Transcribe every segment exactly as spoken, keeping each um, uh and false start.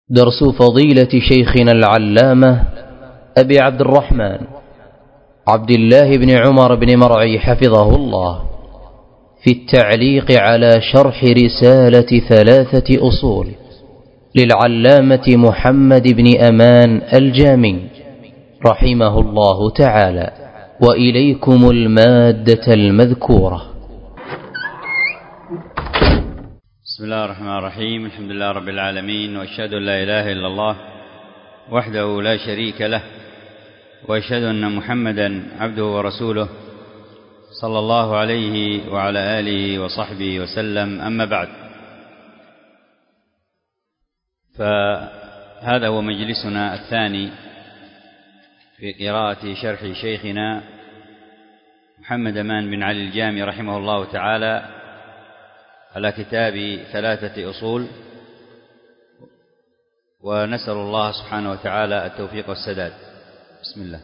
درس فضيلة شيخنا العلامة أبي عبد الرحمن عبد الله بن عمر بن مرعي حفظه الله في التعليق على شرح رسالة ثلاثة أصول للعلامة محمد بن أمان الجامي رحمه الله تعالى، وإليكم المادة المذكورة. بسم الله الرحمن الرحيم. الحمد لله رب العالمين، وأشهد أن لا إله إلا الله وحده لا شريك له، وأشهد أن محمدا عبده ورسوله صلى الله عليه وعلى آله وصحبه وسلم. أما بعد، فهذا هو مجلسنا الثاني في قراءة شرح شيخنا محمد أمان بن علي الجامي رحمه الله تعالى على كتاب ثلاثة أصول، ونسأل الله سبحانه وتعالى التوفيق والسداد. بسم الله.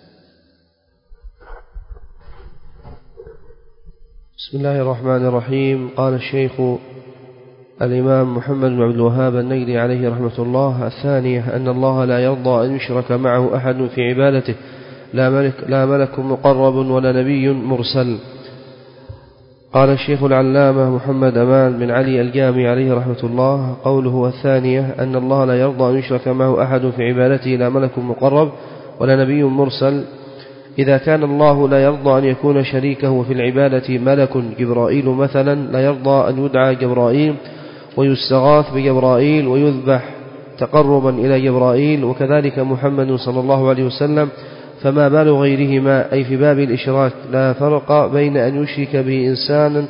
بسم الله الرحمن الرحيم. قال الشيخ الإمام محمد بن عبد الوهاب النجدي عليه رحمة الله: الثانية أن الله لا يرضى أن يشرك معه أحد في عبادته، لا ملك, لا ملك مقرب ولا نبي مرسل. قال الشيخ العلامة محمد أمان بن علي الجامي عليه رحمة الله: قوله الثانية أن الله لا يرضى أن يشرك معه أحد في عبادته، لا ملك مقرب ولا نبي مرسل. إذا كان الله لا يرضى أن يكون شريكه في العبادة ملك جبرائيل مثلا، لا يرضى أن يدعى جبرائيل ويستغاث بجبرائيل ويذبح تقربا إلى جبرائيل، وكذلك محمد صلى الله عليه وسلم، فما بال غيرهما، أي في باب الإشراك. لا فرق بين أن يشرك به إنسانا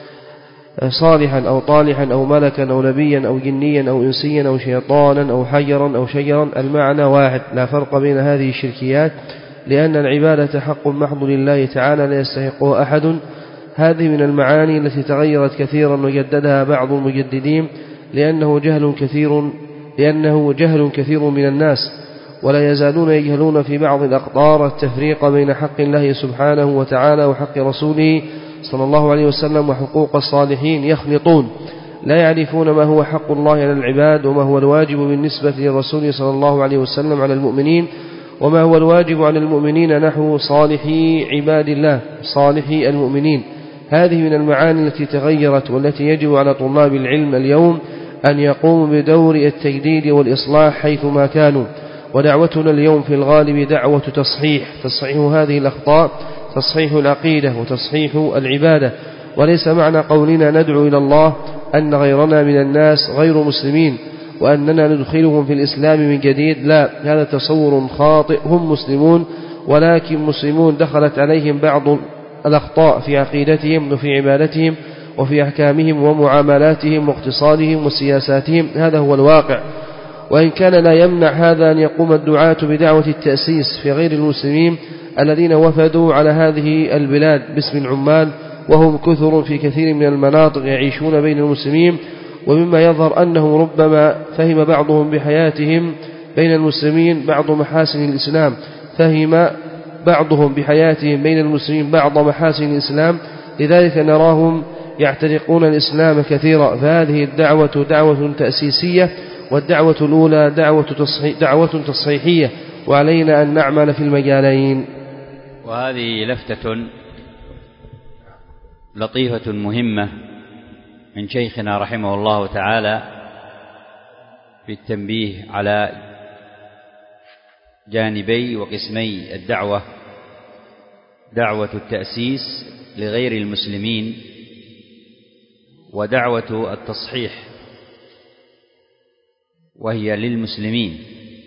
صالحا أو طالحا أو ملكا أو نبيا أو جنيا أو إنسيا أو شيطانا أو حجرا أو شجرا، المعنى واحد، لا فرق بين هذه الشركيات، لأن العبادة حق محض لله تعالى لا يستحقه أحد. هذه من المعاني التي تغيرت كثيرا وجددها بعض المجددين، لأنه جهل كثير لأنه جهل كثير من الناس، ولا يزالون يجهلون في بعض الأقطار التفريق بين حق الله سبحانه وتعالى وحق رسوله صلى الله عليه وسلم وحقوق الصالحين، يخلطون، لا يعرفون ما هو حق الله على العباد، وما هو الواجب بالنسبة للرسول صلى الله عليه وسلم على المؤمنين، وما هو الواجب على المؤمنين نحو صالحي عباد الله صالحي المؤمنين. هذه من المعاني التي تغيرت، والتي يجب على طلاب العلم اليوم أن يقوموا بدور التجديد والإصلاح حيثما كانوا. ودعوتنا اليوم في الغالب دعوة تصحيح، تصحيح هذه الأخطاء، تصحيح العقيدة وتصحيح العبادة. وليس معنى قولنا ندعو إلى الله أن غيرنا من الناس غير مسلمين وأننا ندخلهم في الإسلام من جديد، لا، هذا تصور خاطئ. هم مسلمون، ولكن مسلمون دخلت عليهم بعض الأخطاء في عقيدتهم وفي عبادتهم وفي أحكامهم ومعاملاتهم واقتصادهم وسياساتهم، هذا هو الواقع. وإن كان لا يمنع هذا أن يقوم الدعاة بدعوة التأسيس في غير المسلمين الذين وفدوا على هذه البلاد باسم العمال، وهم كثر في كثير من المناطق يعيشون بين المسلمين، ومما يظهر أنه ربما فهم بعضهم بحياتهم بين المسلمين بعض محاسن الإسلام فهم بعضهم بحياتهم بين المسلمين بعض محاسن الإسلام، لذلك نراهم يعتنقون الإسلام كثيرا. فهذه الدعوة دعوة تأسيسية، والدعوة الأولى دعوة تصحيح دعوة تصحيحية، وعلينا أن نعمل في المجالين. وهذه لفتة لطيفة مهمة من شيخنا رحمه الله تعالى في التنبيه على جانبي وقسمي الدعوة: دعوة التأسيس لغير المسلمين، ودعوة التصحيح وهي للمسلمين.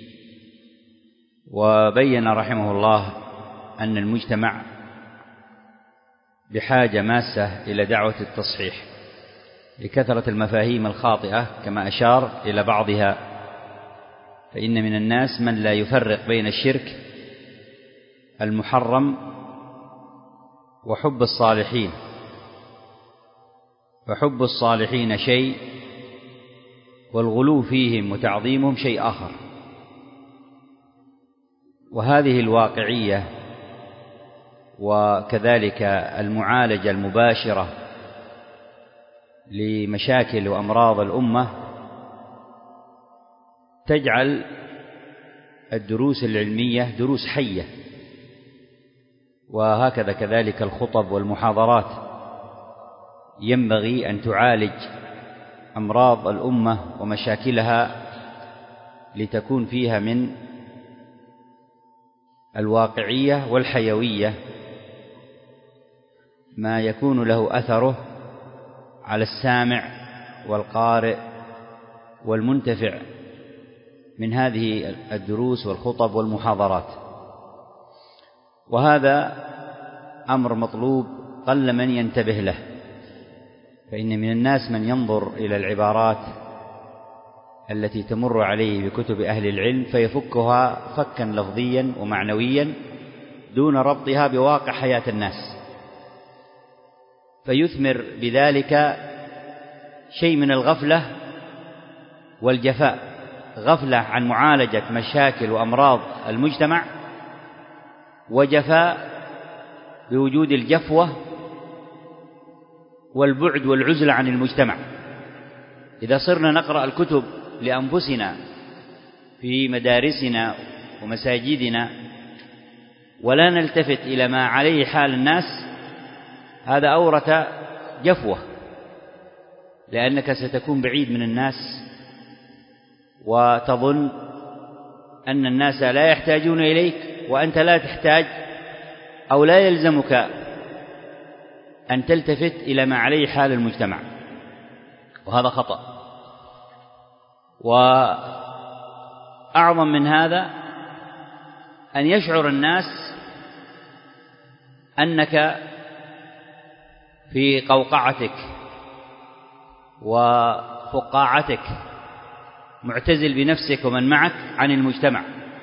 وبين رحمه الله أن المجتمع بحاجة ماسة إلى دعوة التصحيح لكثرة المفاهيم الخاطئة، كما أشار إلى بعضها. فإن من الناس من لا يفرق بين الشرك المحرم وحب الصالحين، فحب الصالحين شيء، والغلو فيهم وتعظيمهم شيء آخر. وهذه الواقعية وكذلك المعالجة المباشرة لمشاكل وأمراض الأمة تجعل الدروس العلمية دروس حية، وهكذا كذلك الخطب والمحاضرات ينبغي أن تعالج أمراض الأمة ومشاكلها لتكون فيها من الواقعية والحيوية ما يكون له أثره على السامع والقارئ والمنتفع من هذه الدروس والخطب والمحاضرات. وهذا أمر مطلوب قل من ينتبه له، فإن من الناس من ينظر إلى العبارات التي تمر عليه بكتب أهل العلم فيفكها فكا لفظيا ومعنويا دون ربطها بواقع حياة الناس، فيثمر بذلك شيء من الغفلة والجفاء، غفلة عن معالجة مشاكل وأمراض المجتمع، وجفاء بوجود الجفوة والبعد والعزلة عن المجتمع. إذا صرنا نقرأ الكتب لأنفسنا في مدارسنا ومساجدنا ولا نلتفت إلى ما عليه حال الناس، هذا أورث جفوة، لأنك ستكون بعيد من الناس وتظن أن الناس لا يحتاجون إليك وأنت لا تحتاج، أو لا يلزمك أن تلتفت إلى ما عليه حال المجتمع، وهذا خطأ. وأعظم من هذا أن يشعر الناس أنك في قوقعتك وفقاعتك معتزل بنفسك ومن معك عن المجتمع،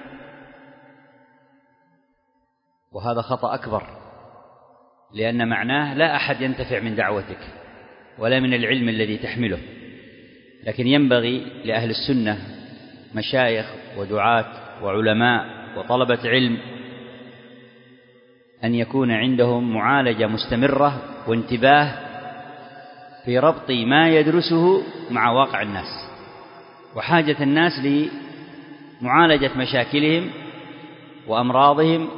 وهذا خطأ أكبر، لأن معناه لا أحد ينتفع من دعوتك ولا من العلم الذي تحمله. لكن ينبغي لأهل السنة مشايخ ودعاة وعلماء وطلبة علم أن يكون عندهم معالجة مستمرة وانتباه في ربط ما يدرسه مع واقع الناس وحاجة الناس لمعالجة مشاكلهم وأمراضهم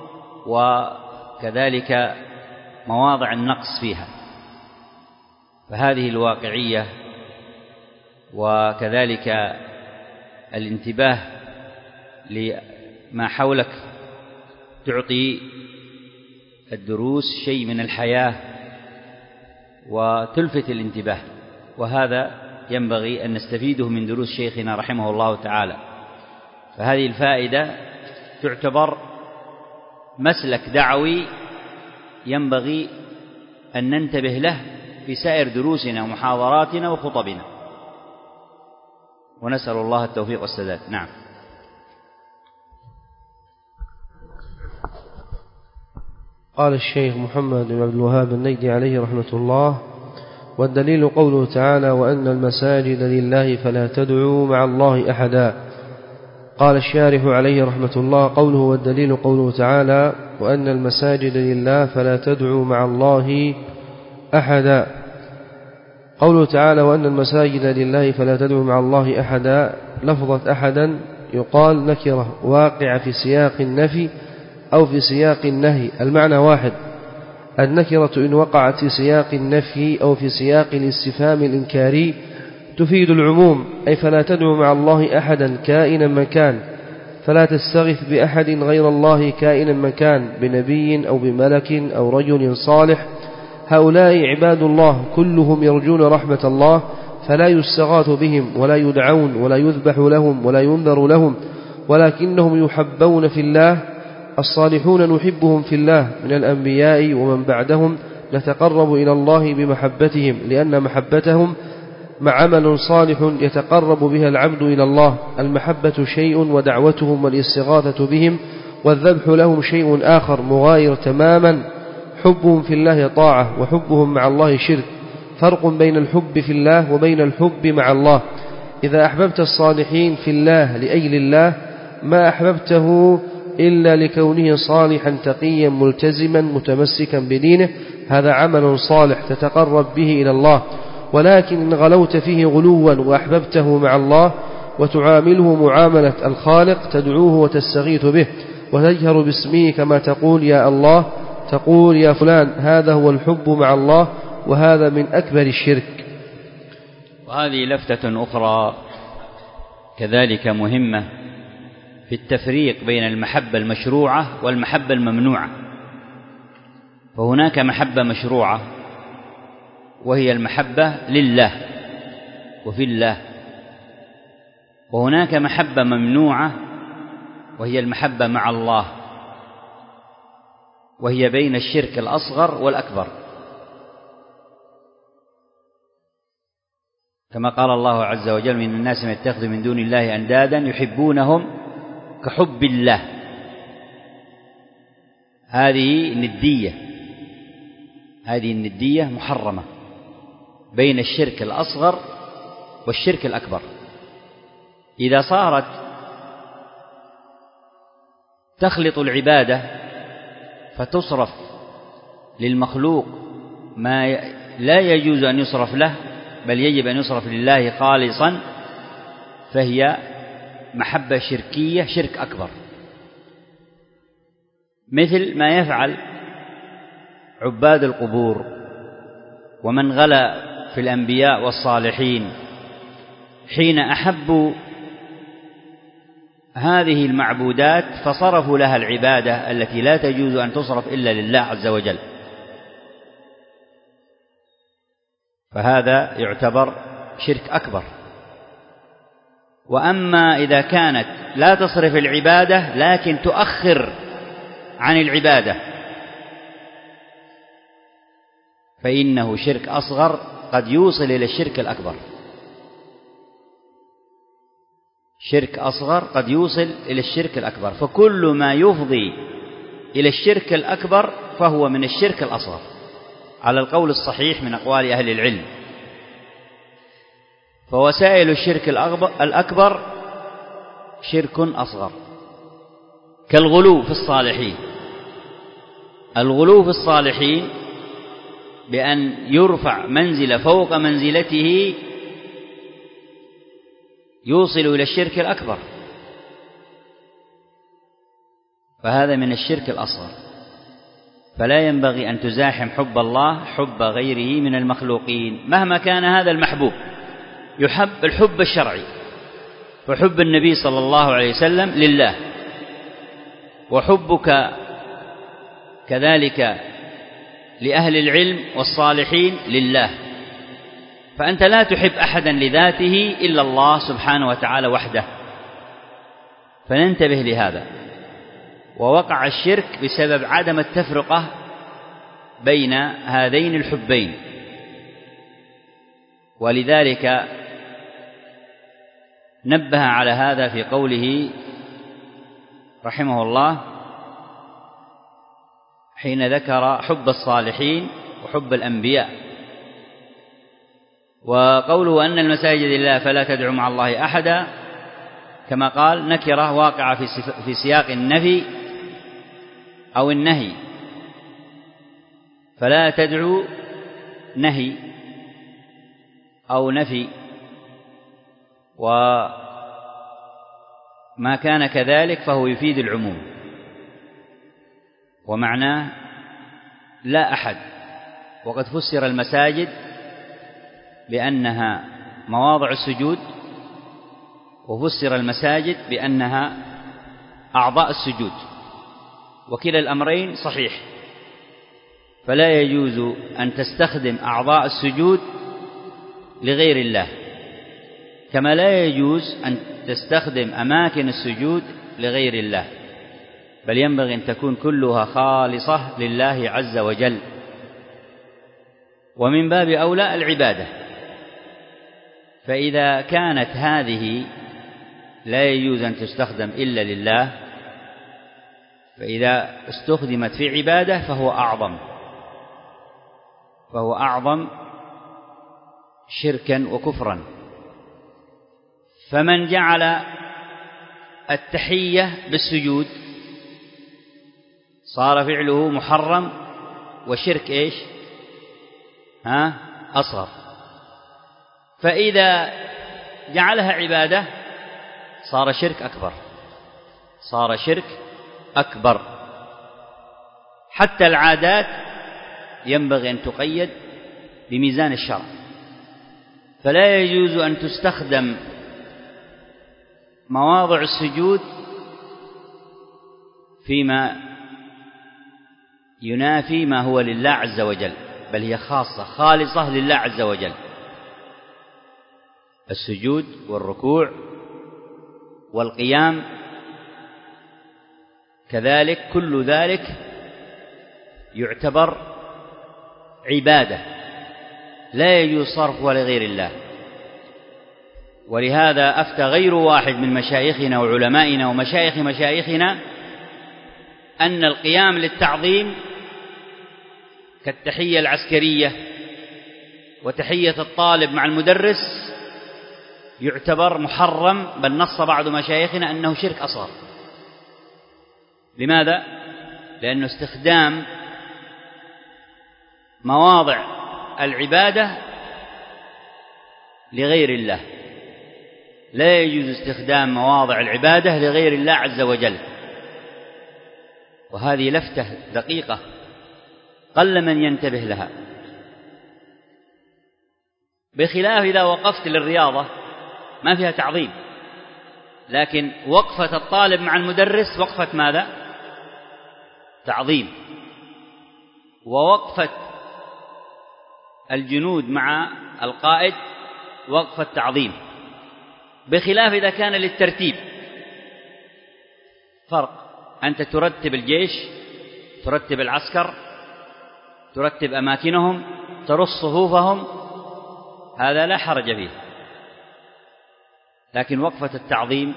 وكذلك مواضع النقص فيها. فهذه الواقعية وكذلك الانتباه لما حولك تعطي الدروس شيء من الحياة وتلفت الانتباه، وهذا ينبغي أن نستفيده من دروس شيخنا رحمه الله تعالى. فهذه الفائدة تعتبر مسلك دعوي ينبغي أن ننتبه له في سائر دروسنا ومحاضراتنا وخطبنا، ونسأل الله التوفيق والسداد. نعم. قال الشيخ محمد بن عبد الوهاب النجدي عليه رحمة الله: والدليل قوله تعالى: وأن المساجد لله فلا تدعوا مع الله أحدا. قال الشارح عليه رحمة الله: قوله والدليل قوله تعالى: وأن المساجد لله فلا تدعوا مع الله أحدا. قوله تعالى: وأن المساجد لله فلا تدعوا مع الله أحدا، لفظة أحدا يقال نكرة واقعة في سياق النفي أو في سياق النهي، المعنى واحد. النكرة إن وقعت في سياق النفي أو في سياق الاستفهام الإنكاري تفيد العموم، أي فلا تدعو مع الله أحدا كائنا من كان، فلا تستغث بأحد غير الله كائنا من كان، بنبي أو بملك أو رجل صالح. هؤلاء عباد الله كلهم يرجون رحمة الله، فلا يستغاث بهم ولا يدعون ولا يذبح لهم ولا ينذر لهم، ولكنهم يحبون في الله. الصالحون نحبهم في الله من الأنبياء ومن بعدهم، نتقرب إلى الله بمحبتهم، لأن محبتهم مع عمل صالح يتقرب بها العبد إلى الله. المحبة شيء ودعوتهم والاستغاثة بهم والذبح لهم شيء آخر مغاير تماما. حبهم في الله طاعة وحبهم مع الله شرك. فرق بين الحب في الله وبين الحب مع الله. إذا أحببت الصالحين في الله لأجل الله ما أحببته إلا لكونه صالحا تقيا ملتزما متمسكا بدينه، هذا عمل صالح تتقرب به إلى الله. ولكن إن غلوت فيه غلوا وأحببته مع الله وتعامله معاملة الخالق، تدعوه وتستغيث به وتجهر باسمه كما تقول يا الله، تقول يا فلان. هذا هو الحب مع الله، وهذا من أكبر الشرك. وهذه لفتة أخرى كذلك مهمة في التفريق بين المحبة المشروعة والمحبة الممنوعة. فهناك محبة مشروعة وهي المحبة لله وفي الله، وهناك محبة ممنوعة وهي المحبة مع الله، وهي بين الشرك الأصغر والأكبر، كما قال الله عز وجل: من الناس من يتخذ من دون الله أندادا يحبونهم كحب الله. هذه ندية، هذه الندية محرمة بين الشرك الأصغر والشرك الأكبر. إذا صارت تخلط العبادة فتصرف للمخلوق ما لا يجوز أن يصرف له، بل يجب أن يصرف لله خالصا، فهي محبة شركية، شرك أكبر، مثل ما يفعل عباد القبور ومن غلا في الأنبياء والصالحين حين أحبوا هذه المعبودات فصرفوا لها العبادة التي لا تجوز أن تصرف إلا لله عز وجل، فهذا يعتبر شرك أكبر. وأما إذا كانت لا تصرف العبادة لكن تؤخر عن العبادة فإنه شرك أصغر قد يوصل إلى الشرك الأكبر. شرك أصغر قد يوصل إلى الشرك الأكبر، فكل ما يفضي إلى الشرك الأكبر فهو من الشرك الأصغر على القول الصحيح من أقوال أهل العلم. فوسائل الشرك الأكبر شرك أصغر، كالغلو في الصالحين. الغلو في الصالحين بأن يرفع منزلة فوق منزلته يوصل إلى الشرك الأكبر، فهذا من الشرك الأصغر. فلا ينبغي أن تزاحم حب الله حب غيره من المخلوقين مهما كان هذا المحبوب. يحب الحب الشرعي، فحب النبي صلى الله عليه وسلم لله، وحبك كذلك لأهل العلم والصالحين لله، فأنت لا تحب أحدا لذاته إلا الله سبحانه وتعالى وحده، فننتبه لهذا. ووقع الشرك بسبب عدم التفرقة بين هذين الحبين، ولذلك نبه على هذا في قوله رحمه الله حين ذكر حب الصالحين وحب الأنبياء. وقوله أن المساجد لله فلا تدعوا مع الله أحدا كما قال نكرة واقعة في سياق النفي أو النهي، فلا تدعوا نهي أو نفي، وما كان كذلك فهو يفيد العموم، ومعناه لا أحد. وقد فسر المساجد بأنها مواضع السجود، وفسر المساجد بأنها أعضاء السجود، وكلا الأمرين صحيح. فلا يجوز أن تستخدم أعضاء السجود لغير الله، كما لا يجوز أن تستخدم أماكن السجود لغير الله، بل ينبغي أن تكون كلها خالصة لله عز وجل. ومن باب أولى العبادة، فإذا كانت هذه لا يجوز أن تستخدم إلا لله، فإذا استخدمت في عبادة فهو أعظم فهو أعظم شركا وكفرا. فمن جعل التحية بالسجود صار فعله محرم وشرك إيش؟ ها؟ أصغر. فإذا جعلها عبادة صار شرك أكبر، صار شرك أكبر. حتى العادات ينبغي أن تقيد بميزان الشرع، فلا يجوز أن تستخدم مواضع السجود فيما ينافي ما هو لله عز وجل، بل هي خاصة خالصة لله عز وجل. السجود والركوع والقيام كذلك، كل ذلك يعتبر عبادة لا يجوز صرفها لغير الله. ولهذا أفتى غير واحد من مشايخنا وعلمائنا ومشايخ مشايخنا أن القيام للتعظيم كالتحية العسكرية وتحية الطالب مع المدرس يعتبر محرم، بل نص بعض مشايخنا أنه شرك أصغر. لماذا؟ لأنه استخدام مواضع العبادة لغير الله، لا يجوز استخدام مواضع العبادة لغير الله عز وجل. وهذه لفتة دقيقة قل من ينتبه لها، بخلاف إذا وقفت للرياضة ما فيها تعظيم، لكن وقفة الطالب مع المدرس وقفة ماذا؟ تعظيم. ووقفة الجنود مع القائد وقفة تعظيم، بخلاف إذا كان للترتيب. فرق، أنت ترتب الجيش، ترتب العسكر، ترتب أماكنهم، ترص صفوفهم، هذا لا حرج فيه. لكن وقفة التعظيم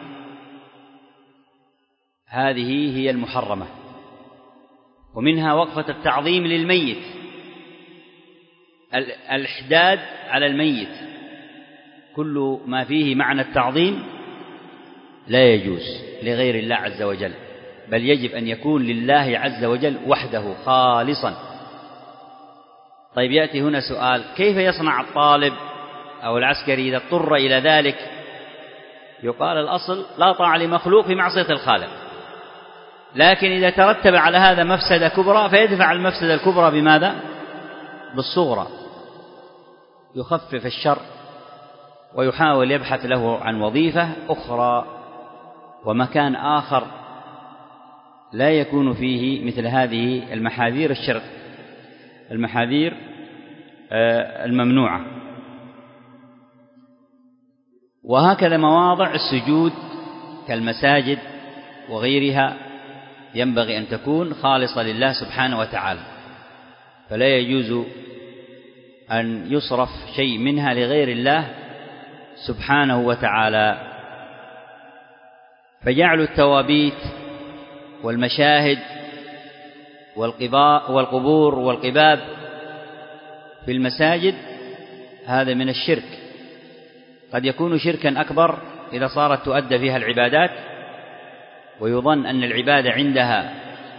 هذه هي المحرمة. ومنها وقفة التعظيم للميت، الإحداد على الميت، كل ما فيه معنى التعظيم لا يجوز لغير الله عز وجل، بل يجب أن يكون لله عز وجل وحده خالصا. طيب، يأتي هنا سؤال: كيف يصنع الطالب أو العسكري إذا اضطر إلى ذلك؟ يقال الأصل لا طاعة لمخلوق في معصية الخالق، لكن إذا ترتب على هذا مفسدة كبرى فيدفع المفسدة الكبرى بماذا؟ بالصغرى، يخفف الشر ويحاول يبحث له عن وظيفة أخرى ومكان آخر لا يكون فيه مثل هذه المحاذير الشرع، المحاذير الممنوعة. وهكذا مواضع السجود كالمساجد وغيرها ينبغي أن تكون خالصة لله سبحانه وتعالى، فلا يجوز أن يصرف شيء منها لغير الله سبحانه وتعالى. فجعل التوابيت والمشاهد والقبور والقباب في المساجد هذا من الشرك، قد يكون شركا أكبر إذا صارت تؤدى فيها العبادات ويظن أن العبادة عندها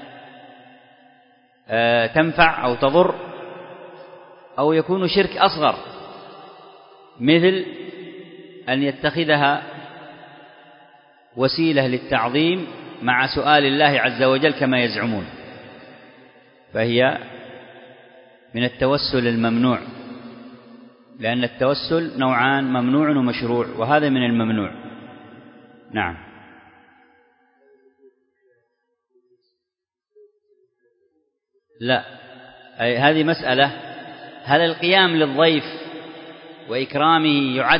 تنفع أو تضر، أو يكون شرك أصغر مثل أن يتخذها وسيلة للتعظيم مع سؤال الله عز وجل كما يزعمون، فهي من التوسل الممنوع، لأن التوسل نوعان: ممنوع ومشروع، وهذا من الممنوع. نعم. لا، أي هذه مسألة: هل القيام للضيف وإكرامه يعد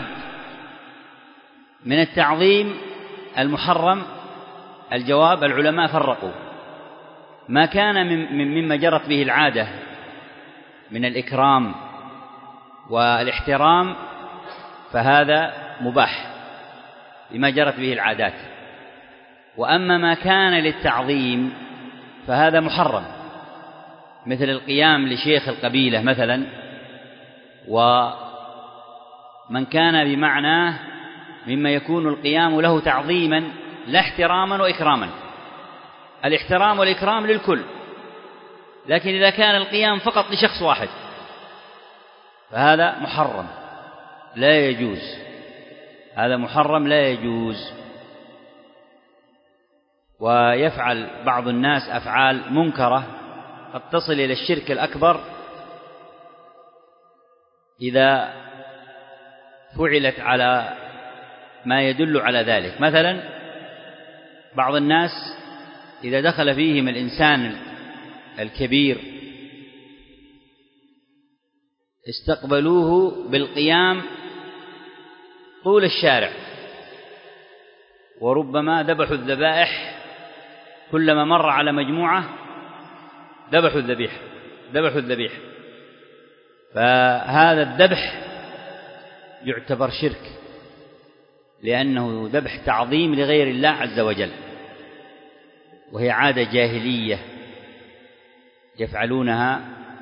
من التعظيم المحرم؟ الجواب: العلماء فرقوا، ما كان مما جرت به العادة من الإكرام والاحترام فهذا مباح بما جرت به العادات، وأما ما كان للتعظيم فهذا محرم، مثل القيام لشيخ القبيلة مثلا، ومن كان بمعناه مما يكون القيام له تعظيما لا احتراما وإكراما. الاحترام والإكرام للكل، لكن إذا كان القيام فقط لشخص واحد فهذا محرم لا يجوز، هذا محرم لا يجوز. ويفعل بعض الناس أفعال منكرة قد تصل إلى الشرك الأكبر إذا فعلت على ما يدل على ذلك. مثلا بعض الناس إذا دخل فيهم الإنسان الكبير استقبلوه بالقيام طول الشارع، وربما ذبحوا الذبائح، كلما مر على مجموعة ذبحوا الذبيح ذبحوا الذبيح فهذا الذبح يعتبر شرك، لأنه ذبح تعظيم لغير الله عز وجل، وهي عادة جاهلية يفعلونها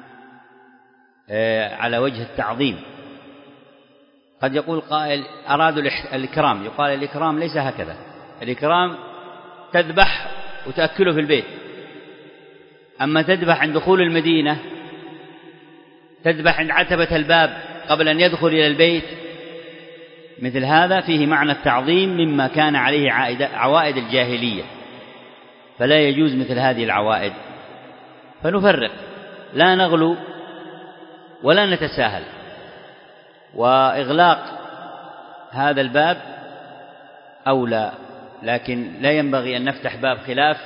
على وجه التعظيم. قد يقول قائل أرادوا الإكرام، يقال الإكرام ليس هكذا، الإكرام تذبح وتأكله في البيت، أما تذبح عند دخول المدينة، تذبح عند عتبة الباب قبل أن يدخل إلى البيت، مثل هذا فيه معنى التعظيم مما كان عليه عوائد الجاهلية، فلا يجوز مثل هذه العوائد. فنفرق، لا نغلو ولا نتساهل، وإغلاق هذا الباب أولى، لكن لا ينبغي أن نفتح باب خلاف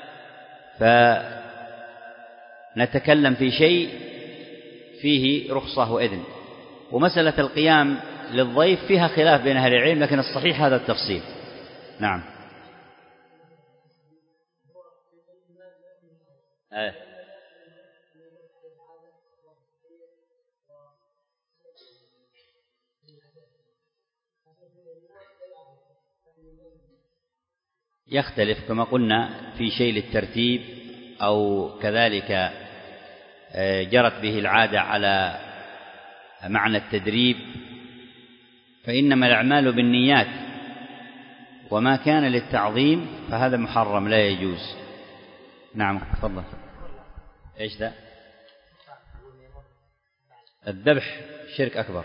فنتكلم في شيء فيه رخصة وإذن. ومسألة القيام للضيف فيها خلاف بين أهل العلم، لكن الصحيح هذا التفصيل. نعم. آه. يختلف كما قلنا في شيء للترتيب، أو كذلك جرت به العادة على معنى التدريب، فإنما الأعمال بالنيات، وما كان للتعظيم فهذا محرم لا يجوز. نعم تفضل. ايش ذا؟ الذبح شرك أكبر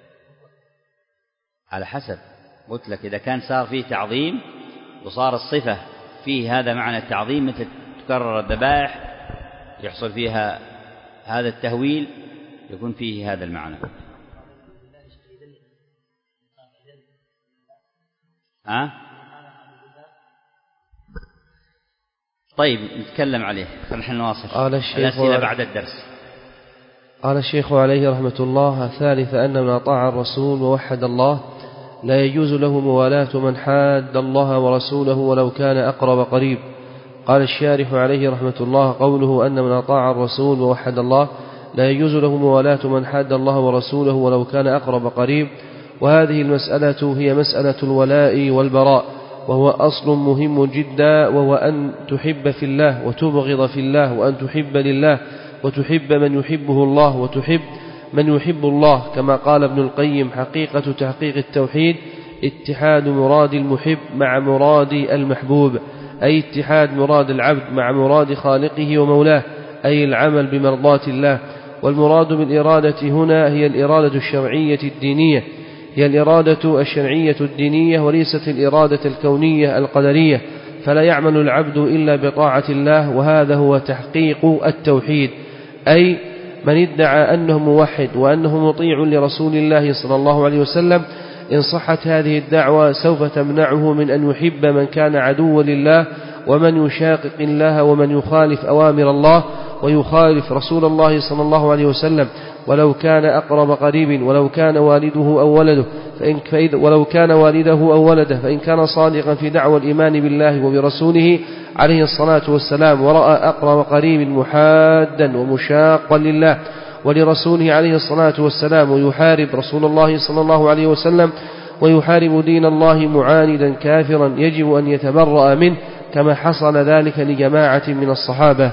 على حسب، قلت لك إذا كان صار فيه تعظيم وصار الصفة فيه هذا معنى التعظيم، مثل تكرر الذبائح يحصل فيها هذا التهويل، يكون فيه هذا المعنى. ها؟ طيب نتكلم عليه، خلينا نواصل الأسئلة بعد الدرس. قال الشيخ عليه رحمة الله: الثالث أن من أطاع الرسول ووحد الله لا يجوز له موالاة من حاد الله ورسوله ولو كان أقرب قريب. قال الشارح عليه رحمة الله: قوله أن من أطاع الرسول ووحد الله لا يجوز له موالاة من حاد الله ورسوله ولو كان أقرب قريب. وهذه المسألة هي مسألة الولاء والبراء، وهو أصل مهم جدا، وهو أن تحب في الله وتبغض في الله، وأن تحب لله وتحب من يحبه الله وتحب من يحب الله، كما قال ابن القيم: حقيقة تحقيق التوحيد اتحاد مراد المحب مع مراد المحبوب، أي اتحاد مراد العبد مع مراد خالقه ومولاه، أي العمل بمرضاة الله. والمراد بالإرادة هنا هي الإرادة الشرعية الدينية هي الإرادة الشرعية الدينية وليست الإرادة الكونية القدرية، فلا يعمل العبد إلا بطاعة الله، وهذا هو تحقيق التوحيد. أي من ادعى أنه موحد وأنه مطيع لرسول الله صلى الله عليه وسلم، إن صحت هذه الدعوة سوف تمنعه من أن يحب من كان عدوا لله، ومن يشاقق الله، ومن يخالف أوامر الله ويخالف رسول الله صلى الله عليه وسلم، ولو كان أقرب قريب، ولو كان والده أو ولده فإن فإذا ولو كان والده أو ولده فإن كان صادقا في دعوى الإيمان بالله وبرسوله عليه الصلاة والسلام، ورأى أقرب قريب محادا ومشاقا لله ولرسوله عليه الصلاة والسلام، ويحارب رسول الله صلى الله عليه وسلم ويحارب دين الله معاندا كافرا، يجب أن يتبرأ منه، كما حصل ذلك لجماعة من الصحابة.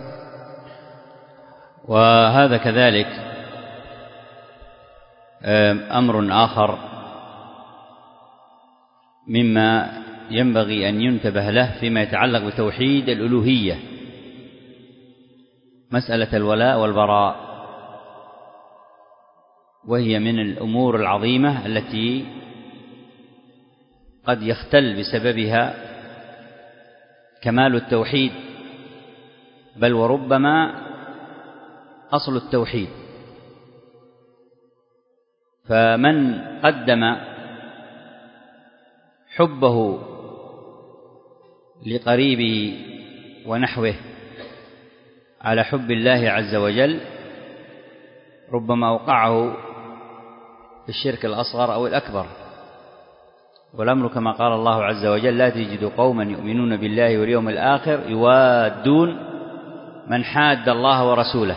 وهذا كذلك أمر آخر مما ينبغي أن ينتبه له فيما يتعلق بتوحيد الألوهية، مسألة الولاء والبراء، وهي من الأمور العظيمة التي قد يختل بسببها كمال التوحيد، بل وربما أصل التوحيد. فمن قدم حبه لقريبه ونحوه على حب الله عز وجل ربما أوقعه في الشرك الأصغر أو الأكبر. والأمر كما قال الله عز وجل: لا تجد قوما يؤمنون بالله واليوم الآخر يوادون من حاد الله ورسوله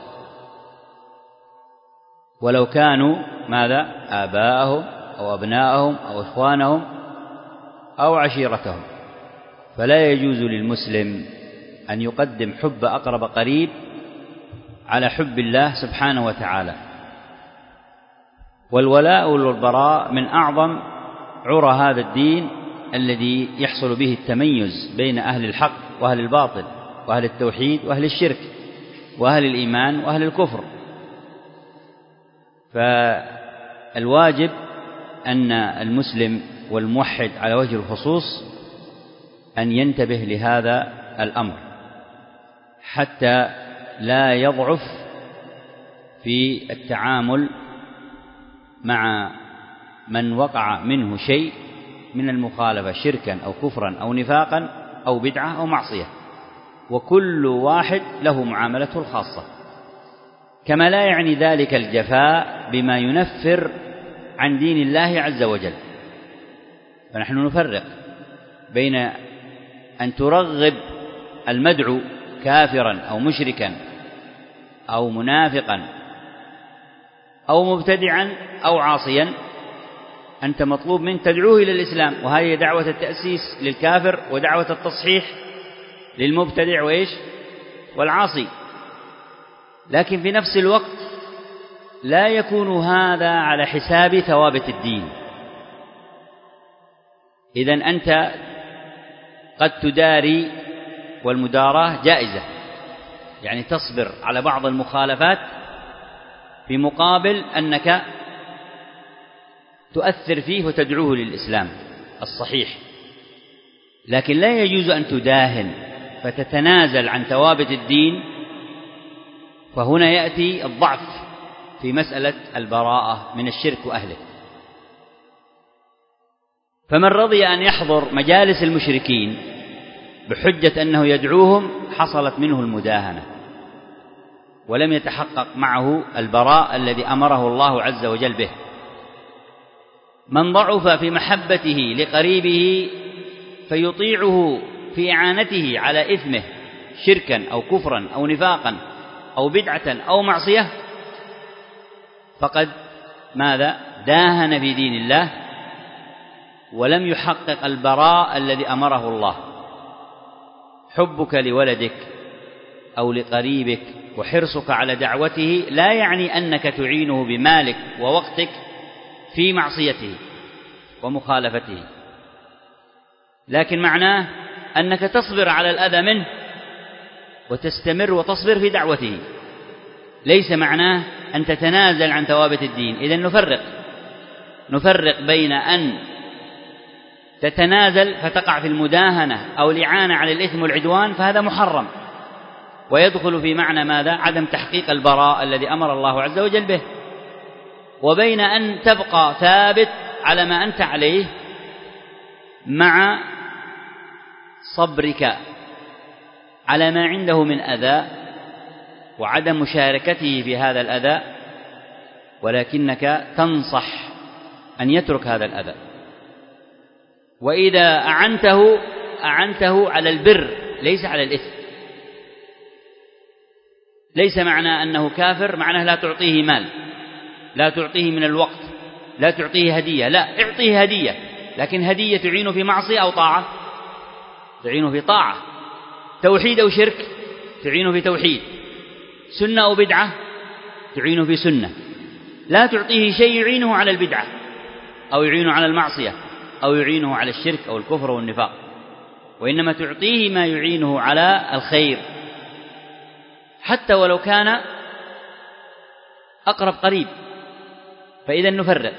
ولو كانوا ماذا؟ آباءهم أو أبناءهم أو إخوانهم أو عشيرتهم. فلا يجوز للمسلم أن يقدم حب أقرب قريب على حب الله سبحانه وتعالى. والولاء والبراء من أعظم عرى هذا الدين الذي يحصل به التميز بين أهل الحق وأهل الباطل، وأهل التوحيد وأهل الشرك، وأهل الإيمان وأهل الكفر. فالواجب أن المسلم والموحد على وجه الخصوص أن ينتبه لهذا الأمر حتى لا يضعف في التعامل مع من وقع منه شيء من المخالفة، شركا أو كفرا أو نفاقا أو بدعة أو معصية، وكل واحد له معاملته الخاصة. كما لا يعني ذلك الجفاء بما ينفر عن دين الله عز وجل. فنحن نفرق بين أن ترغب المدعو كافرا أو مشركا أو منافقا أو مبتدعا أو عاصيا، أنت مطلوب منك تدعوه إلى الإسلام، وهذه دعوة التأسيس للكافر ودعوة التصحيح للمبتدع وإيش والعاصي. لكن في نفس الوقت لا يكون هذا على حساب ثوابت الدين. إذن أنت قد تداري، والمداراة جائزة، يعني تصبر على بعض المخالفات في مقابل أنك تؤثر فيه وتدعوه للإسلام الصحيح. لكن لا يجوز أن تداهن فتتنازل عن ثوابت الدين، فهنا يأتي الضعف في مسألة البراءة من الشرك وأهله. فمن رضي أن يحضر مجالس المشركين بحجة أنه يدعوهم حصلت منه المداهنة، ولم يتحقق معه البراء الذي أمره الله عز وجل به. من ضعف في محبته لقريبه فيطيعه في إعانته على إثمه شركا أو كفرا أو نفاقا أو بدعة أو معصية، فقد ماذا؟ داهن في دين الله ولم يحقق البراء الذي أمره الله. حبك لولدك أو لقريبك وحرصك على دعوته لا يعني أنك تعينه بمالك ووقتك في معصيته ومخالفته، لكن معناه أنك تصبر على الأذى منه وتستمر وتصبر في دعوته. ليس معناه أن تتنازل عن ثوابت الدين. إذن نفرق نفرق بين أن تتنازل فتقع في المداهنة أو الإعانة على الإثم والعدوان، فهذا محرم ويدخل في معنى ماذا؟ عدم تحقيق البراء الذي أمر الله عز وجل به، وبين أن تبقى ثابت على ما أنت عليه مع صبرك على ما عنده من أذى وعدم مشاركته في هذا الأذى، ولكنك تنصح أن يترك هذا الأذى. وإذا أعنته أعنته على البر ليس على الإثم. ليس معنى أنه كافر معناه لا تعطيه مال، لا تعطيه من الوقت، لا تعطيه هدية، لا، اعطيه هدية، لكن هدية تعينه في معصية أو طاعة؟ تعينه في طاعة. توحيد أو شرك؟ تعينه في توحيد. سنة أو بدعة؟ تعينه في سنة. لا تعطيه شيء يعينه على البدعة أو يعينه على المعصية أو يعينه على الشرك أو الكفر والنفاق، وإنما تعطيه ما يعينه على الخير، حتى ولو كان أقرب قريب. فإذا نفرق.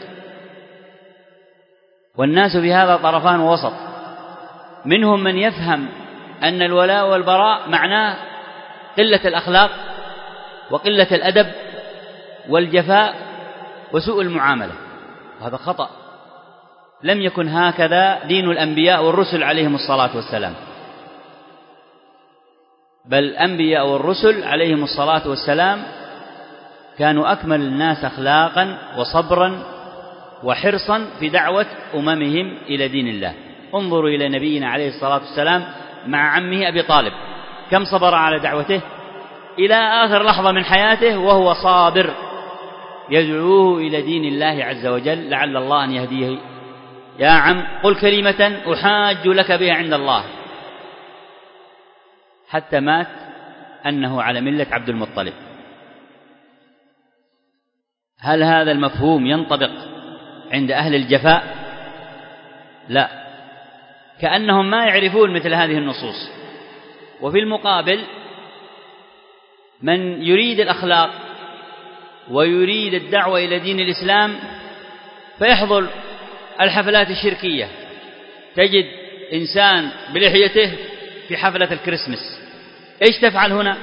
والناس في هذا طرفان ووسط، منهم من يفهم أن الولاء والبراء معناه قلة الأخلاق وقلة الأدب والجفاء وسوء المعاملة. هذا خطأ، لم يكن هكذا دين الأنبياء والرسل عليهم الصلاة والسلام، بل الأنبياء والرسل عليهم الصلاة والسلام كانوا أكمل الناس أخلاقا وصبرا وحرصا في دعوة أممهم إلى دين الله. انظروا إلى نبينا عليه الصلاة والسلام مع عمه أبي طالب، كم صبر على دعوته إلى آخر لحظة من حياته وهو صابر يدعوه إلى دين الله عز وجل لعل الله أن يهديه. يا عم قل كلمة أحاج لك بها عند الله، حتى مات أنه على ملة عبد المطلب. هل هذا المفهوم ينطبق عند أهل الجفاء؟ لا، كأنهم ما يعرفون مثل هذه النصوص. وفي المقابل من يريد الأخلاق ويريد الدعوة إلى دين الإسلام فيحضر الحفلات الشركية، تجد إنسان بلحيته في حفلة الكريسماس. إيش تفعل هنا؟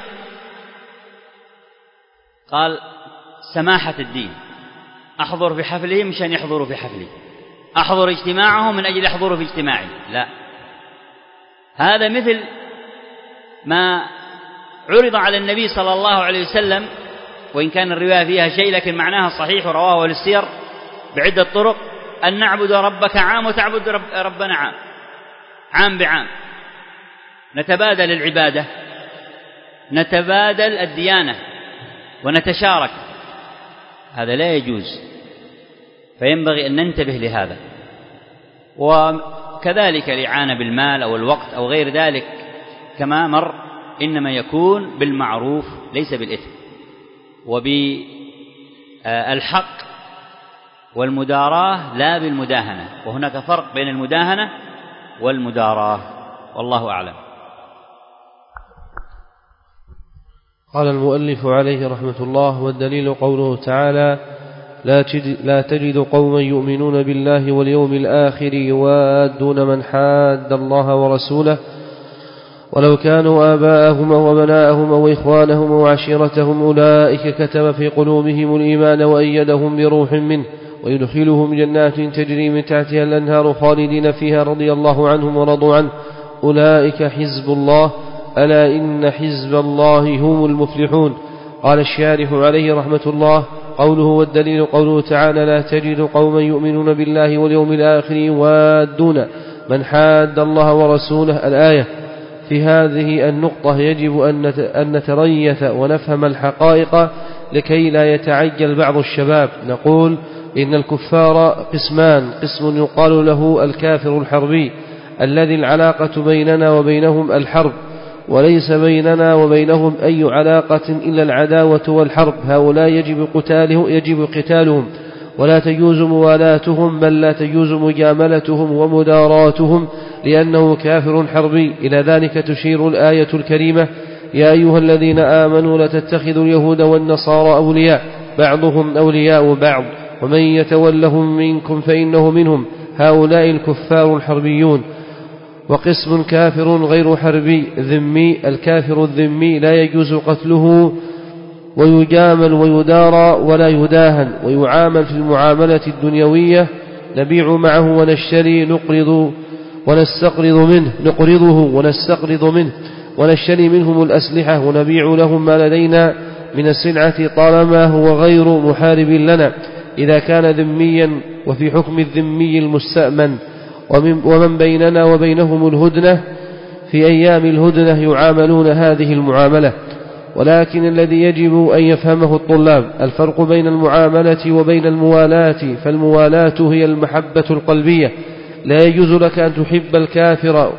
قال سماحة الدين، أحضر في حفلهم مشان يحضروا في حفلي، أحضر اجتماعهم من أجل يحضروا في اجتماعي. لا، هذا مثل ما عرض على النبي صلى الله عليه وسلم، وإن كان الرواية فيها شيء لكن معناها صحيح ورواه السير بعدة طرق، أن نعبد ربك عام وتعبد رب ربنا عام، عام بعام، نتبادل العبادة، نتبادل الديانة ونتشارك. هذا لا يجوز، فينبغي أن ننتبه لهذا. وكذلك الإعانة بالمال أو الوقت أو غير ذلك كما مر إنما يكون بالمعروف ليس بالإثم وبالحق والمداراة لا بالمداهنة، وهناك فرق بين المداهنة والمداراة، والله أعلم. قال المؤلف عليه رحمة الله: والدليل قوله تعالى: لا تجد, لا تجد قوما يؤمنون بالله واليوم الآخر يوادون من حاد الله ورسوله ولو كانوا آباءهم وبناءهم وإخوانهم وعشيرتهم أولئك كتب في قلوبهم الإيمان وأيدهم بروح منه ويدخلهم جنات تجري من تحتها الأنهار خالدين فيها رضي الله عنهم ورضوا عنه أولئك حزب الله ألا إن حزب الله هم المفلحون. قال الشارح عليه رحمة الله: قوله والدليل قوله تعالى: لا تجد قوما يؤمنون بالله واليوم الآخر يوادون من حاد الله ورسوله. الآية. في هذه النقطة يجب أن نتريث ونفهم الحقائق لكي لا يتعجل بعض الشباب. نقول إن الكفار قسمان: قسم يقال له الكافر الحربي الذي العلاقة بيننا وبينهم الحرب، وليس بيننا وبينهم أي علاقة إلا العداوة والحرب، هؤلاء يجب قتالهم, يجب قتالهم ولا تجوز موالاتهم، بل لا تجوز مجاملتهم ومداراتهم لأنه كافر حربي. إلى ذلك تشير الآية الكريمة: يا أيها الذين آمنوا لا تتخذوا اليهود والنصارى أولياء بعضهم أولياء بعض ومن يتولهم منكم فإنه منهم، هؤلاء الكفار الحربيون. وقسم كافر غير حربي ذمي: الكافر الذمي لا يجوز قتله ويجامل ويدارى ولا يداهن ويعامل في المعاملة الدنيوية، نبيع معه ونشتري نقرض ونستقرض منه نقرضه ونستقرض منه ونشتري منهم الأسلحة ونبيع لهم ما لدينا من السلعة طالما هو غير محارب لنا إذا كان ذميا، وفي حكم الذمي المستأمن. ومن بيننا وبينهم الهدنة في أيام الهدنة يعاملون هذه المعاملة. ولكن الذي يجب أن يفهمه الطلاب الفرق بين المعاملة وبين الموالاة، فالموالاة هي المحبة القلبية، لا يجوز لك أن تحب الكافر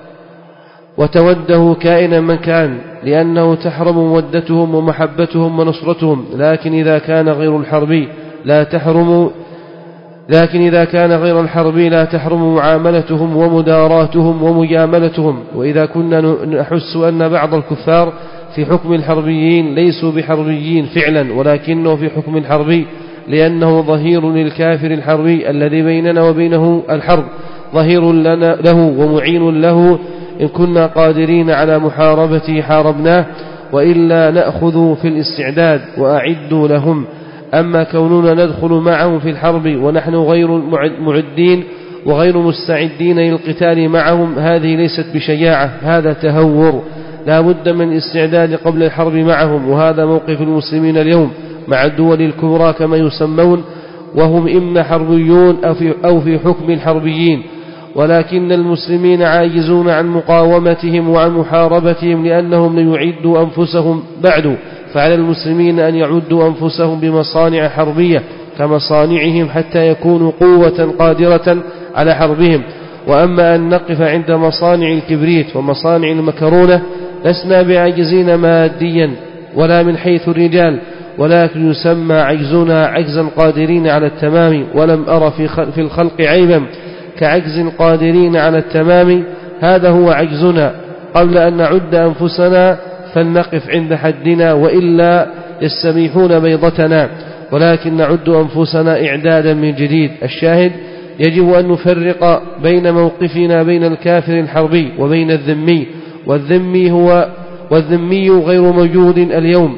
وتوده كائنا من كان لأنه تحرم مودتهم ومحبتهم ونصرتهم، لكن إذا كان غير الحربي لا تحرم لكن إذا كان غير الحربي لا تحرم معاملتهم ومداراتهم ومجاملتهم. وإذا كنا نحس أن بعض الكفار في حكم الحربيين ليسوا بحربيين فعلا، ولكنه في حكم الحربي لأنه ظهير للكافر الحربي الذي بيننا وبينه الحرب، ظهير لنا له ومعين له إن كنا قادرين على محاربته حاربناه، وإلا نأخذ في الاستعداد وأعدوا لهم. أما كوننا ندخل معهم في الحرب ونحن غير معدين وغير مستعدين للقتال معهم، هذه ليست بشجاعة، هذا تهور. لا بد من الاستعداد قبل الحرب معهم، وهذا موقف المسلمين اليوم مع الدول الكبرى كما يسمون، وهم إما حربيون أو في حكم الحربيين، ولكن المسلمين عاجزون عن مقاومتهم وعن محاربتهم لأنهم لم يعدوا أنفسهم بعد. فعلى المسلمين أن يعدوا أنفسهم بمصانع حربية كمصانعهم حتى يكونوا قوة قادرة على حربهم. وأما أن نقف عند مصانع الكبريت ومصانع المكرونة لسنا بعاجزين ماديا ولا من حيث الرجال، ولكن يسمى عجزنا عجزا قادرين على التمام. ولم أرى في الخلق عيبا كعجز قادرين على التمام، هذا هو عجزنا. قبل أن نعد أنفسنا فلنقف عند حدنا، وإلا يستبيحون بيضتنا، ولكن نعد أنفسنا إعدادا من جديد. الشاهد يجب أن نفرق بين موقفنا بين الكافر الحربي وبين الذمي، والذمي هو والذمي غير موجود اليوم،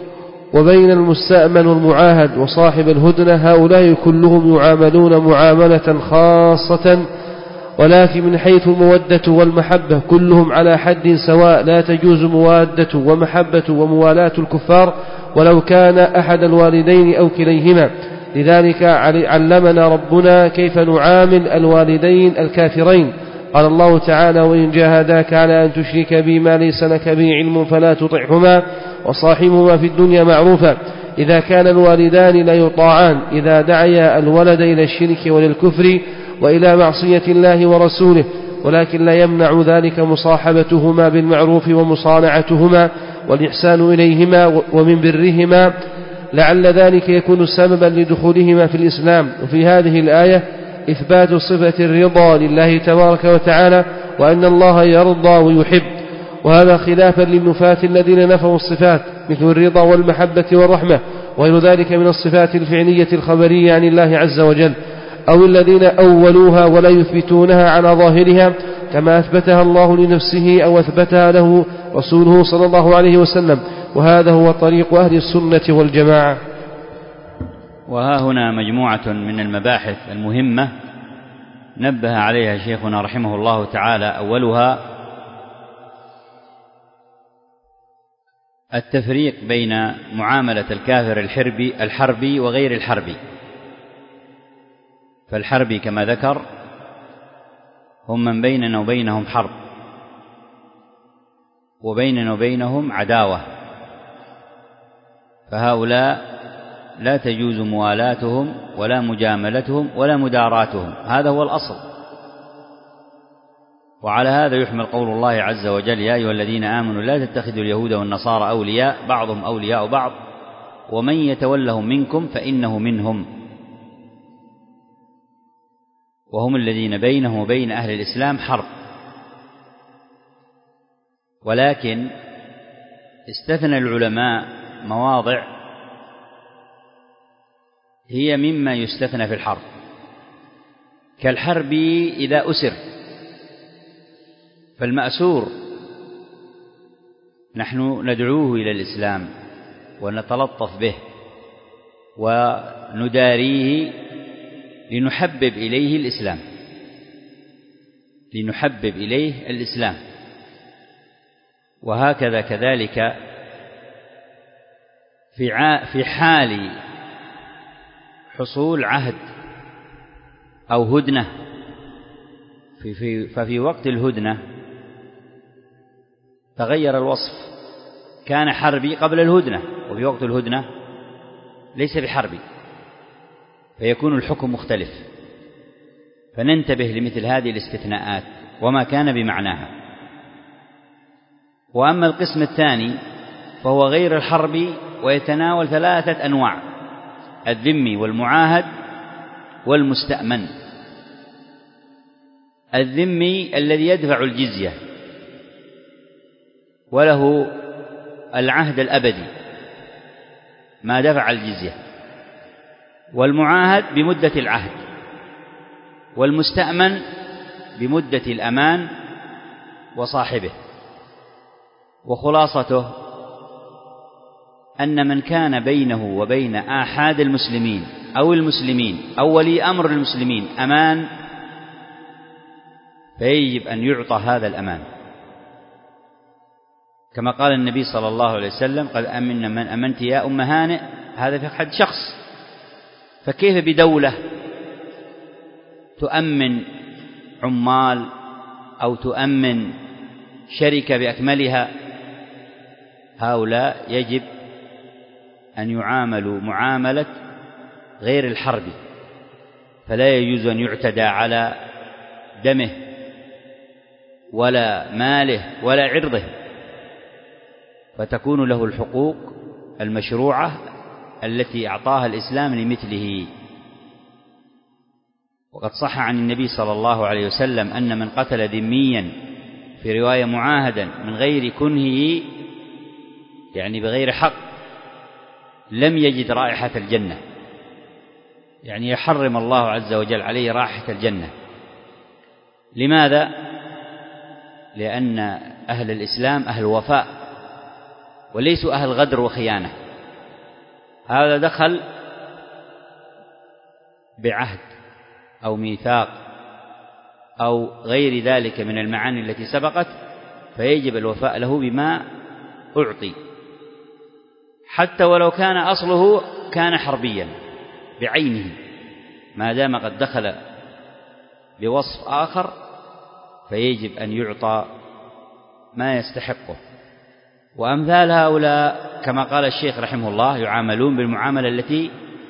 وبين المستأمن والمعاهد وصاحب الهدنة. هؤلاء كلهم يعاملون معاملة خاصة، ولكن من حيث المودة والمحبة كلهم على حد سواء، لا تجوز موادة ومحبة وموالاة الكفار ولو كان أحد الوالدين أو كليهما. لذلك علمنا ربنا كيف نعامل الوالدين الكافرين. قال الله تعالى: وإن جاهداك على أن تشرك بي ما ليس لك به علم فلا تطعهما وصاحبهما في الدنيا معروفا. إذا كان الوالدان لا يطاعان إذا دعيا الولد إلى الشرك وللكفر وإلى معصية الله ورسوله، ولكن لا يمنع ذلك مصاحبتهما بالمعروف ومصانعتهما والإحسان إليهما ومن برهما، لعل ذلك يكون سببا لدخولهما في الإسلام. وفي هذه الآية إثبات صفة الرضا لله تبارك وتعالى، وأن الله يرضى ويحب، وهذا خلافا للنفاة الذين نفوا الصفات مثل الرضا والمحبة والرحمة وغير ذلك من الصفات الفعلية الخبرية عن الله عز وجل، أو الذين أولوها ولا يثبتونها على ظاهرها كما أثبتها الله لنفسه أو أثبتها له رسوله صلى الله عليه وسلم. وهذا هو طريق أهل السنة والجماعة. وها هنا مجموعة من المباحث المهمة نبه عليها شيخنا رحمه الله تعالى. أولها التفريق بين معاملة الكافر الحربي الحربي وغير الحربي. فالحربي كما ذكر هم من بيننا وبينهم حرب، وبيننا وبينهم عداوة، فهؤلاء لا تجوز موالاتهم ولا مجاملتهم ولا مداراتهم، هذا هو الأصل. وعلى هذا يحمل قول الله عز وجل: يا أيها الذين آمنوا لا تتخذوا اليهود والنصارى أولياء بعضهم أولياء بعض ومن يتولهم منكم فإنه منهم، وهم الذين بينهم وبين أهل الإسلام حرب. ولكن استثنى العلماء مواضع هي مما يستثنى في الحرب، كالحرب إذا أسر، فالمأسور نحن ندعوه إلى الإسلام ونتلطف به ونداريه لنحبب إليه الإسلام لنحبب إليه الإسلام وهكذا كذلك في في حال حصول عهد أو هدنة. في في ففي وقت الهدنة تغير الوصف، كان حربي قبل الهدنة، وفي وقت الهدنة ليس بحربي، فيكون الحكم مختلف. فننتبه لمثل هذه الاستثناءات وما كان بمعناها. وأما القسم الثاني فهو غير الحربي، ويتناول ثلاثة أنواع: الذمي والمعاهد والمستأمن. الذمي الذي يدفع الجزية وله العهد الأبدي ما دفع الجزية، والمعاهد بمدة العهد، والمستأمن بمدة الأمان وصاحبه. وخلاصته أن من كان بينه وبين آحاد المسلمين أو المسلمين أو ولي أمر المسلمين أمان، فيجب أن يعطى هذا الأمان، كما قال النبي صلى الله عليه وسلم: قد أمن من أمنت يا أم هانئ. هذا في حد شخص، فكيف بدولة تؤمن عمال أو تؤمن شركة بأكملها؟ هؤلاء يجب أن يعاملوا معاملة غير الحرب، فلا يجوز أن يعتدى على دمه ولا ماله ولا عرضه، فتكون له الحقوق المشروعة التي أعطاها الإسلام لمثله. وقد صح عن النبي صلى الله عليه وسلم أن من قتل ذميا، في رواية معاهدا، من غير كنهه، يعني بغير حق، لم يجد رائحة الجنة، يعني يحرم الله عز وجل عليه رائحة الجنة. لماذا؟ لأن أهل الإسلام أهل وفاء وليسوا أهل غدر وخيانة. هذا دخل بعهد أو ميثاق أو غير ذلك من المعاني التي سبقت، فيجب الوفاء له بما أعطي، حتى ولو كان أصله كان حربيا بعينه، ما دام قد دخل بوصف آخر فيجب أن يعطى ما يستحقه. وأمثال هؤلاء كما قال الشيخ رحمه الله يعاملون بالمعاملة التي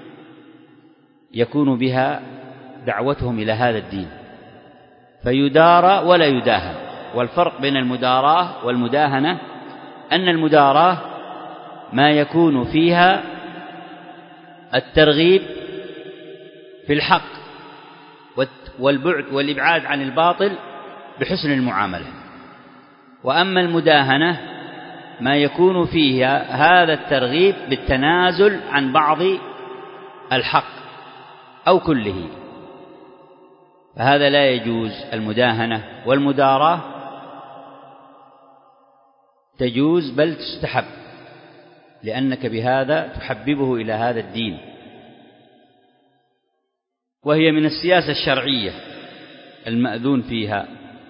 يكون بها دعوتهم إلى هذا الدين، فيدارى ولا يداهن. والفرق بين المداراة والمداهنة أن المداراة ما يكون فيها الترغيب في الحق والبعد والإبعاد عن الباطل بحسن المعاملة، وأما المداهنة ما يكون فيها هذا الترغيب بالتنازل عن بعض الحق أو كله، فهذا لا يجوز. المداهنة والمداراة تجوز بل تستحب، لأنك بهذا تحببه إلى هذا الدين، وهي من السياسة الشرعية المأذون فيها.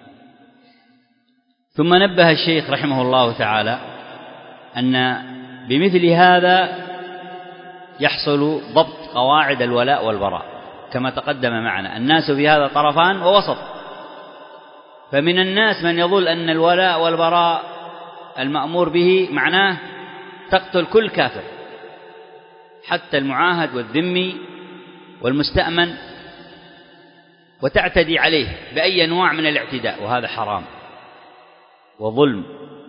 ثم نبه الشيخ رحمه الله تعالى أن بمثل هذا يحصل ضبط قواعد الولاء والبراء، كما تقدم معنا. الناس في هذا طرفان ووسط، فمن الناس من يظن أن الولاء والبراء المأمور به معناه تقتل كل كافر، حتى المعاهد والذمي والمستأمن، وتعتدي عليه بأي أنواع من الاعتداء، وهذا حرام وظلم،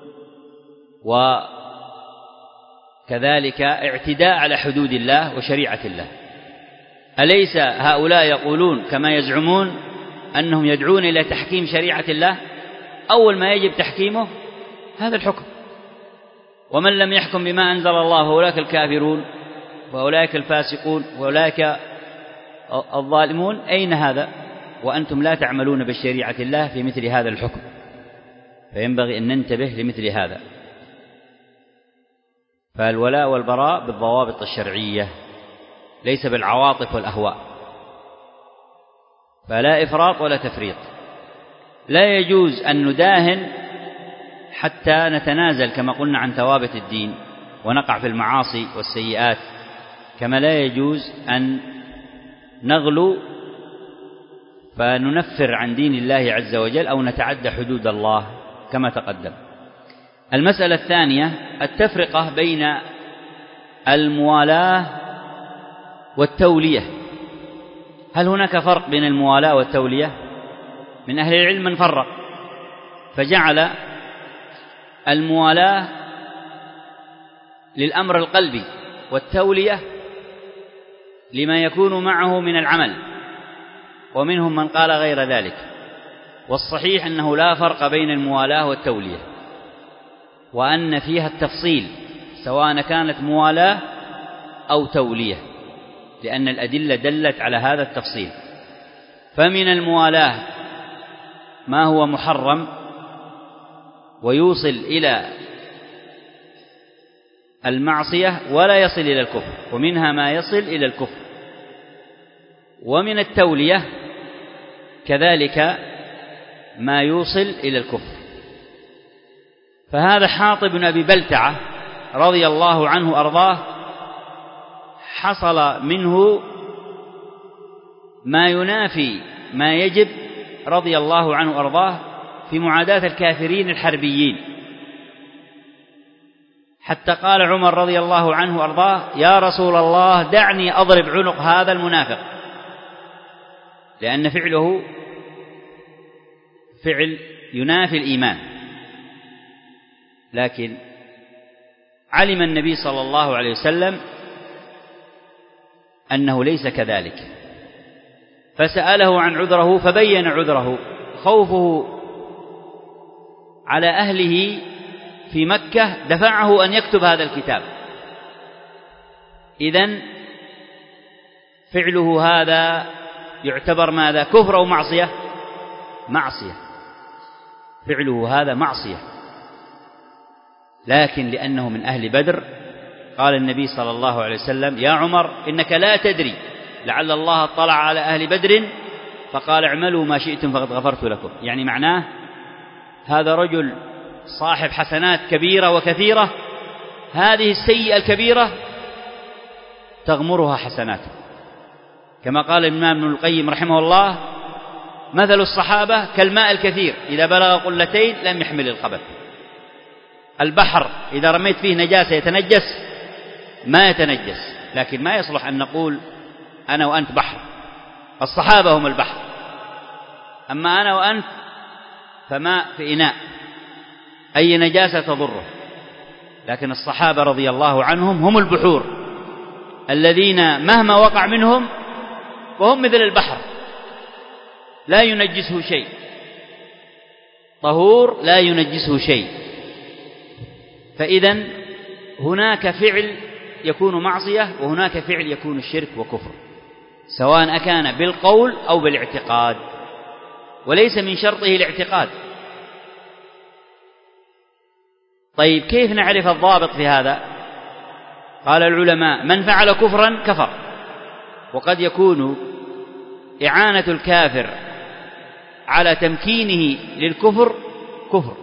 وكذلك اعتداء على حدود الله وشريعة الله. أليس هؤلاء يقولون كما يزعمون أنهم يدعون إلى تحكيم شريعة الله؟ أول ما يجب تحكيمه هذا الحكم، ومن لم يحكم بما أنزل الله فأولئك الكافرون وأولئك الفاسقون وأولئك الظالمون. أين هذا وأنتم لا تعملون بشريعة الله في مثل هذا الحكم؟ فينبغي أن ننتبه لمثل هذا. فالولاء والبراء بالضوابط الشرعية ليس بالعواطف والأهواء، فلا إفراط ولا تفريط. لا يجوز أن نداهن حتى نتنازل كما قلنا عن ثوابت الدين ونقع في المعاصي والسيئات، كما لا يجوز أن نغلو فننفر عن دين الله عز وجل أو نتعدى حدود الله كما تقدم. المسألة الثانية التفرقة بين الموالاة والتولية. هل هناك فرق بين الموالاة والتولية؟ من أهل العلم من فرق، فجعل الموالاة للأمر القلبي والتولية لما يكون معه من العمل، ومنهم من قال غير ذلك. والصحيح أنه لا فرق بين الموالاة والتولية، وأن فيها التفصيل سواء كانت موالاة أو تولية، لأن الأدلة دلت على هذا التفصيل. فمن الموالاة ما هو محرم ويوصل إلى المعصية ولا يصل إلى الكفر، ومنها ما يصل إلى الكفر. ومن التولية كذلك ما يوصل إلى الكفر. فهذا حاطب بن أبي بلتعة رضي الله عنه أرضاه حصل منه ما ينافي ما يجب رضي الله عنه أرضاه في معاداة الكافرين الحربيين، حتى قال عمر رضي الله عنه أرضاه: يا رسول الله دعني أضرب عنق هذا المنافق، لأن فعله فعل ينافي الإيمان. لكن علم النبي صلى الله عليه وسلم أنه ليس كذلك، فسأله عن عذره فبين عذره: خوفه على أهله في مكة دفعه أن يكتب هذا الكتاب. إذن فعله هذا يعتبر ماذا؟ كفر أو معصية؟ معصية. فعله هذا معصية، لكن لأنه من أهل بدر قال النبي صلى الله عليه وسلم: يا عمر إنك لا تدري لعل الله اطلع على أهل بدر فقال اعملوا ما شئتم فقد غفرت لكم. يعني معناه هذا رجل صاحب حسنات كبيرة وكثيرة، هذه السيئة الكبيرة تغمرها حسناته، كما قال الإمام ابن القيم رحمه الله: مثل الصحابة كالماء الكثير إذا بلغ قلتين لم يحمل الخبث. البحر إذا رميت فيه نجاسة يتنجس؟ ما يتنجس، لكن ما يصلح أن نقول أنا وأنت بحر. الصحابة هم البحر، أما أنا وأنت فماء في إناء، أي نجاسة تضره. لكن الصحابة رضي الله عنهم هم البحور الذين مهما وقع منهم وهم مثل البحر لا ينجسه شيء، طهور لا ينجسه شيء. فإذن هناك فعل يكون معصية وهناك فعل يكون الشرك وكفر، سواء أكان بالقول أو بالاعتقاد، وليس من شرطه الاعتقاد. طيب كيف نعرف الضابط في هذا؟ قال العلماء: من فعل كفرا كفر. وقد يكون إعانة الكافر على تمكينه للكفر كفر،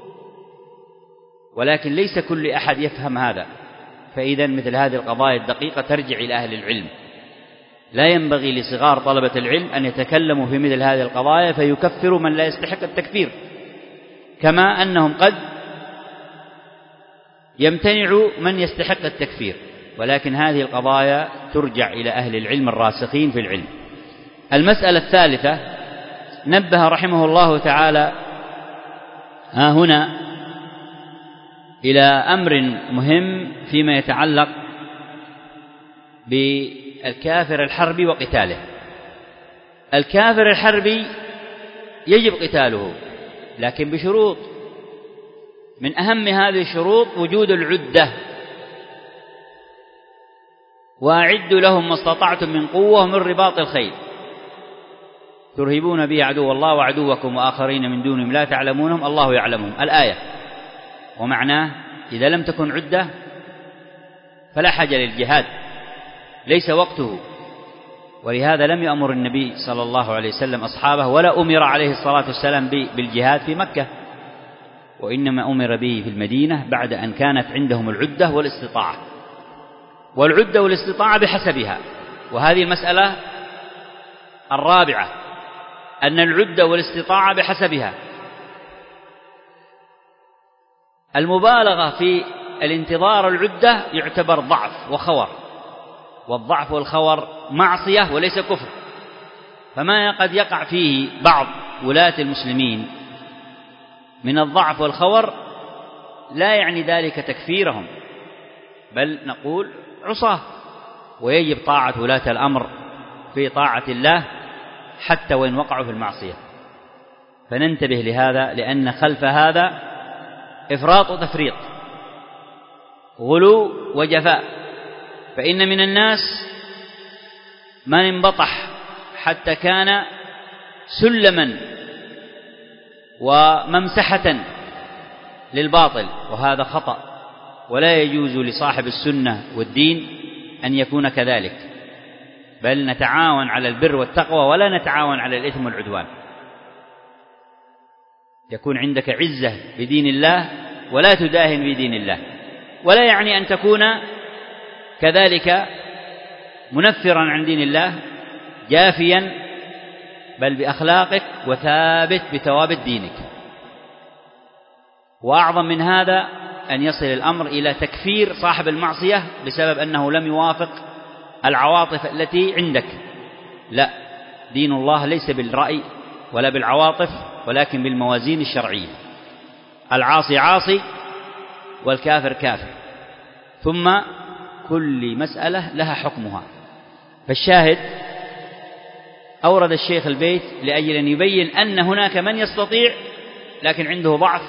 ولكن ليس كل أحد يفهم هذا. فإذا مثل هذه القضايا الدقيقة ترجع إلى أهل العلم. لا ينبغي لصغار طلبة العلم أن يتكلموا في مثل هذه القضايا فيكفروا من لا يستحق التكفير، كما أنهم قد يمتنع من يستحق التكفير. ولكن هذه القضايا ترجع إلى أهل العلم الراسخين في العلم. المسألة الثالثة نبه رحمه الله تعالى ها هنا إلى أمر مهم فيما يتعلق بالكافر الحربي وقتاله. الكافر الحربي يجب قتاله، لكن بشروط. من أهم هذه الشروط وجود العدة: وأعدوا لهم ما استطعتم من قوة من رباط الخيل ترهبون به عدو الله وعدوكم وآخرين من دونهم لا تعلمونهم الله يعلمهم. الآية. ومعناه إذا لم تكن عدة فلا حاجة للجهاد، ليس وقته. ولهذا لم يأمر النبي صلى الله عليه وسلم أصحابه ولا أمر عليه الصلاة والسلام بالجهاد في مكة، وإنما أمر به في المدينة بعد أن كانت عندهم العدة والاستطاعة. والعدة والاستطاعة بحسبها. وهذه المسألة الرابعة، أن العدة والاستطاعة بحسبها. المبالغة في الانتظار العدة يعتبر ضعف وخور، والضعف والخور معصية وليس كفر. فما قد يقع فيه بعض ولاة المسلمين من الضعف والخور لا يعني ذلك تكفيرهم، بل نقول عصاة، ويجب طاعة ولاة الأمر في طاعة الله حتى وإن وقعوا في المعصية. فننتبه لهذا، لأن خلف هذا إفراط وتفريط، غلو وجفاء. فإن من الناس من انبطح حتى كان سلما وممسحة للباطل، وهذا خطأ، ولا يجوز لصاحب السنة والدين أن يكون كذلك، بل نتعاون على البر والتقوى ولا نتعاون على الإثم والعدوان. يكون عندك عزة بدين الله ولا تداهن بدين الله، ولا يعني أن تكون كذلك منفرا عن دين الله جافيا، بل بأخلاقك وثابت بثوابت دينك. وأعظم من هذا أن يصل الأمر إلى تكفير صاحب المعصية بسبب أنه لم يوافق العواطف التي عندك. لا، دين الله ليس بالرأي ولا بالعواطف، ولكن بالموازين الشرعية. العاصي عاصي والكافر كافر، ثم كل مسألة لها حكمها. فالشاهد أورد الشيخ البيت لأجل أن يبين أن هناك من يستطيع لكن عنده ضعف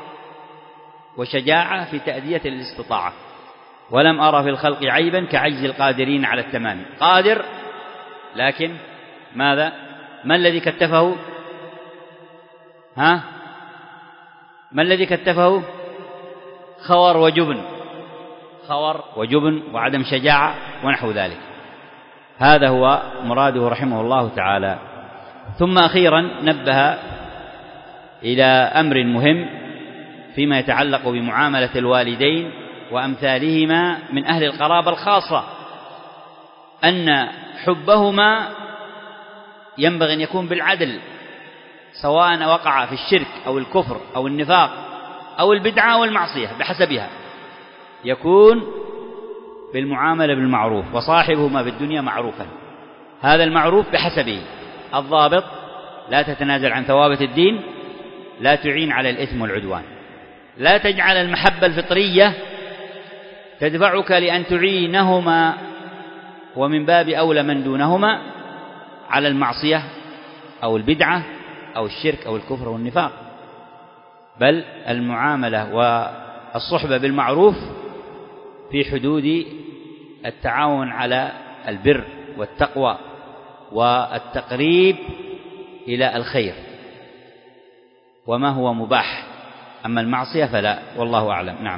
وشجاعة في تأدية الاستطاعة. ولم أرى في الخلق عيبا كعجز القادرين على التمام. قادر لكن ماذا؟ ما الذي كتفه؟ ها؟ ما الذي كتفه؟ خور وجبن، خور وجبن وعدم شجاعة ونحو ذلك. هذا هو مراده رحمه الله تعالى. ثم أخيرا نبه إلى أمر مهم فيما يتعلق بمعاملة الوالدين وأمثالهما من أهل القرابة الخاصة، أن حبهما ينبغي أن يكون بالعدل، سواء وقع في الشرك أو الكفر أو النفاق أو البدعة أو المعصية بحسبها، يكون بالمعاملة بالمعروف، وصاحبهما بالدنيا معروفا. هذا المعروف بحسبه. الضابط: لا تتنازل عن ثوابت الدين، لا تعين على الإثم والعدوان، لا تجعل المحبة الفطرية تدفعك لأن تعينهما، ومن باب أولى من دونهما، على المعصية أو البدعة أو الشرك أو الكفر والنفاق. بل المعاملة والصحبة بالمعروف في حدود التعاون على البر والتقوى والتقريب إلى الخير، وما هو مباح. أما المعصية فلا، والله أعلم. نعم.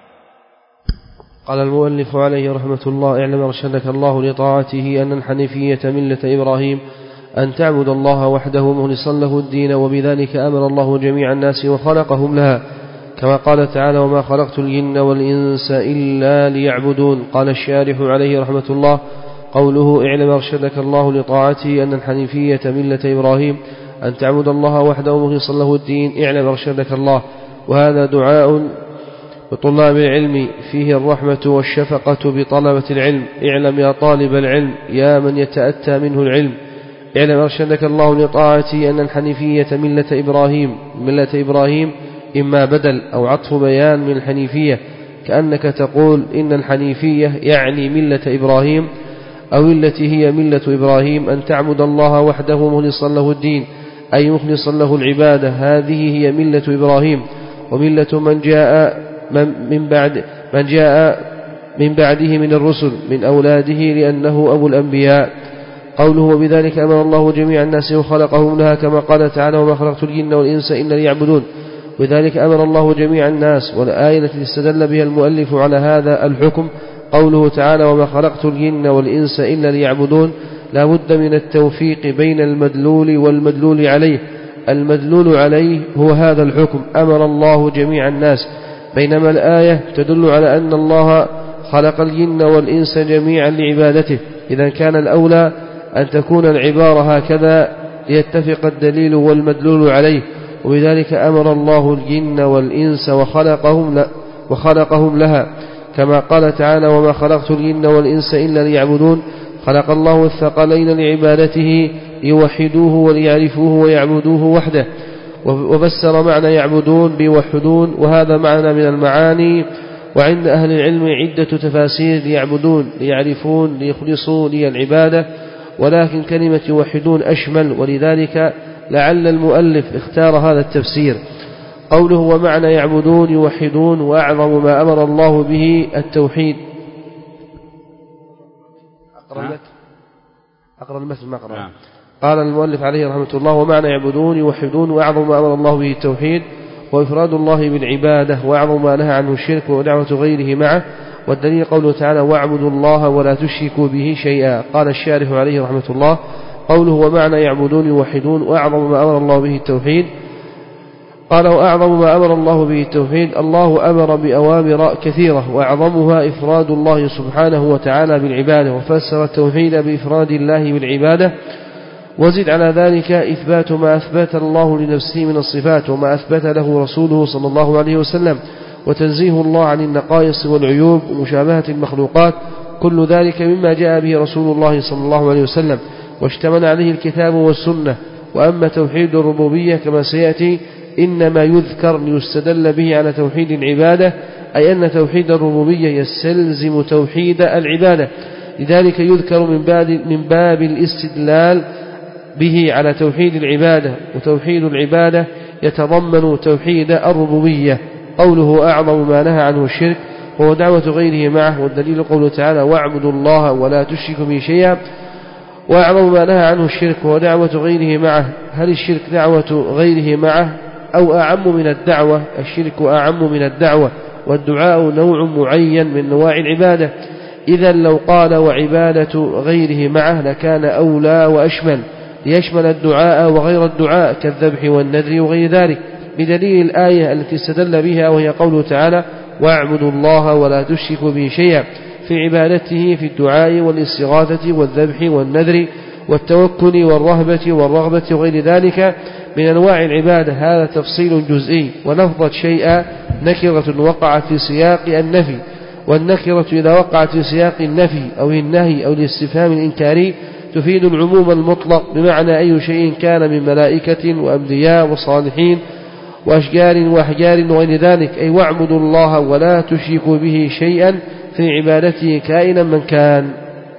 قال المؤلف عليه رحمة الله: اعلم أرشدك الله لطاعته أن الحنيفية ملة إبراهيم أن تعبد الله وحده مخلصا له الدين، وبذلك أمر الله جميع الناس وخلقهم لها، كما قال تعالى: وما خلقت الجن والإنس إلا ليعبدون. قال الشارح عليه رحمة الله: قوله اعلم أرشدك الله لطاعته أن الحنيفية ملة إبراهيم أن تعبد الله وحده مخلصا له الدين، اعلم أرشدك الله. وهذا دعاء بطلاب العلم فيه الرحمة والشفقة بطلبة العلم. اعلم يا طالب العلم، يا من يتأتى منه العلم، اعلم أرشدك الله لطاعته أن الحنيفية ملة إبراهيم. ملة إبراهيم إما بدل أو عطف بيان من الحنيفية، كأنك تقول إن الحنيفية يعني ملة إبراهيم، أو التي هي ملة إبراهيم أن تعبد الله وحده مخلصا له الدين، أي مخلصا له العبادة. هذه هي ملة إبراهيم، وملة من جاء من بعد من جاء من بعده من الرسل من أولاده، لأنه أبو الأنبياء. قوله وبذلك أمر الله جميع الناس وخلقهم لها، كما قال تعالى: وما خلقت الجن والإنس إلا ليعبدون. وذلك أمر الله جميع الناس. والآية التي استدل بها المؤلف على هذا الحكم قوله تعالى: وما خلقت الجن والإنس إلا ليعبدون. لا بد من التوفيق بين المدلول والمدلول عليه. المدلول عليه هو هذا الحكم: أمر الله جميع الناس، بينما الآية تدل على أن الله خلق الجن والإنس جميعا لعبادته. إذا كان الأولى أن تكون العبارة هكذا ليتفق الدليل والمدلول عليه. وبذلك أمر الله الجن والإنس وخلقهم, وخلقهم لها، كما قال تعالى: وما خلقت الجن والإنس إلا ليعبدون. خلق الله الثقلين لعبادته ليوحدوه وليعرفوه ويعبدوه وحده. وفسر معنى يعبدون بيوحدون، وهذا معنى من المعاني. وعند أهل العلم عدة تفاسير: ليعبدون، ليعرفون، ليخلصوا لي العبادة، ولكن كلمة يوحدون أشمل، ولذلك لعل المؤلف اختار هذا التفسير. قوله ومعنى يعبدون يوحدون، وأعظم ما أمر الله به التوحيد. أقرأ المثل ما أقرأ. قال المؤلف عليه رحمة الله: ومعنى يعبدون يوحدون، وأعظم ما أمر الله به التوحيد. وإفراد الله بالعبادة، وأعظم ما نهى عنه الشرك ودعوة غيره معه. والدليل قوله تعالى واعبدوا الله ولا تشركوا به شيئا. قال الشارح عليه رحمة الله قوله ومعنى يعبدون يوحدون وأعظم ما أمر الله به التوحيد. قال وأعظم ما أمر الله به التوحيد. الله أمر بأوامر كثيرة وأعظمها إفراد الله سبحانه وتعالى بالعبادة، وفسر التوحيد بإفراد الله بالعبادة، وزد على ذلك إثبات ما أثبت الله لنفسه من الصفات وما أثبت له رسوله صلى الله عليه وسلم، وتنزيه الله عن النقائص والعيوب ومشابهة المخلوقات، كل ذلك مما جاء به رسول الله صلى الله عليه وسلم واشتمل عليه الكتاب والسنة. وأما توحيد الربوبية كما سيأتي إنما يذكر ليستدل به على توحيد العبادة، أي أن توحيد الربوبية يستلزم توحيد العبادة، لذلك يذكر من باب, من باب الاستدلال به على توحيد العبادة. وتوحيد العبادة يتضمن توحيد الربوبية. قوله أعظم ما نهى عنه الشرك وهو دعوة غيره معه، والدليل قوله تعالى واعبدوا الله ولا تشركوا به شيئا. وأعظم ما نهى عنه الشرك وهو دعوة غيره معه. هل الشرك دعوة غيره معه أو أعم من الدعوة؟ الشرك أعم من الدعوة، والدعاء نوع معين من نواع العبادة. إذا لو قال وعبادة غيره معه لكان أولى وأشمل، ليشمل الدعاء وغير الدعاء كالذبح والنذر وغير ذلك، بدليل الآية التي استدل بها وهي قوله تعالى واعبدوا الله ولا تشركوا به شيئا، في عبادته في الدعاء والاستغاثة والذبح والنذر والتوكل والرهبة والرغبة وغير ذلك من أنواع العبادة. هذا تفصيل جزئي. ولفظة شيئا نكرة وقعت في سياق النفي، والنكرة إذا وقعت في سياق النفي أو النهي أو الاستفهام الإنكاري تفيد العموم المطلق، بمعنى أي شيء كان من ملائكة وأنبياء وصالحين وأشجار وأحجار وغير ذلك، أي واعبدوا الله ولا تشركوا به شيئا في عبادته كائنا من كان.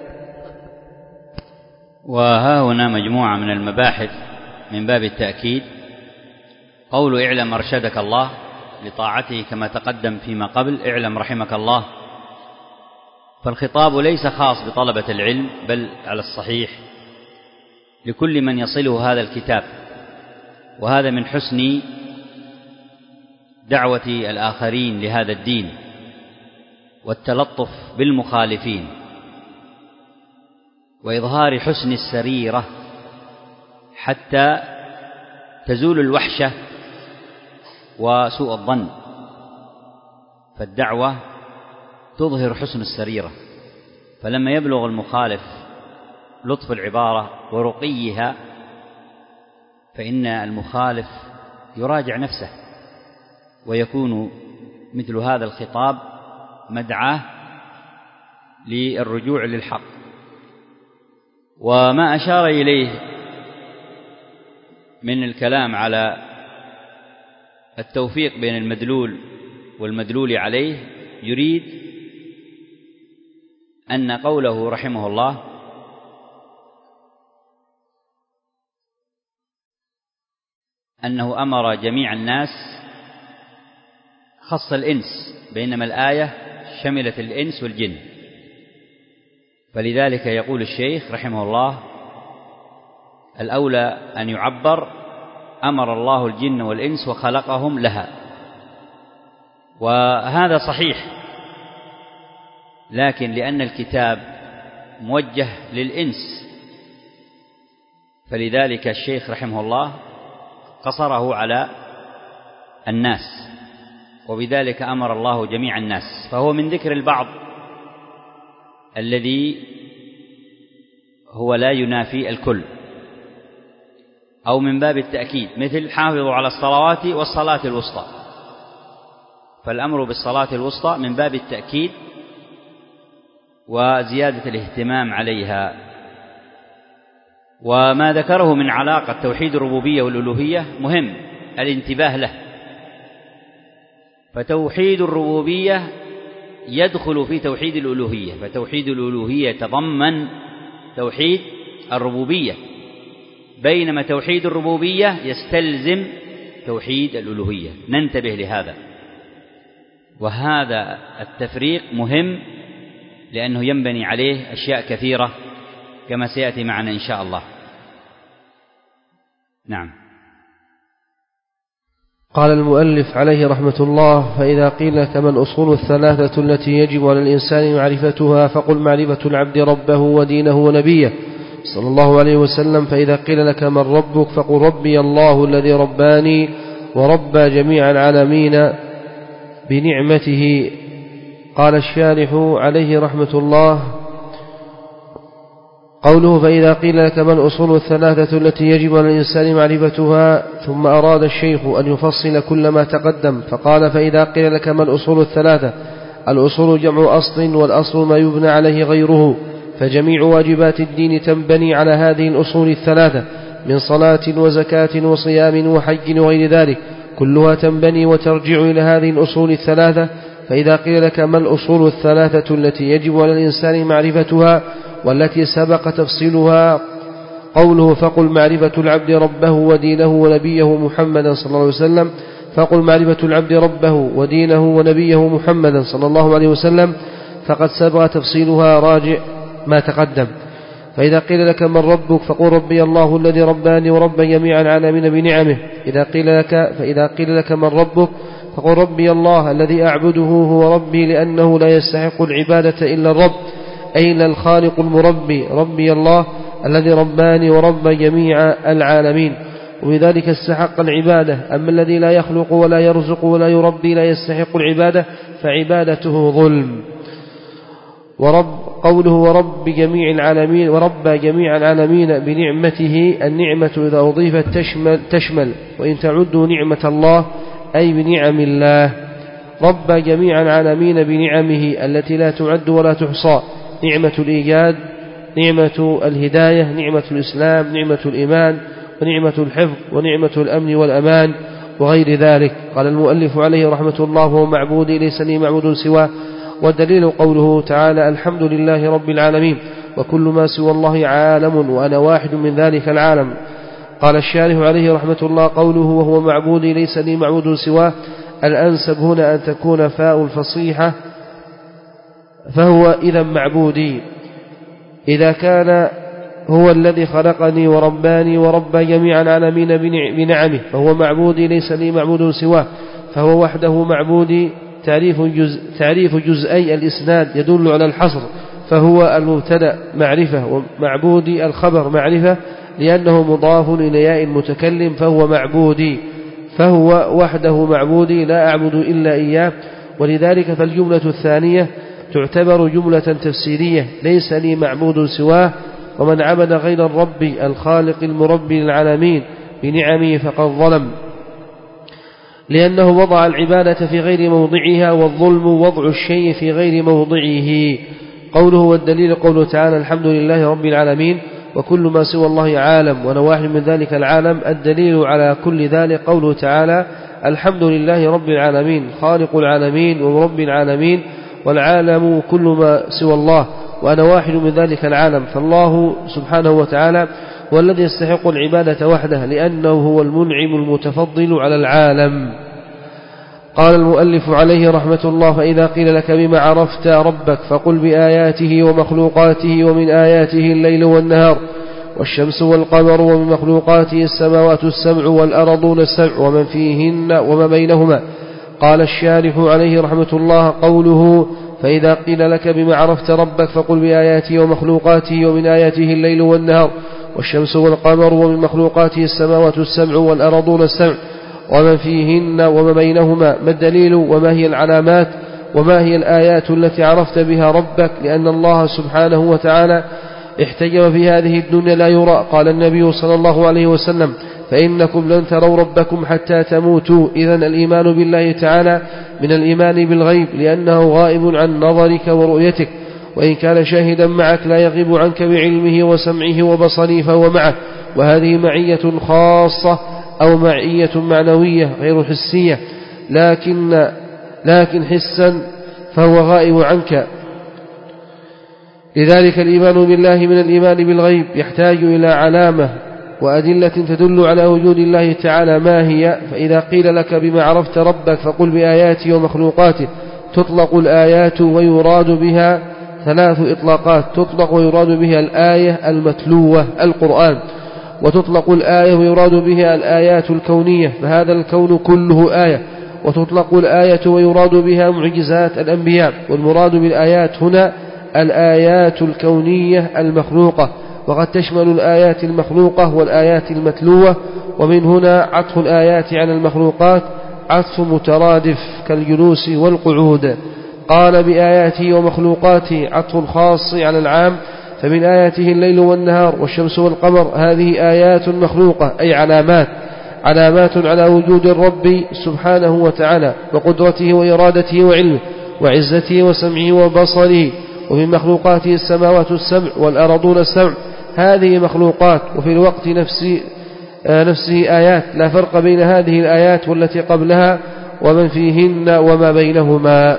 وها هنا مجموعة من المباحث من باب التأكيد. قول اعلم أرشدك الله لطاعته كما تقدم فيما قبل، اعلم رحمك الله، فالخطاب ليس خاص بطلبة العلم، بل على الصحيح لكل من يصله هذا الكتاب. وهذا من حسن دعوة الآخرين لهذا الدين والتلطف بالمخالفين وإظهار حسن السريرة حتى تزول الوحشة وسوء الظن. فالدعوة تظهر حسن السريرة، فلما يبلغ المخالف لطف العبارة ورقيها فإن المخالف يراجع نفسه، ويكون مثل هذا الخطاب مدعاة للرجوع للحق. وما أشار إليه من الكلام على التوفيق بين المدلول والمدلول عليه يريد أن قوله رحمه الله أنه أمر جميع الناس خص الإنس، بينما الآية شملت الإنس والجن. فلذلك يقول الشيخ رحمه الله الأولى أن يعبر أمر الله الجن والإنس وخلقهم لها، وهذا صحيح، لكن لأن الكتاب موجه للإنس فلذلك الشيخ رحمه الله قصره على الناس، وبذلك أمر الله جميع الناس. فهو من ذكر البعض الذي هو لا ينافي الكل، أو من باب التأكيد، مثل حافظوا على الصلوات والصلاة الوسطى، فالأمر بالصلاة الوسطى من باب التأكيد وزيادة الاهتمام عليها. وما ذكره من علاقة توحيد الربوبية والألوهية مهم الانتباه له، فتوحيد الربوبية يدخل في توحيد الألوهية، فتوحيد الألوهية يتضمن توحيد الربوبية، بينما توحيد الربوبية يستلزم توحيد الألوهية. ننتبه لهذا، وهذا التفريق مهم لأنه ينبني عليه أشياء كثيرة كما سيأتي معنا إن شاء الله. نعم. قال المؤلف عليه رحمة الله: فإذا قيل لك ما الأصول الثلاثة التي يجب على الإنسان معرفتها فقل معرفة العبد ربه ودينه ونبيه صلى الله عليه وسلم. فإذا قيل لك من ربك فقل ربي الله الذي رباني وربى جميع العالمين بنعمته. قال الشارح عليه رحمة الله: قوله فإذا قيل لك ما الأصول الثلاثة التي يجب على الإنسان معرفتها، ثم أراد الشيخ أن يفصل كل ما تقدم فقال: فإذا قيل لك ما الأصول الثلاثة، الأصول جمع أصل، والأصل ما يبنى عليه غيره، فجميع واجبات الدين تنبني على هذه الأصول الثلاثة من صلاة وزكاة وصيام وحج وغير ذلك، كلها تنبني وترجع إلى هذه الأصول الثلاثة. فإذا قيل لك ما الأصول الثلاثة التي يجب على الإنسان معرفتها والتي سبق تفصيلها، قوله فقل معرفة العبد ربه ودينه ونبيه محمدا صلى الله عليه وسلم، فقل معرفة العبد ربه ودينه ونبيه محمدا صلى الله عليه وسلم فقد سبق تفصيلها راجع ما تقدم. فإذا قيل لك من ربك فقل ربي الله الذي رباني وربى جميع العالمين بنعمه. إذا قيل لك فإذا قيل لك من ربك فقل ربي الله الذي أعبده هو ربي، لأنه لا يستحق العبادة إلا الرب، أي إلا الخالق المربي. ربي الله الذي رباني وربى جميع العالمين، وبذلك استحق العبادة. أما الذي لا يخلق ولا يرزق ولا يربي لا يستحق العبادة فعبادته ظلم. ورب قوله ورب جميع العالمين وربى جميع العالمين بنعمته، النعمة إذا أضيفت تشمل, تشمل وإن تعدوا نعمة الله أي بنعم الله. ربى جميع العالمين بنعمه التي لا تعد ولا تحصى: نعمة الإيجاد، نعمة الهداية، نعمة الإسلام، نعمة الإيمان، ونعمة الحفظ، ونعمة الأمن والأمان وغير ذلك. قال المؤلف عليه رحمة الله: هو معبودي ليس لي معبود سواه. والدليل قوله تعالى: الحمد لله رب العالمين، وكل ما سوى الله عالم وأنا واحد من ذلك العالم. قال الشارح عليه رحمة الله: قوله وهو معبودي ليس لي معبود سواه، الأنسب هنا أن تكون فاء الفصيحة، فهو إذا معبودي إذا كان هو الذي خلقني ورباني وربى جميع العالمين بنعمه، فهو معبودي ليس لي معبود سواه، فهو وحده معبودي. تعريف, جزء تعريف جزئي الإسناد يدل على الحصر، فهو المبتدأ معرفة ومعبودي الخبر معرفة، لأنه مضاف إلى ياء المتكلم، فهو معبودي، فهو وحده معبودي لا أعبد إلا إياه. ولذلك فالجملة الثانية تعتبر جملة تفسيرية: ليس لي معبود سواه، ومن عبد غير الرب الخالق المربي للعالمين بنعمه فقد ظلم، لأنه وضع العبادة في غير موضعها، والظلم وضع الشيء في غير موضعه. قوله والدليل قوله تعالى: الحمد لله رب العالمين، وكل ما سوى الله عالم وأنا واحد من ذلك العالم. الدليل على كل ذلك قوله تعالى: الحمد لله رب العالمين، خالق العالمين ورب العالمين، والعالم كل ما سوى الله وأنا واحد من ذلك العالم. فالله سبحانه وتعالى هو الذي يستحق العبادة وحده، لأنه هو المنعم المتفضل على العالم. قال المؤلف عليه رحمة الله: فإذا قيل لك بما عرفت ربك فقل بآياته ومخلوقاته، ومن آياته الليل والنهار والشمس والقمر، ومن مخلوقاته السماوات السبع والأرضون السبع ومن فيهن وما بينهما. قال الشارح عليه رحمة الله: قوله فإذا قيل لك بما عرفت ربك فقل بآياته ومخلوقاته، ومن آياته الليل والنهار والشمس والقمر، ومن مخلوقاته السماوات السبع والأرضون السبع ومن فيهن وما بينهما. ما الدليل وما هي العلامات وما هي الآيات التي عرفت بها ربك؟ لأن الله سبحانه وتعالى احتجب في هذه الدنيا لا يرى. قال النبي صلى الله عليه وسلم: فإنكم لن تروا ربكم حتى تموتوا. إذن الإيمان بالله تعالى من الإيمان بالغيب، لأنه غائب عن نظرك ورؤيتك، وإن كان شاهدا معك لا يغيب عنك بعلمه وسمعه وبصره فهو معك. وهذه معية خاصة أو معية معنوية غير حسية، لكن, لكن حسا فهو غائب عنك. لذلك الإيمان بالله من الإيمان بالغيب يحتاج إلى علامة وأدلة تدل على وجود الله تعالى. ما هي؟ فإذا قيل لك بما عرفت ربك فقل بآياته ومخلوقاته. تطلق الآيات ويراد بها ثلاث إطلاقات: تطلق ويراد بها الآية المتلوة القرآن، وتطلق الآية ويراد بها الآيات الكونية، فهذا الكون كله آية، وتطلق الآية ويراد بها معجزات الأنبياء، والمراد بالآيات هنا الآيات الكونية المخلوقة، وقد تشمل الآيات المخلوقة والآيات المتلوة، ومن هنا عطف الآيات على المخلوقات عطف مترادف كالجلوس والقعود. قال بآياته ومخلوقاته عطف الخاص على العام، فمن آياته الليل والنهار والشمس والقمر، هذه آيات مخلوقة أي علامات علامات على وجود الرب سبحانه وتعالى وقدرته وإرادته وعلمه وعزته وسمعه وبصره. ومن مخلوقاته السماوات السبع والأرضون السبع، هذه مخلوقات، وفي الوقت نفسه, نفسه آيات، لا فرق بين هذه الآيات والتي قبلها ومن فيهن وما بينهما.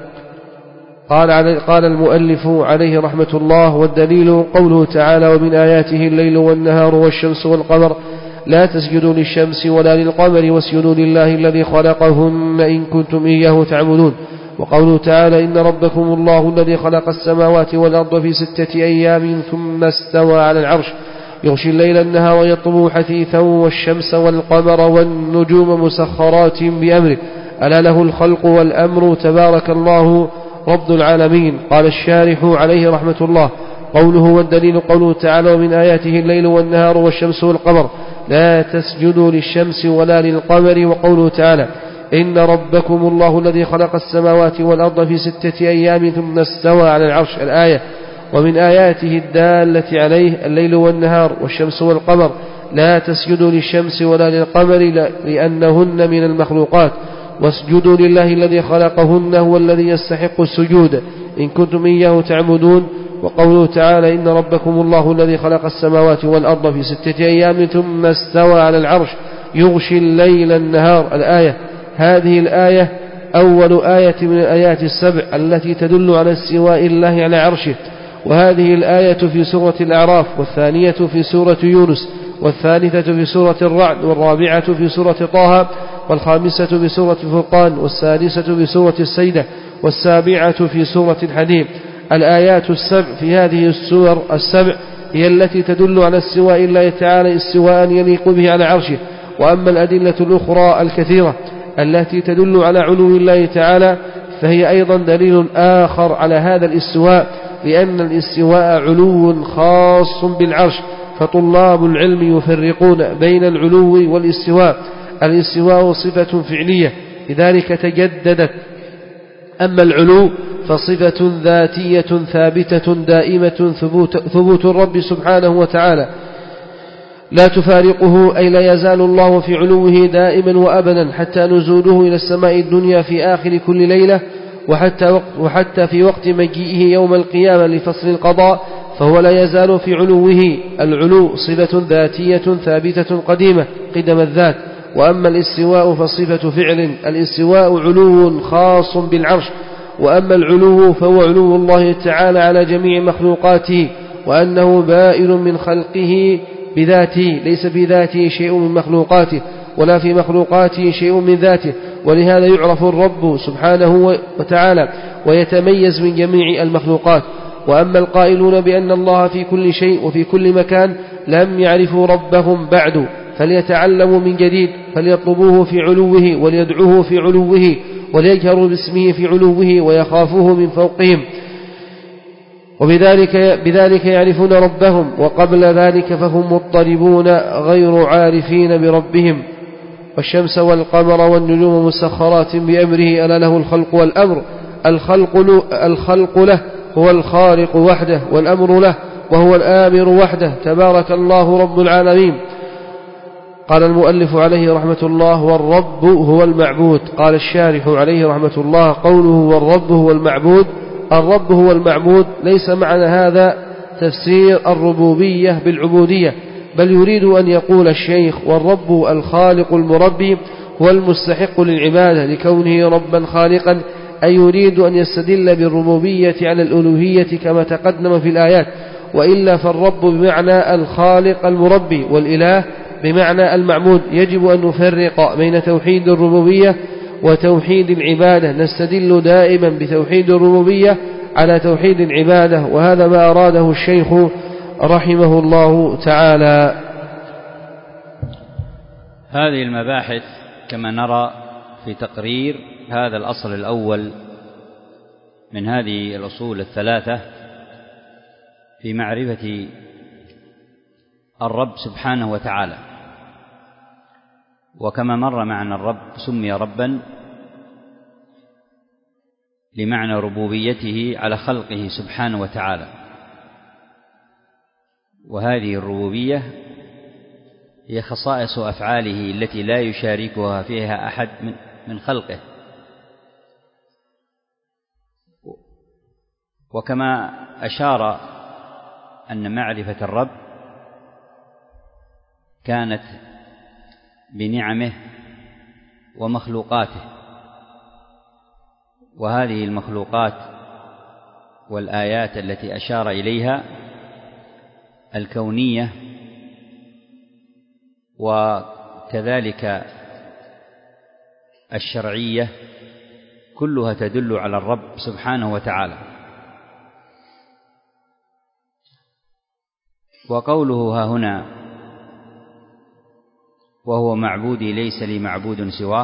قال, قال المؤلف عليه رحمة الله: والدليل قوله تعالى: ومن آياته الليل والنهار والشمس والقمر لا تسجدوا للشمس ولا للقمر واسجدوا لله الذي خلقهن إن كنتم إياه تعبدون. وقوله تعالى: إن ربكم الله الذي خلق السماوات والأرض في ستة أيام ثم استوى على العرش يغشي الليل النهار ويطلبه حثيثا والشمس والقمر والنجوم مسخرات بأمره ألا له الخلق والأمر تبارك الله رب العالمين. قال الشارح عليه رحمة الله: قوله والدليل قوله تعالى: ومن آياته الليل والنهار والشمس والقمر لا تسجدوا للشمس ولا للقمر. وقوله تعالى: إن ربكم الله الذي خلق السماوات والأرض في ستة أيام ثم استوى على العرش، الآية. ومن آياته الدالة عليه الليل والنهار والشمس والقمر لا تسجدوا للشمس ولا للقمر لأنهن من المخلوقات، واسجدوا لله الذي خلقهن هو الذي يستحق السجود إن كنتم إياه تعبدون. وقوله تعالى: إن ربكم الله الذي خلق السماوات والأرض في ستة أيام ثم استوى على العرش يغشي الليل النهار، الآية. هذه الآية أول آية من الآيات السبع التي تدل على استواء الله على عرشه، وهذه الآية في سورة الأعراف، والثانية في سورة يونس، والثالثة في سورة الرعد، والرابعة في سورة طه، والخامسة في سورة الفرقان، والسادسة في سورة السيدة، والسابعة في سورة الحديد. الآيات السبع في هذه السور السبع هي التي تدل على استواء الله تعالى استواء يليق به على عرشه. وأما الأدلة الأخرى الكثيرة التي تدل على علو الله تعالى فهي أيضا دليل آخر على هذا الاستواء، لأن الاستواء علو خاص بالعرش، فطلاب العلم يفرقون بين العلو والاستواء. الاستواء صفة فعلية لذلك تجددت، أما العلو فصفة ذاتية ثابتة دائمة ثبوت, ثبوت الرب سبحانه وتعالى لا تفارقه، أي لا يزال الله في علوه دائما وأبدا حتى نزوله إلى السماء الدنيا في آخر كل ليلة، وحتى, وقت وحتى في وقت مجيئه يوم القيامة لفصل القضاء فهو لا يزال في علوه. العلو صفة ذاتية ثابتة قديمة قدم الذات. وأما الاستواء فصفة فعل، الاستواء علو خاص بالعرش، وأما العلو فهو علو الله تعالى على جميع مخلوقاته، وأنه بائن من خلقه بذاته، ليس في ذاته شيء من مخلوقاته ولا في مخلوقاته شيء من ذاته، ولهذا يعرف الرب سبحانه وتعالى ويتميز من جميع المخلوقات. وأما القائلون بأن الله في كل شيء وفي كل مكان لم يعرفوا ربهم بعد، فليتعلموا من جديد، فليطلبوه في علوه وليدعوه في علوه وليجهروا باسمه في علوه ويخافوه من فوقهم، وبذلك بذلك يعرفون ربهم. وقبل ذلك فهم مضطربون غير عارفين بربهم. والشمس والقمر والنجوم مسخرات بأمره ألا له الخلق والأمر. الخلق له, الخلق له هو الخالق وحده، والأمر له وهو الآمر وحده تبارك الله رب العالمين. قال المؤلف عليه رحمة الله: والرب هو المعبود. قال الشارح عليه رحمة الله: قوله والرب هو المعبود، الرب هو المعبود ليس معنى هذا تفسير الربوبية بالعبودية، بل يريد أن يقول الشيخ والرب الخالق المربي هو المستحق للعبادة لكونه ربا خالقا، أي يريد أن يستدل بالربوبية على الألوهية كما تقدم في الآيات. وإلا فالرب بمعنى الخالق المربي، والإله بمعنى المعبود. يجب أن نفرق بين توحيد الربوبية وتوحيد العبادة، نستدل دائما بتوحيد الربوبية على توحيد العبادة، وهذا ما أراده الشيخ رحمه الله تعالى. هذه المباحث كما نرى في تقرير هذا الأصل الأول من هذه الأصول الثلاثة في معرفة الرب سبحانه وتعالى. وكما مر معنا الرب سمي ربا لمعنى ربوبيته على خلقه سبحانه وتعالى، وهذه الربوبية هي خصائص أفعاله التي لا يشاركها فيها أحد من خلقه. وكما أشار أن معرفة الرب كانت بنعمه ومخلوقاته، وهذه المخلوقات والآيات التي أشار إليها الكونية وكذلك الشرعية كلها تدل على الرب سبحانه وتعالى. وقوله ها هنا وهو معبودي ليس لي معبود سواه،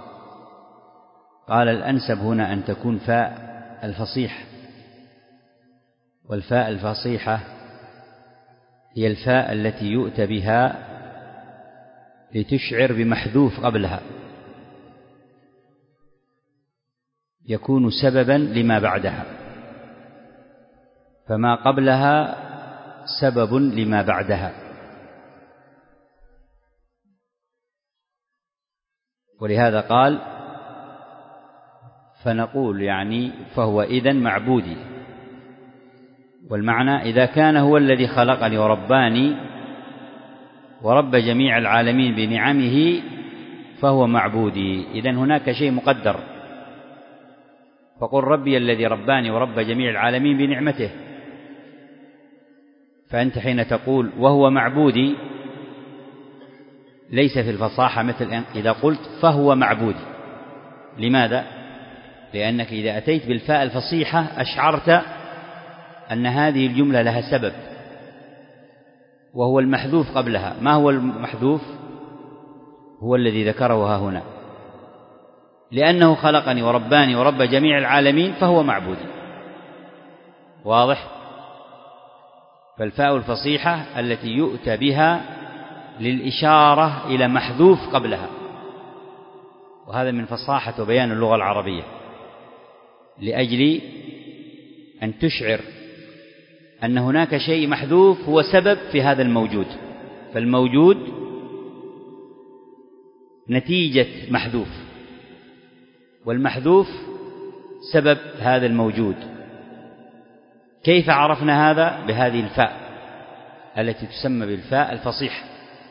قال الأنسب هنا أن تكون فاء الفصيح، والفاء الفصيحة هي الفاء التي يؤتى بها لتشعر بمحذوف قبلها يكون سببا لما بعدها، فما قبلها سبب لما بعدها. ولهذا قال فنقول يعني فهو إذن معبودي، والمعنى إذا كان هو الذي خلقني ورباني ورب جميع العالمين بنعمه فهو معبودي، إذن هناك شيء مقدر، فقل ربي الذي رباني ورب جميع العالمين بنعمته. فأنت حين تقول وهو معبودي ليس في الفصاحة مثل إذا قلت فهو معبودي. لماذا؟ لأنك إذا أتيت بالفاء الفصيحة أشعرت أن هذه الجملة لها سبب، وهو المحذوف قبلها. ما هو المحذوف؟ هو الذي ذكره ها هنا، لأنه خلقني ورباني ورب جميع العالمين فهو معبودي. واضح؟ فالفاء الفصيحة التي يؤتى بها للإشارة إلى محذوف قبلها، وهذا من فصاحة وبيان اللغة العربية، لأجل أن تشعر أن هناك شيء محذوف هو سبب في هذا الموجود، فالموجود نتيجة محذوف، والمحذوف سبب هذا الموجود. كيف عرفنا هذا؟ بهذه الفاء التي تسمى بالفاء الفصيحة.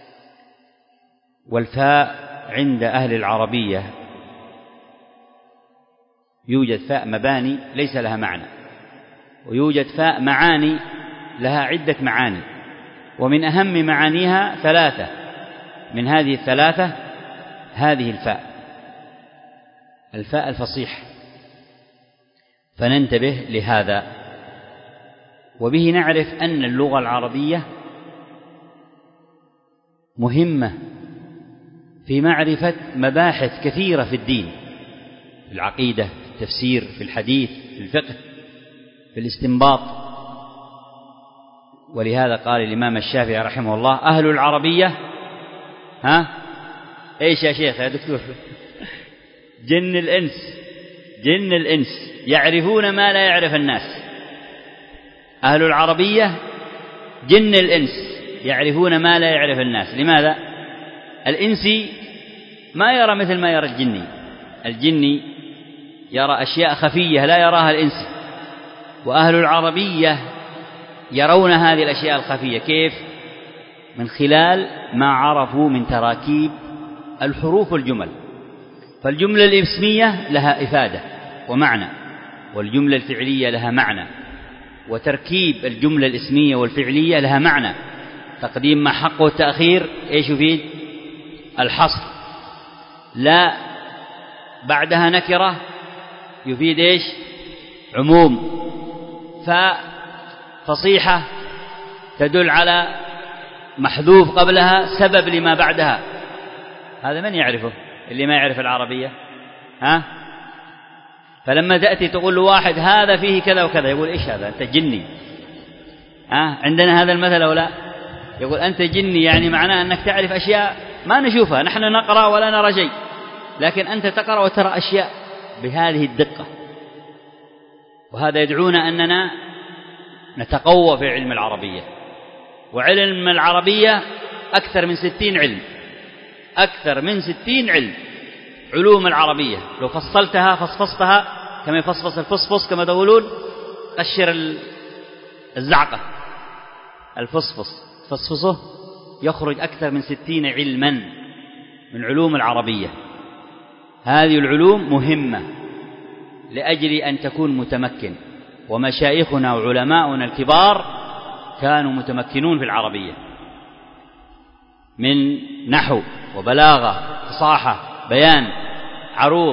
والفاء عند أهل العربية يوجد فاء مباني ليس لها معنى، ويوجد فاء معاني لها عدة معاني، ومن أهم معانيها ثلاثة، من هذه الثلاثة هذه الفاء الفاء الفصيح. فننتبه لهذا، وبه نعرف أن اللغة العربية مهمة في معرفة مباحث كثيرة في الدين، في العقيدة، في التفسير، في الحديث، في الفقه، في الاستنباط. ولهذا قال الإمام الشافعي رحمه الله أهل العربية ها إيش يا شيخ يا دكتور؟ جن الإنس، جن الإنس يعرفون ما لا يعرف الناس. أهل العربية جن الإنس يعرفون ما لا يعرف الناس. لماذا؟ الإنسي ما يرى مثل ما يرى الجني، الجني يرى أشياء خفية لا يراها الإنسي، وأهل العربية يرون هذه الأشياء الخفية. كيف؟ من خلال ما عرفوا من تراكيب الحروف والجمل. فالجملة الاسمية لها إفادة ومعنى، والجملة الفعلية لها معنى، وتركيب الجملة الاسمية والفعلية لها معنى. تقديم مع حق والتأخير إيش يفيد؟ الحصر. لا بعدها نكرة يفيد إيش؟ عموم. ففصيحة تدل على محذوف قبلها سبب لما بعدها. هذا من يعرفه؟ اللي ما يعرف العربية. ها؟ فلما تأتي تقول له واحد هذا فيه كذا وكذا، يقول إيش هذا؟ أنت جني. ها؟ عندنا هذا المثل أو لا؟ يقول أنت جني، يعني معناه أنك تعرف أشياء ما نشوفها، نحن نقرأ ولا نرى شيء، لكن أنت تقرأ وترى أشياء بهذه الدقة. وهذا يدعونا أننا نتقوى في علم العربية. وعلم العربية أكثر من ستين علم، أكثر من ستين علم. علوم العربية لو فصلتها فصفصتها كما يفصفص الفصفص كما تقولون، قشر الزعقة الفصفص فصفصه يخرج أكثر من ستين علما من علوم العربية. هذه العلوم مهمة لأجل أن تكون متمكن، ومشايخنا وعلماؤنا الكبار كانوا متمكنون في العربية من نحو وبلاغة فصاحة بيان عروض،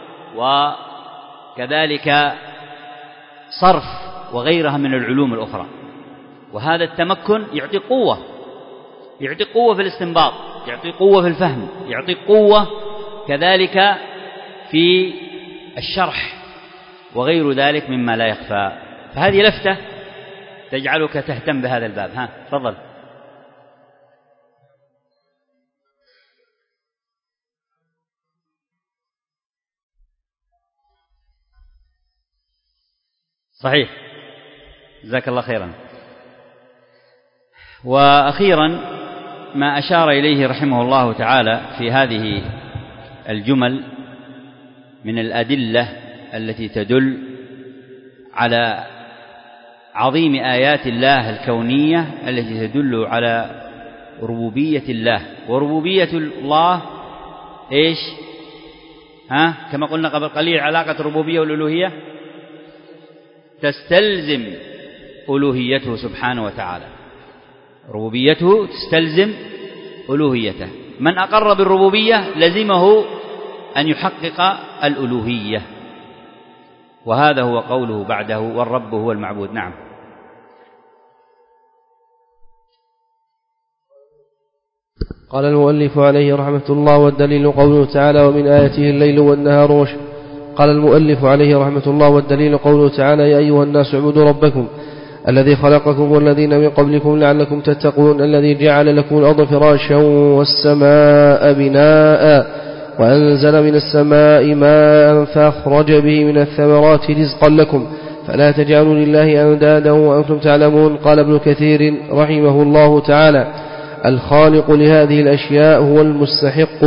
وكذلك صرف وغيرها من العلوم الأخرى. وهذا التمكن يعطي قوة، يعطي قوة في الاستنباط، يعطي قوة في الفهم، يعطي قوة كذلك في الشرح وغير ذلك مما لا يخفى. فهذه لفتة تجعلك تهتم بهذا الباب. ها تفضل. صحيح، جزاك الله خيرا. وأخيرا ما أشار إليه رحمه الله تعالى في هذه الجمل من الأدلة التي تدل على عظيم آيات الله الكونية التي تدل على ربوبية الله. وربوبية الله إيش؟ ها؟ كما قلنا قبل قليل علاقة الربوبية والألوهية تستلزم ألوهيته سبحانه وتعالى. ربوبيته تستلزم ألوهيته. من أقر بالربوبية لزمه أن يحقق الألوهية، وهذا هو قوله بعده والرب هو المعبود. نعم. قال المؤلف عليه رحمة الله: والدليل قوله تعالى: ومن آياته الليل والنهار والشمس. قال المؤلف عليه رحمة الله: والدليل قوله تعالى: يا أيها الناس اعبدوا ربكم الذي خلقكم والذين من قبلكم لعلكم تتقون الذي جعل لكم الأرض فراشا والسماء بناء وأنزل من السماء ماء فأخرج به من الثمرات رزقا لكم فلا تجعلوا لله أندادا وأنتم تعلمون. قال ابن كثير رحمه الله تعالى: الخالق لهذه الأشياء هو المستحق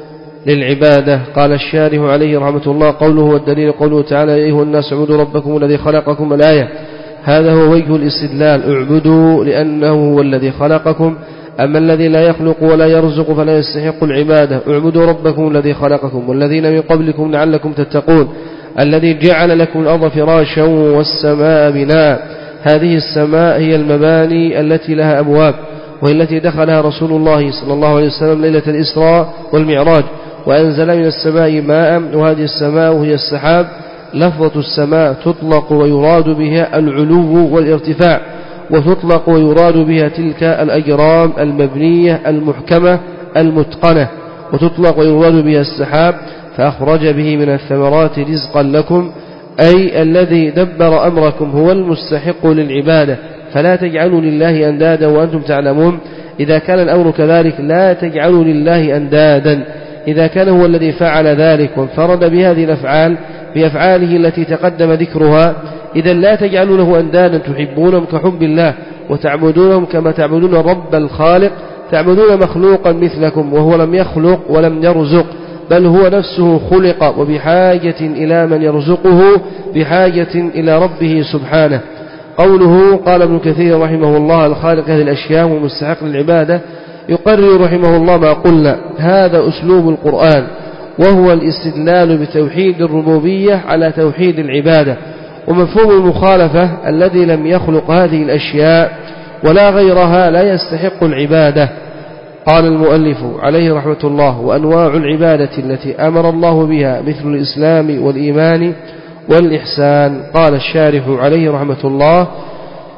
للعبادة. قال الشارح عليه رحمة الله: قوله والدليل قوله تعالى: يا أيها الناس اعبدوا ربكم الذي خلقكم. الآية هذا هو وجه الاستدلال: اعبدوا لأنه هو الذي خلقكم، أما الذي لا يخلق ولا يرزق فلا يستحق العبادة. اعبدوا ربكم الذي خلقكم والذين من قبلكم لعلكم تتقون الذي جعل لكم الأرض فراشا والسماء بناء. هذه السماء هي المباني التي لها أبواب، وهي التي دخلها رسول الله صلى الله عليه وسلم ليلة الإسراء والمعراج. وأنزل من السماء ماء، وهذه السماء هي السحاب. لفظة السماء تطلق ويراد بها العلو والارتفاع، وتطلق ويراد بها تلك الأجرام المبنية المحكمة المتقنة، وتطلق ويراد بها السحاب. فأخرج به من الثمرات رزقا لكم، أي الذي دبر أمركم هو المستحق للعبادة، فلا تجعلوا لله أندادا وأنتم تعلمون. إذا كان الأمر كذلك لا تجعلوا لله أندادا. إذا كان هو الذي فعل ذلك وانفرد بهذه الأفعال بأفعاله التي تقدم ذكرها، إذا لا تجعلوا له أندادا تحبونهم كحب الله وتعبدونهم كما تعبدون الرب الخالق. تعبدون مخلوقا مثلكم وهو لم يخلق ولم يرزق، بل هو نفسه خلق وبحاجة إلى من يرزقه، بحاجة إلى ربه سبحانه. قوله قال ابن كثير رحمه الله: الخالق هذه الأشياء ومستحق للعبادة، يقرر رحمه الله ما قلنا. هذا أسلوب القرآن، وهو الاستدلال بتوحيد الربوبية على توحيد العبادة. ومفهوم المخالفة: الذي لم يخلق هذه الأشياء ولا غيرها لا يستحق العبادة. قال المؤلف عليه رحمة الله: وأنواع العبادة التي أمر الله بها مثل الإسلام والإيمان والإحسان. قال الشارح عليه رحمة الله: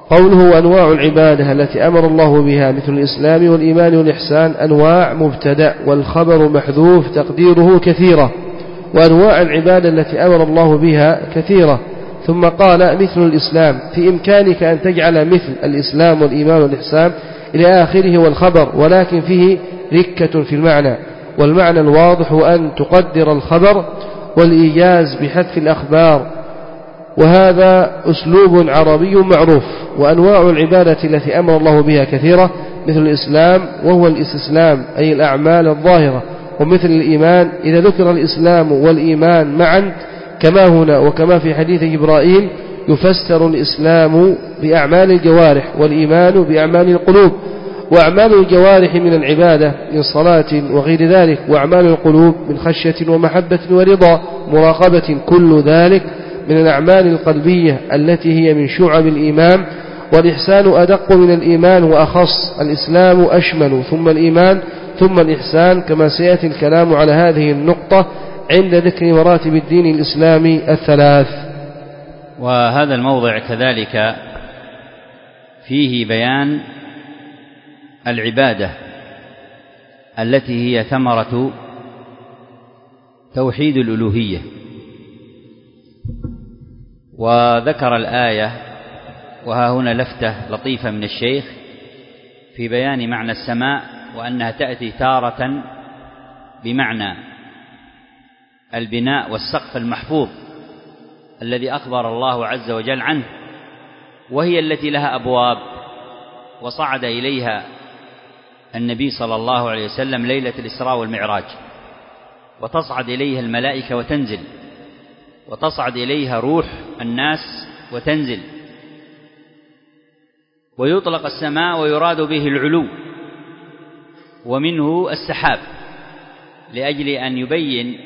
قوله أنواع العبادة التي أمر الله بها مثل الإسلام والإيمان والإحسان أنواع مبتدأ والخبر محذوف تقديره كثيرة، وأنواع العبادة التي أمر الله بها كثيرة. ثم قال مثل الإسلام، في إمكانك أن تجعل مثل الإسلام والإيمان والإحسان إلى آخره والخبر، ولكن فيه ركة في المعنى، والمعنى الواضح أن تقدر الخبر والإيجاز بحذف الأخبار، وهذا أسلوب عربي معروف. وأنواع العبادة التي أمر الله بها كثيرة مثل الإسلام وهو الاستسلام أي الأعمال الظاهرة، ومثل الإيمان إذا ذكر الإسلام والإيمان معا كما هنا وكما في حديث جبرائيل يفسر الإسلام بأعمال الجوارح والإيمان بأعمال القلوب. وأعمال الجوارح من العبادة من صلاة وغير ذلك، وأعمال القلوب من خشية ومحبة ورضا مراقبة، كل ذلك من الأعمال القلبية التي هي من شعب الإيمان. والإحسان أدق من الإيمان وأخص، الإسلام أشمل ثم الإيمان ثم الإحسان، كما سيأتي الكلام على هذه النقطة عند ذكر مراتب الدين الإسلامي الثلاث. وهذا الموضع كذلك فيه بيان العبادة التي هي ثمرة توحيد الألوهية. وذكر الآية، وها هنا لفتة لطيفة من الشيخ في بيان معنى السماء، وأنها تأتي تارة بمعنى البناء والسقف المحفوظ الذي أخبر الله عز وجل عنه، وهي التي لها أبواب وصعد إليها النبي صلى الله عليه وسلم ليلة الإسراء والمعراج، وتصعد إليها الملائكة وتنزل، وتصعد إليها روح الناس وتنزل. ويطلق السماء ويراد به العلو، ومنه السحاب، لأجل أن يبين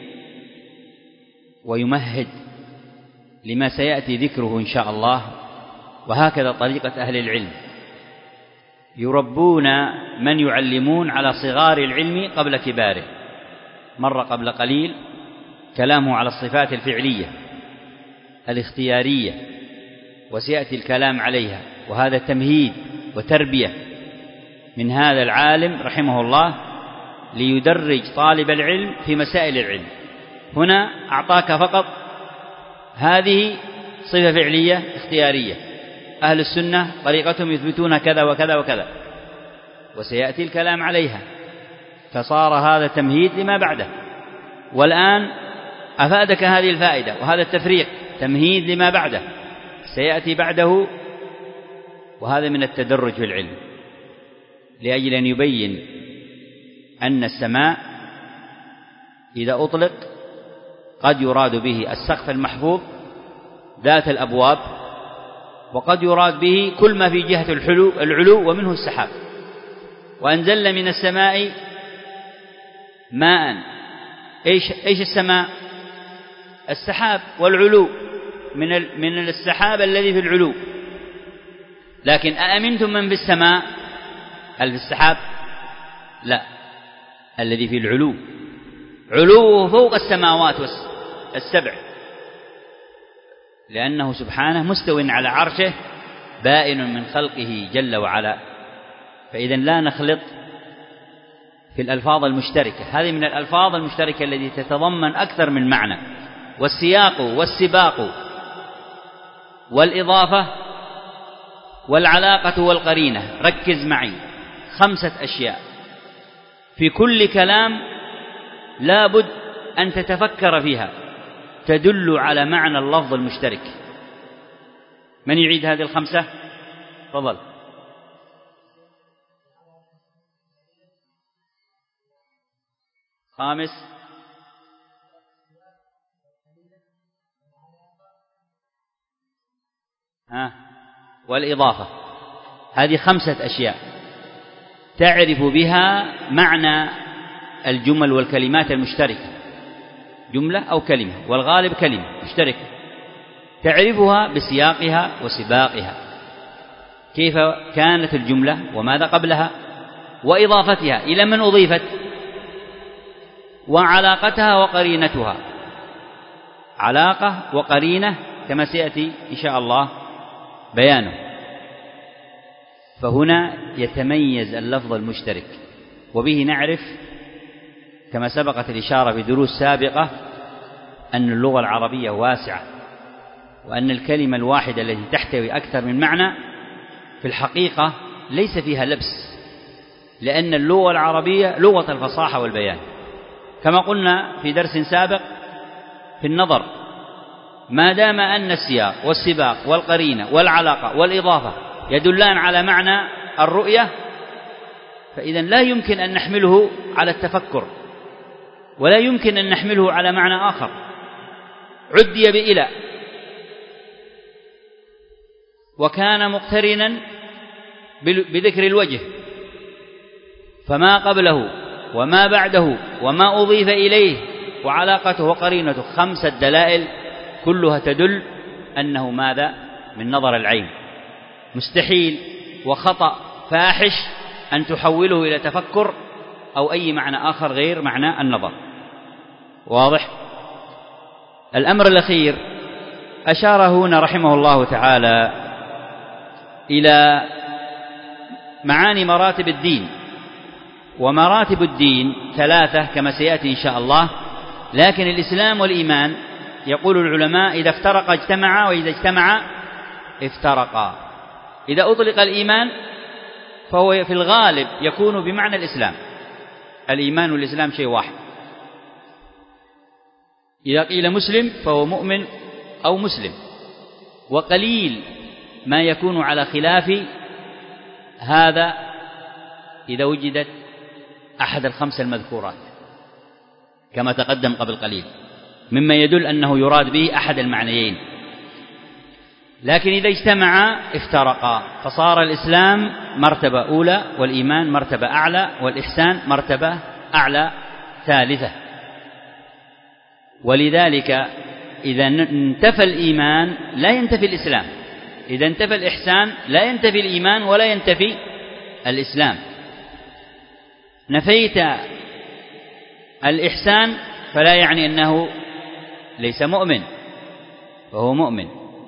ويمهد لما سيأتي ذكره إن شاء الله. وهكذا طريقة أهل العلم، يربون من يعلمون على صغار العلم قبل كباره. مر قبل قليل كلامه على الصفات الفعلية الاختيارية، وسيأتي الكلام عليها، وهذا تمهيد وتربية من هذا العالم رحمه الله ليدرج طالب العلم في مسائل العلم. هنا أعطاك فقط هذه صفة فعلية اختيارية، أهل السنة طريقتهم يثبتون كذا وكذا وكذا، وسيأتي الكلام عليها، فصار هذا تمهيد لما بعده. والآن أفادك هذه الفائدة وهذا التفريق، تمهيد لما بعده سيأتي بعده. وهذا من التدرج في العلم، لأجل أن يبين أن السماء إذا أطلق قد يراد به السقف المحفوظ ذات الأبواب، وقد يراد به كل ما في جهة الحلو العلو، ومنه السحاب. وأنزلنا من السماء ماء، إيش إيش السماء؟ السحاب والعلو، من من السحاب الذي في العلو. لكن أأمنتم من في السماء؟ هل في السحاب؟ لا، الذي في العلو، علوه فوق السماوات السبع، لأنه سبحانه مستو على عرشه بائن من خلقه جل وعلا. فإذا لا نخلط في الألفاظ المشتركة، هذه من الألفاظ المشتركة التي تتضمن أكثر من معنى. والسياق والسباق والإضافة والعلاقة والقرينة، ركز معي، خمسة أشياء في كل كلام لا بد أن تتفكر فيها، تدل على معنى اللفظ المشترك. من يعيد هذه الخمسة؟ تفضل. خامس، ها، والإضافة. هذه خمسة أشياء تعرف بها معنى الجمل والكلمات المشتركة، جملة أو كلمة، والغالب كلمة مشتركة، تعرفها بسياقها وسباقها، كيف كانت الجملة وماذا قبلها، وإضافتها إلى من أضيفت، وعلاقتها وقرينتها، علاقة وقرينة كما سيأتي إن شاء الله بيانه. فهنا يتميز اللفظ المشترك، وبه نعرف كما سبقت الإشارة في دروس سابقة أن اللغة العربية واسعة، وأن الكلمة الواحدة التي تحتوي أكثر من معنى في الحقيقة ليس فيها لبس، لأن اللغة العربية لغة الفصاحة والبيان. كما قلنا في درس سابق في النظر، ما دام أن السياق والسباق والقرينة والعلاقة والإضافة يدلان على معنى الرؤية، فإذن لا يمكن أن نحمله على التفكر، ولا يمكن أن نحمله على معنى آخر. عدي بإلى، وكان مقترنا بذكر الوجه، فما قبله وما بعده وما أضيف إليه وعلاقته وقرينته خمسة دلائل كلها تدل أنه ماذا؟ من نظر العين. مستحيل وخطأ فاحش أن تحوله إلى تفكر أو أي معنى آخر غير معنى النظر. واضح؟ الأمر الأخير أشار هنا رحمه الله تعالى إلى معاني مراتب الدين، ومراتب الدين ثلاثة كما سيأتي إن شاء الله، لكن الإسلام والإيمان يقول العلماء إذا افترقا اجتمعا، وإذا اجتمعا افترقا. إذا أطلق الإيمان فهو في الغالب يكون بمعنى الإسلام، الإيمان والإسلام شيء واحد. إذا قيل مسلم فهو مؤمن أو مسلم، وقليل ما يكون على خلاف هذا إذا وجدت أحد الخمس المذكورات كما تقدم قبل قليل، مما يدل أنه يراد به أحد المعنيين. لكن إذا اجتمعا افترقا، فصار الإسلام مرتبة أولى، والإيمان مرتبة أعلى، والإحسان مرتبة أعلى ثالثة. ولذلك إذا انتفى الإيمان لا ينتفي الإسلام، إذا انتفى الإحسان لا ينتفي الإيمان ولا ينتفي الإسلام. نفيت الإحسان فلا يعني أنه ليس مؤمن، وهو مؤمن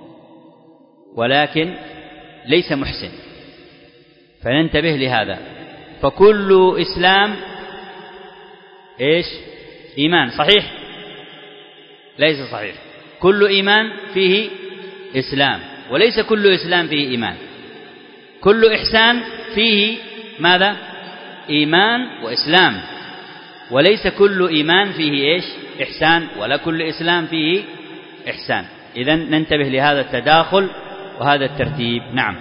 ولكن ليس محسن، فننتبه لهذا. فكل إسلام إيش؟ إيمان، صحيح؟ ليس صحيح. كل إيمان فيه إسلام، وليس كل إسلام فيه إيمان. كل إحسان فيه ماذا؟ إيمان وإسلام، وليس كل إيمان فيه إيش؟ إحسان، ولا كل إسلام فيه إحسان. إذن ننتبه لهذا التداخل وهذا الترتيب. نعم.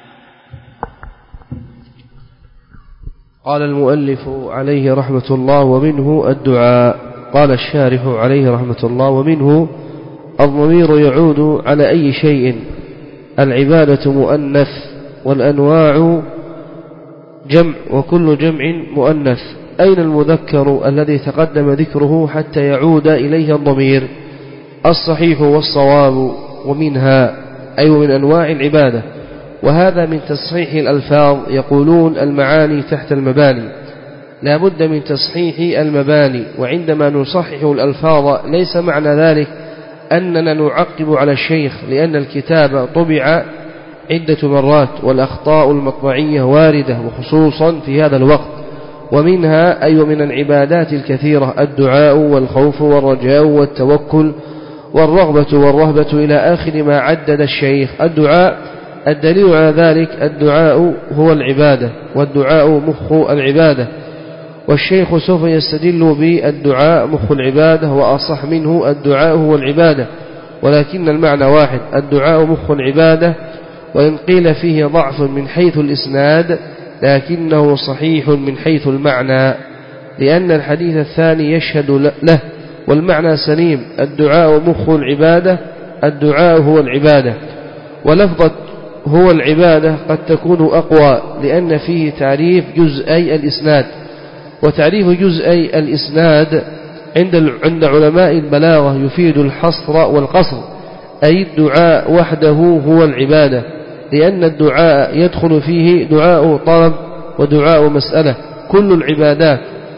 قال المؤلف عليه رحمة الله: ومنه الدعاء. قال الشارح عليه رحمة الله: ومنه الضمير يعود على أي شيء، العبادة مؤنث، والأنواع جمع، وكل جمع مؤنث. أين المذكر الذي تقدم ذكره حتى يعود إليه الضمير؟ الصحيح والصواب ومنها أي من أنواع العبادة، وهذا من تصحيح الألفاظ. يقولون المعاني تحت المباني، لا بد من تصحيح المباني. وعندما نصحح الألفاظ ليس معنى ذلك أننا نعقب على الشيخ، لأن الكتاب طبع عدة مرات، والأخطاء المطبعية واردة، وخصوصا في هذا الوقت. ومنها أي من العبادات الكثيرة الدعاء والخوف والرجاء والتوكل والرغبة والرهبة إلى آخر ما عدد الشيخ. الدعاء الدليل على ذلك الدعاء هو العبادة، والدعاء مخ العبادة، والشيخ سوف يستدل بالدعاء مخ العبادة، وأصح منه الدعاء هو العبادة، ولكن المعنى واحد. الدعاء مخ العبادة، وإن قيل فيه ضعف من حيث الإسناد لكنه صحيح من حيث المعنى، لأن الحديث الثاني يشهد له، والمعنى سليم. الدعاء مخ العبادة، الدعاء هو العبادة. ولفظة هو العبادة قد تكون أقوى، لأن فيه تعريف جزئي الإسناد. وتعريف جزئي الإسناد عند عند علماء البلاغة يفيد الحصر والقصر، أي الدعاء وحده هو العبادة، لأن الدعاء يدخل فيه دعاء طلب ودعاء مسألة. كل العبادات،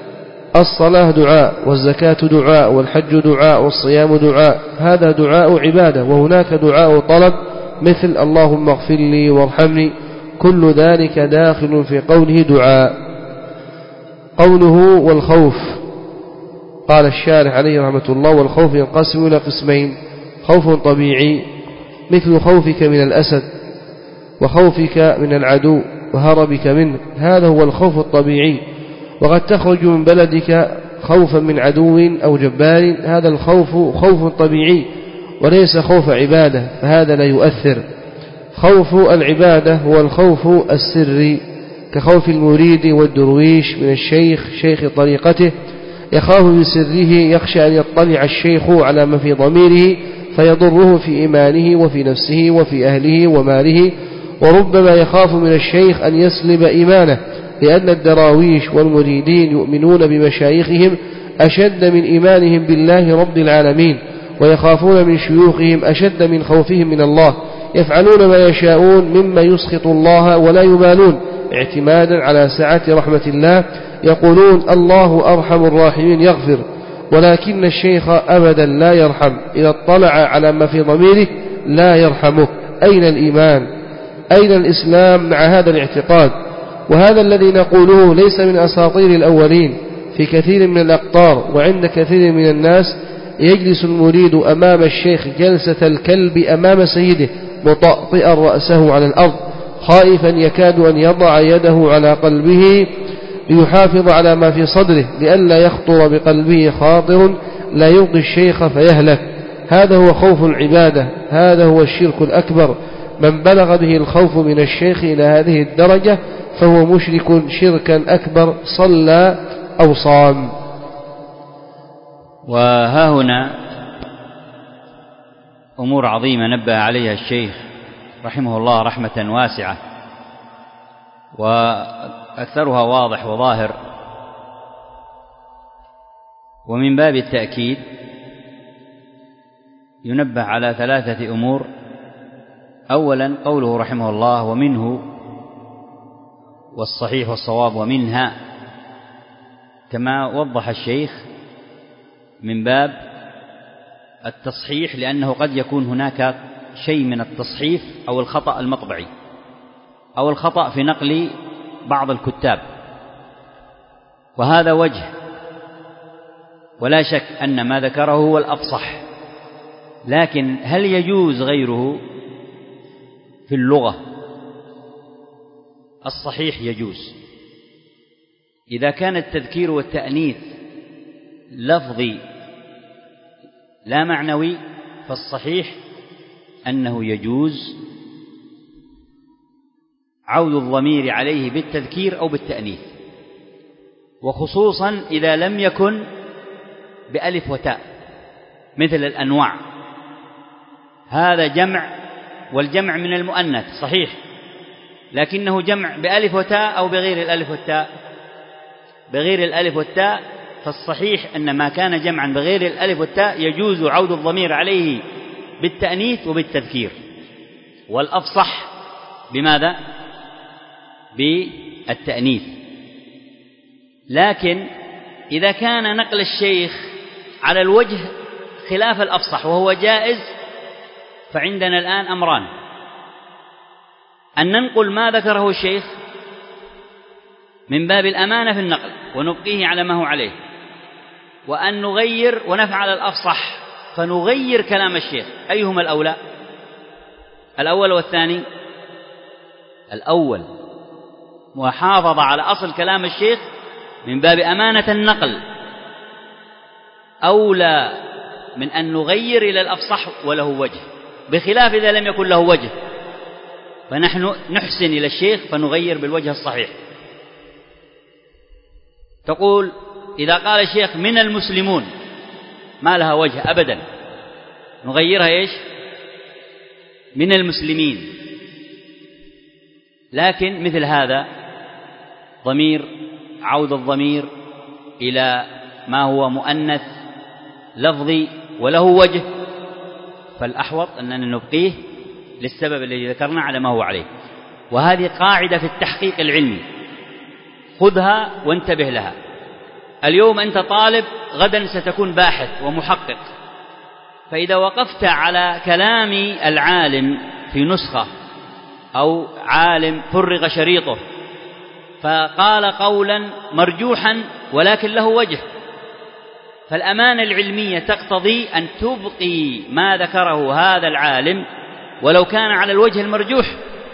الصلاة دعاء، والزكاة دعاء، والحج دعاء، والصيام دعاء، هذا دعاء عبادة. وهناك دعاء طلب مثل اللهم اغفر لي وارحمني، كل ذلك داخل في قوله دعاء. قوله والخوف، قال الشارح عليه رحمة الله: والخوف ينقسم إلى قسمين: خوف طبيعي مثل خوفك من الأسد وخوفك من العدو وهربك منه، هذا هو الخوف الطبيعي. وقد تخرج من بلدك خوفا من عدو أو جبار، هذا الخوف خوف طبيعي وليس خوف عبادة، فهذا لا يؤثر. خوف العبادة هو الخوف السري، كخوف المريد والدرويش من الشيخ شيخ طريقته، يخاف بسره، يخشى أن يطلع الشيخ على ما في ضميره فيضره في إيمانه وفي نفسه وفي أهله وماله، وربما يخاف من الشيخ أن يسلب إيمانه، لأن الدراويش والمريدين يؤمنون بمشايخهم أشد من إيمانهم بالله رب العالمين، ويخافون من شيوخهم أشد من خوفهم من الله، يفعلون ما يشاءون مما يسخط الله ولا يبالون، اعتمادا على سعة رحمة الله، يقولون الله أرحم الراحمين يغفر، ولكن الشيخ أبدا لا يرحم، إذا اطلع على ما في ضميره لا يرحمه. أين الإيمان؟ أين الإسلام مع هذا الاعتقاد؟ وهذا الذي نقوله ليس من أساطير الأولين، في كثير من الأقطار وعند كثير من الناس يجلس المريد أمام الشيخ جلسة الكلب أمام سيده، مطأطئا رأسه على الأرض، خائفا يكاد أن يضع يده على قلبه ليحافظ على ما في صدره لئلا يخطر بقلبه خاطر لا يلقي الشيخ فيهلك. هذا هو خوف العبادة، هذا هو الشرك الأكبر. من بلغ به الخوف من الشيخ إلى هذه الدرجة فهو مشرك شركا أكبر، صلى أو صام. وها هنا أمور عظيمة نبه عليها الشيخ رحمه الله رحمة واسعة، وأكثرها واضح وظاهر. ومن باب التأكيد ينبه على ثلاثة أمور. أولا قوله رحمه الله: ومنه، والصحيح والصواب ومنها، كما وضح الشيخ من باب التصحيح، لأنه قد يكون هناك شيء من التصحيف أو الخطأ المطبعي أو الخطأ في نقل بعض الكتاب، وهذا وجه، ولا شك أن ما ذكره هو الأفصح، لكن هل يجوز غيره في اللغة؟ الصحيح يجوز إذا كان التذكير والتأنيث لفظي لا معنوي، فالصحيح أنه يجوز عود الضمير عليه بالتذكير أو بالتأنيث، وخصوصا إذا لم يكن بألف وتاء مثل الأنواع، هذا جمع، والجمع من المؤنث صحيح، لكنه جمع بألف وتاء أو بغير الألف والتاء. بغير الألف والتاء فالصحيح أن ما كان جمعا بغير الألف والتاء يجوز عود الضمير عليه بالتأنيث وبالتذكير، والأفصح بماذا؟ بالتأنيث. لكن إذا كان نقل الشيخ على الوجه خلاف الأفصح وهو جائز، فعندنا الآن أمران: أن ننقل ما ذكره الشيخ من باب الأمانة في النقل ونبقيه على ما هو عليه، وأن نغير ونفعل الأفصح فنغير كلام الشيخ. أيهما الأولى؟ الأول والثاني؟ الأول، محافظة على أصل كلام الشيخ من باب أمانة النقل، أولى من أن نغير إلى الأفصح وله وجه، بخلاف إذا لم يكن له وجه فنحن نحسن إلى الشيخ فنغير بالوجه الصحيح. تقول إذا قال الشيخ من المسلمون ما لها وجه أبدا، نغيرها إيش؟ من المسلمين. لكن مثل هذا ضمير، عود الضمير إلى ما هو مؤنث لفظي وله وجه، فالأحوط أننا نبقيه للسبب الذي ذكرنا على ما هو عليه. وهذه قاعدة في التحقيق العلمي، خذها وانتبه لها. اليوم أنت طالب، غدا ستكون باحث ومحقق، فإذا وقفت على كلام العالم في نسخة أو عالم فرغ شريطه فقال قولا مرجوحا ولكن له وجه، فالأمانة العلمية تقتضي أن تبقي ما ذكره هذا العالم ولو كان على الوجه المرجوح،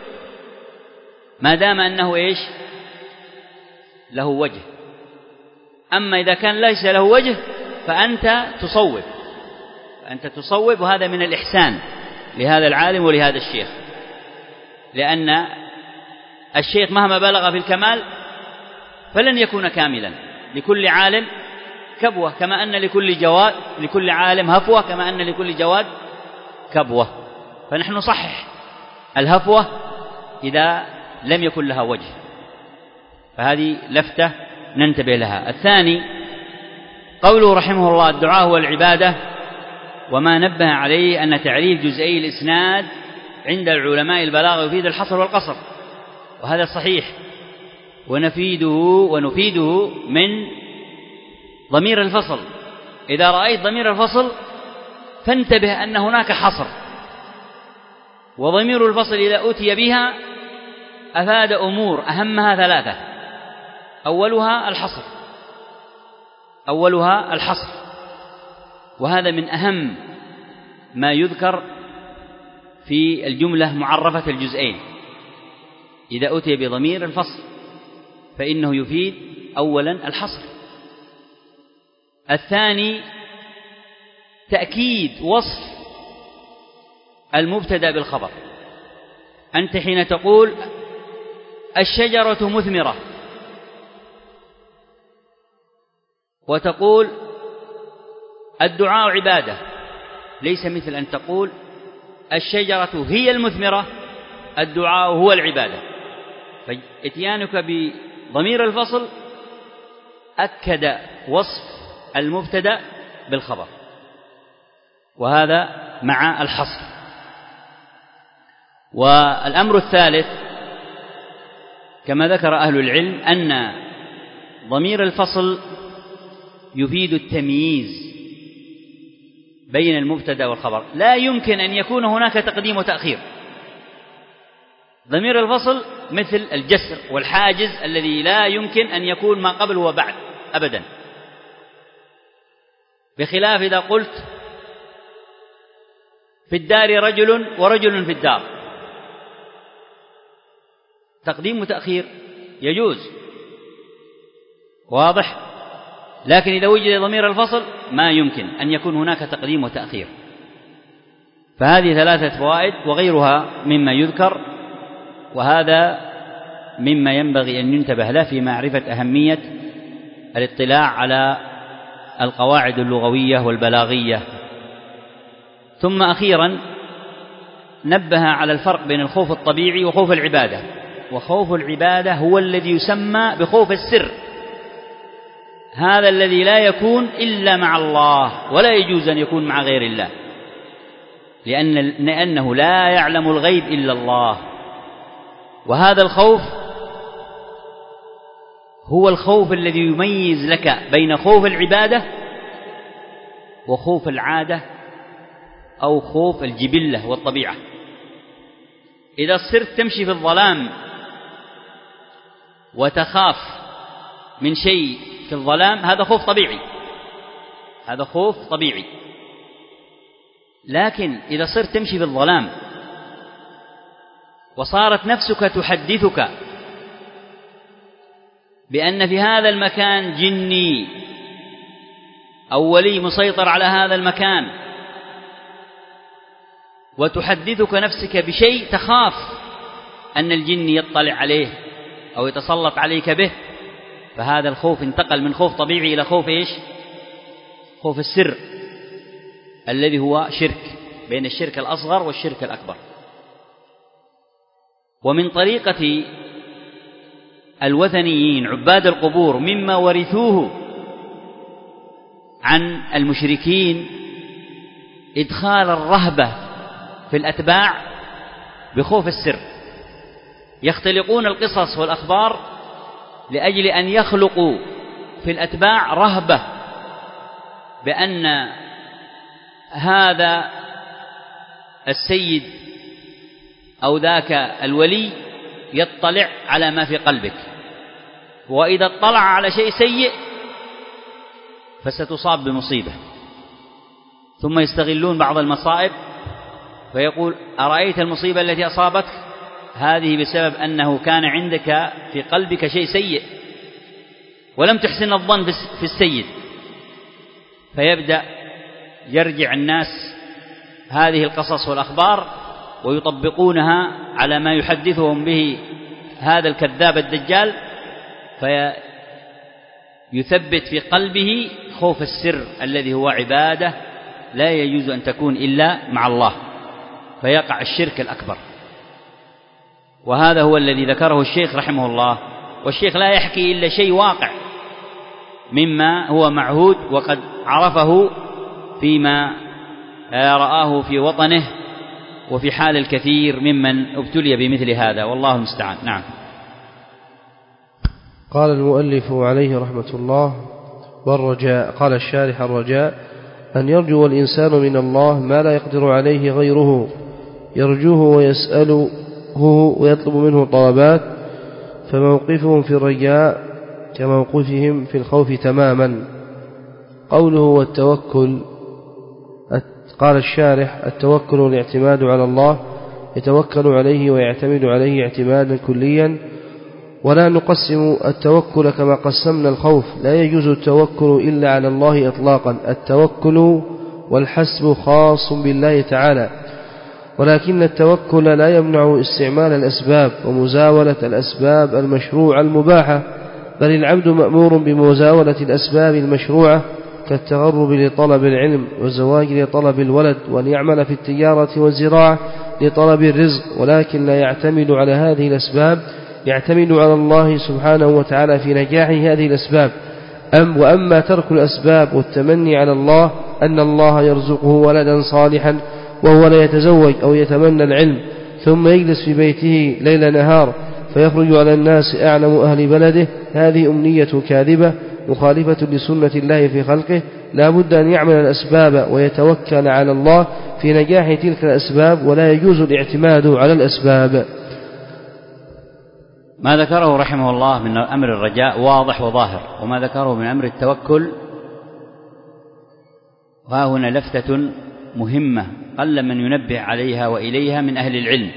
ما دام أنه إيش له وجه. أما إذا كان ليس له وجه فأنت تصوب، أنت تصوب، وهذا من الإحسان لهذا العالم ولهذا الشيخ، لأن الشيخ مهما بلغ في الكمال فلن يكون كاملا، لكل عالم كبوة كما أن لكل جواد لكل عالم هفوة كما أن لكل جواد كبوة، فنحن نصحح الهفوة إذا لم يكن لها وجه، فهذه لفتة ننتبه لها. الثاني قوله رحمه الله: الدعاء هو العبادة، وما نبه عليه أن تعريف جزئي الإسناد عند العلماء البلاغة يفيد الحصر والقصر، وهذا صحيح، ونفيده ونفيده من ضمير الفصل. إذا رأيت ضمير الفصل فانتبه أن هناك حصر، وضمير الفصل إذا أتي بها أفاد أمور أهمها ثلاثة: أولها الحصر أولها الحصر وهذا من أهم ما يذكر في الجملة معرفة الجزئين. إذا أتي بضمير الفصل فإنه يفيد أولا الحصر. الثاني تأكيد وصف المبتدأ بالخبر. أنت حين تقول الشجرة مثمرة وتقول الدعاء عبادة، ليس مثل أن تقول الشجرة هي المثمرة الدعاء هو العبادة. فإتيانك بضمير الفصل أكد وصف المبتدأ بالخبر، وهذا مع الحصر. والأمر الثالث كما ذكر أهل العلم أن ضمير الفصل يفيد التمييز بين المبتدأ والخبر، لا يمكن أن يكون هناك تقديم وتأخير. ضمير الفصل مثل الجسر والحاجز الذي لا يمكن أن يكون ما قبل وبعد أبدا، بخلاف إذا قلت في الدار رجل ورجل في الدار، تقديم وتأخير يجوز، واضح. لكن إذا وجد ضمير الفصل ما يمكن أن يكون هناك تقديم وتأخير. فهذه ثلاثة فوائد وغيرها مما يذكر، وهذا مما ينبغي أن ينتبه له في معرفة أهمية الاطلاع على القواعد اللغوية والبلاغية. ثم أخيرا نبه على الفرق بين الخوف الطبيعي وخوف العبادة. وخوف العبادة هو الذي يسمى بخوف السر، هذا الذي لا يكون إلا مع الله ولا يجوز أن يكون مع غير الله، لأن لأنه لا يعلم الغيب إلا الله. وهذا الخوف هو الخوف الذي يميز لك بين خوف العبادة وخوف العادة أو خوف الجبلة والطبيعة. إذا صرت تمشي في الظلام وتخاف من شيء في الظلام هذا خوف طبيعي، هذا خوف طبيعي. لكن إذا صرت تمشي في الظلام وصارت نفسك تحدثك بأن في هذا المكان جني أو ولي مسيطر على هذا المكان، وتحدثك نفسك بشيء تخاف أن الجن يطلع عليه أو يتسلط عليك به، فهذا الخوف انتقل من خوف طبيعي إلى خوف إيش؟ خوف السر، الذي هو شرك، بين الشرك الأصغر والشرك الأكبر. ومن طريقة الوثنيين عباد القبور مما ورثوه عن المشركين إدخال الرهبة في الأتباع بخوف السر، يختلقون القصص والأخبار لأجل أن يخلقوا في الأتباع رهبة بأن هذا السيد أو ذاك الولي يطلع على ما في قلبك، وإذا اطلع على شيء سيء فستصاب بمصيبة. ثم يستغلون بعض المصائب فيقول: أرأيت المصيبة التي أصابتك؟ هذه بسبب أنه كان عندك في قلبك شيء سيء ولم تحسن الظن في السيد. فيبدأ يرجع الناس هذه القصص والأخبار ويطبقونها على ما يحدثهم به هذا الكذاب الدجال، فيثبت في قلبه خوف السر الذي هو عبادة لا يجوز أن تكون إلا مع الله، فيقع الشرك الأكبر. وهذا هو الذي ذكره الشيخ رحمه الله، والشيخ لا يحكي إلا شيء واقع مما هو معهود وقد عرفه فيما رآه في وطنه وفي حال الكثير ممن ابتلي بمثل هذا، والله المستعان. نعم. قال المؤلف عليه رحمة الله: والرجاء. قال الشارح: الرجاء أن يرجو الإنسان من الله ما لا يقدر عليه غيره، يرجوه ويسأله ويطلب منه طلبات، فموقفهم في الرجاء كموقفهم في الخوف تماما. قوله والتوكل. قال الشارح: التوكل والاعتماد على الله، يتوكل عليه ويعتمد عليه اعتمادا كليا، ولا نقسم التوكل كما قسمنا الخوف. لا يجوز التوكل إلا على الله إطلاقا. التوكل والحسب خاص بالله تعالى، ولكن التوكل لا يمنع استعمال الأسباب ومزاولة الأسباب المشروعة المباحة، بل العبد مأمور بمزاولة الأسباب المشروعة كالتغرب لطلب العلم والزواج لطلب الولد، وأن يعمل في التجارة والزراعة لطلب الرزق، ولكن لا يعتمد على هذه الأسباب، يعتمد على الله سبحانه وتعالى في نجاح هذه الأسباب. أم وأما ترك الأسباب والتمني على الله أن الله يرزقه ولدا صالحا وهو لا يتزوج أو يتمنى العلم ثم يجلس في بيته ليل نهار فيخرج على الناس أعلم أهل بلده، هذه أمنية كاذبة مخالفة لسنة الله في خلقه. لا بد أن يعمل الأسباب ويتوكل على الله في نجاح تلك الأسباب، ولا يجوز الاعتماد على الأسباب. ما ذكره رحمه الله من أمر الرجاء واضح وظاهر، وما ذكره من أمر التوكل ها هنا لفتة مهمة قل من ينبه عليها وإليها من أهل العلم،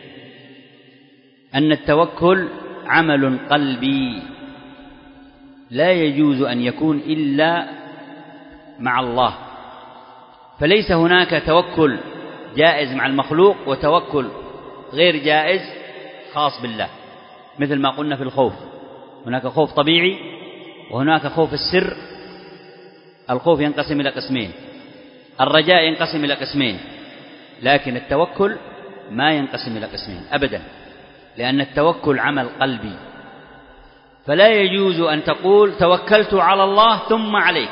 أن التوكل عمل قلبي لا يجوز أن يكون إلا مع الله، فليس هناك توكل جائز مع المخلوق وتوكل غير جائز خاص بالله. مثل ما قلنا في الخوف، هناك خوف طبيعي وهناك خوف السر. الخوف ينقسم إلى قسمين، الرجاء ينقسم إلى قسمين، لكن التوكل ما ينقسم إلى قسمين أبدا، لأن التوكل عمل قلبي، فلا يجوز أن تقول توكلت على الله ثم عليك،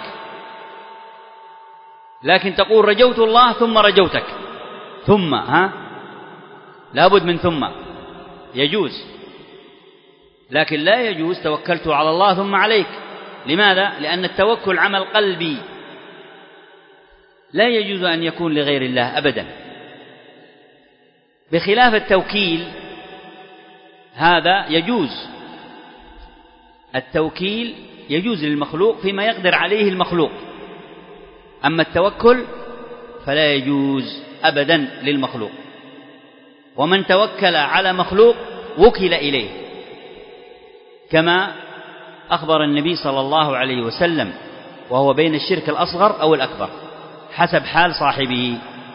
لكن تقول رجوت الله ثم رجوتك، ثم ها لابد من ثم، يجوز، لكن لا يجوز توكلت على الله ثم عليك. لماذا؟ لأن التوكل عمل قلبي لا يجوز أن يكون لغير الله أبدا، بخلاف التوكيل هذا يجوز. التوكيل يجوز للمخلوق فيما يقدر عليه المخلوق، أما التوكل فلا يجوز أبدا للمخلوق، ومن توكل على مخلوق وكل إليه، كما أخبر النبي صلى الله عليه وسلم، وهو بين الشرك الأصغر أو الأكبر حسب حال صاحبه.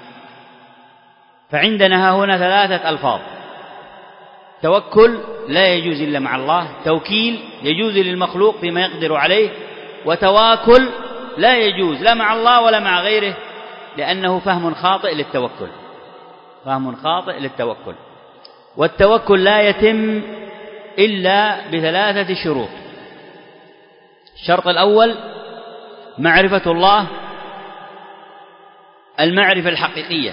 فعندنا هنا ثلاثة ألفاظ: توكل لا يجوز إلا مع الله، توكيل يجوز للمخلوق فيما يقدر عليه، وتواكل لا يجوز لا مع الله ولا مع غيره، لأنه فهم خاطئ للتوكل، فهم خاطئ للتوكل. والتوكل لا يتم إلا بثلاثة شروط: الشرط الأول معرفة الله المعرفة الحقيقية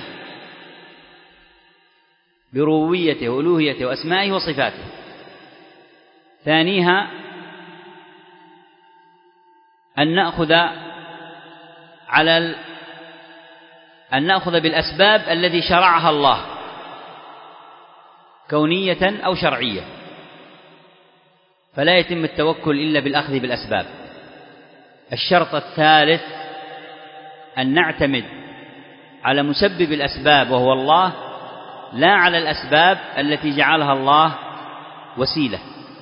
بربوبيته وألوهيته وأسمائه وصفاته. ثانيها أن نأخذ على ال... أن نأخذ بالأسباب التي شرعها الله كونية أو شرعية، فلا يتم التوكل إلا بالأخذ بالأسباب. الشرط الثالث أن نعتمد على مسبب الأسباب وهو الله، لا على الأسباب التي جعلها الله وسيلة.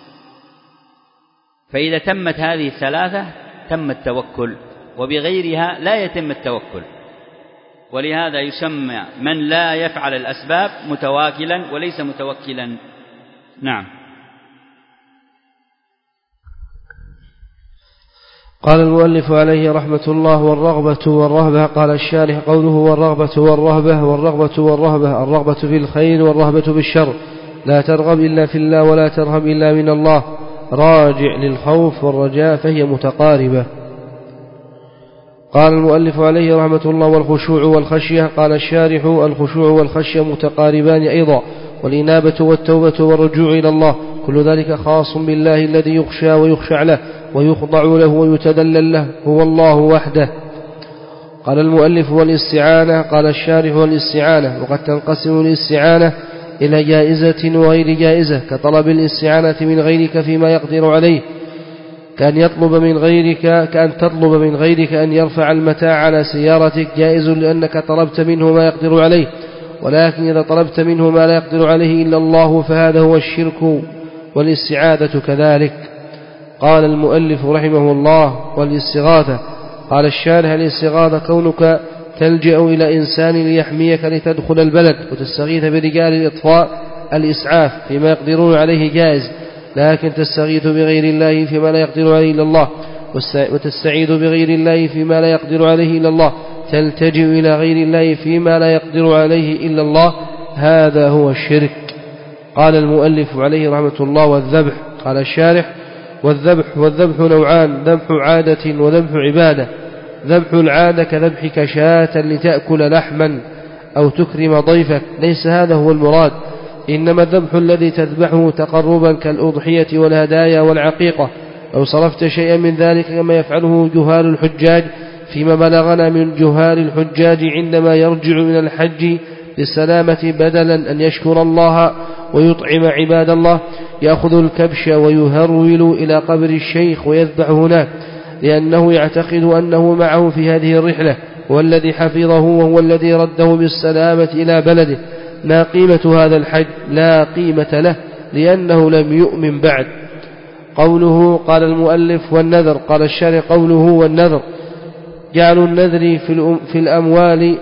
فإذا تمت هذه الثلاثة تم التوكل، وبغيرها لا يتم التوكل. ولهذا يسمى من لا يفعل الأسباب متواكلا وليس متوكلا. نعم. قال المؤلف عليه رحمة الله: والرغبة والرهبة. قال الشارح: قوله والرغبة والرهبة، والرغبة والرهبة الرغبة في الخير والرهبة بالشر، لا ترغب إلا في الله ولا ترهب إلا من الله، راجع للخوف والرجاء، فهي متقاربة. قال المؤلف عليه رحمة الله: والخشوع والخشية. قال الشارح: الخشوع والخشية متقاربان أيضا، والإنابة والتوبة والرجوع إلى الله، كل ذلك خاص بالله الذي يخشى ويخشع له ويخضع له ويتذلل له، هو الله وحده. قال المؤلف: والاستعانة. قال الشارح: والاستعانة، وقد تنقسم الاستعانة إلى جائزة وغير جائزة، كطلب الاستعانة من غيرك فيما يقدر عليه، كأن يطلب من غيرك كأن تطلب من غيرك أن يرفع المتاع على سيارتك، جائز لأنك طلبت منه ما يقدر عليه. ولكن إذا طلبت منه ما لا يقدر عليه إلا الله فهذا هو الشرك، والاستعاذة كذلك. قال المؤلف رحمه الله: والاستغاثة. قال الشارح: الاستغاثة كونك تلجأ إلى إنسان ليحميك لتدخل البلد وتستغيث برجال الإطفاء الإسعاف فيما يقدرون عليه جائز، لكن تستغيث بغير الله فيما لا يقدر عليه إلا الله، وتستعيذ بغير الله فيما لا يقدر عليه إلا الله، تلتجئ إلى غير الله فيما لا يقدر عليه إلا الله، هذا هو الشرك. قال المؤلف عليه رحمة الله: والذبح. قال الشارح: والذبح والذبح نوعان: ذبح عادة وذبح عبادة. ذبح العادة كذبحك شاة لتأكل لحما أو تكرم ضيفك، ليس هذا هو المراد، إنما الذبح الذي تذبحه تقربا كالأضحية والهدايا والعقيقة. لو صرفت شيئا من ذلك كما يفعله جهال الحجاج فيما بلغنا من جهال الحجاج عندما يرجع من الحج للسلامة، بدلا أن يشكر الله ويطعم عباد الله، يأخذ الكبش ويهرول إلى قبر الشيخ ويذبح هناك، لأنه يعتقد أنه معه في هذه الرحلة، والذي حفظه وهو الذي رده بالسلامة إلى بلده. ما قيمة هذا الحج؟ لا قيمة له، لأنه لم يؤمن بعد. قوله. قال المؤلف: والنذر. قال الشارع: قوله والنذر جعل النذر في الأموال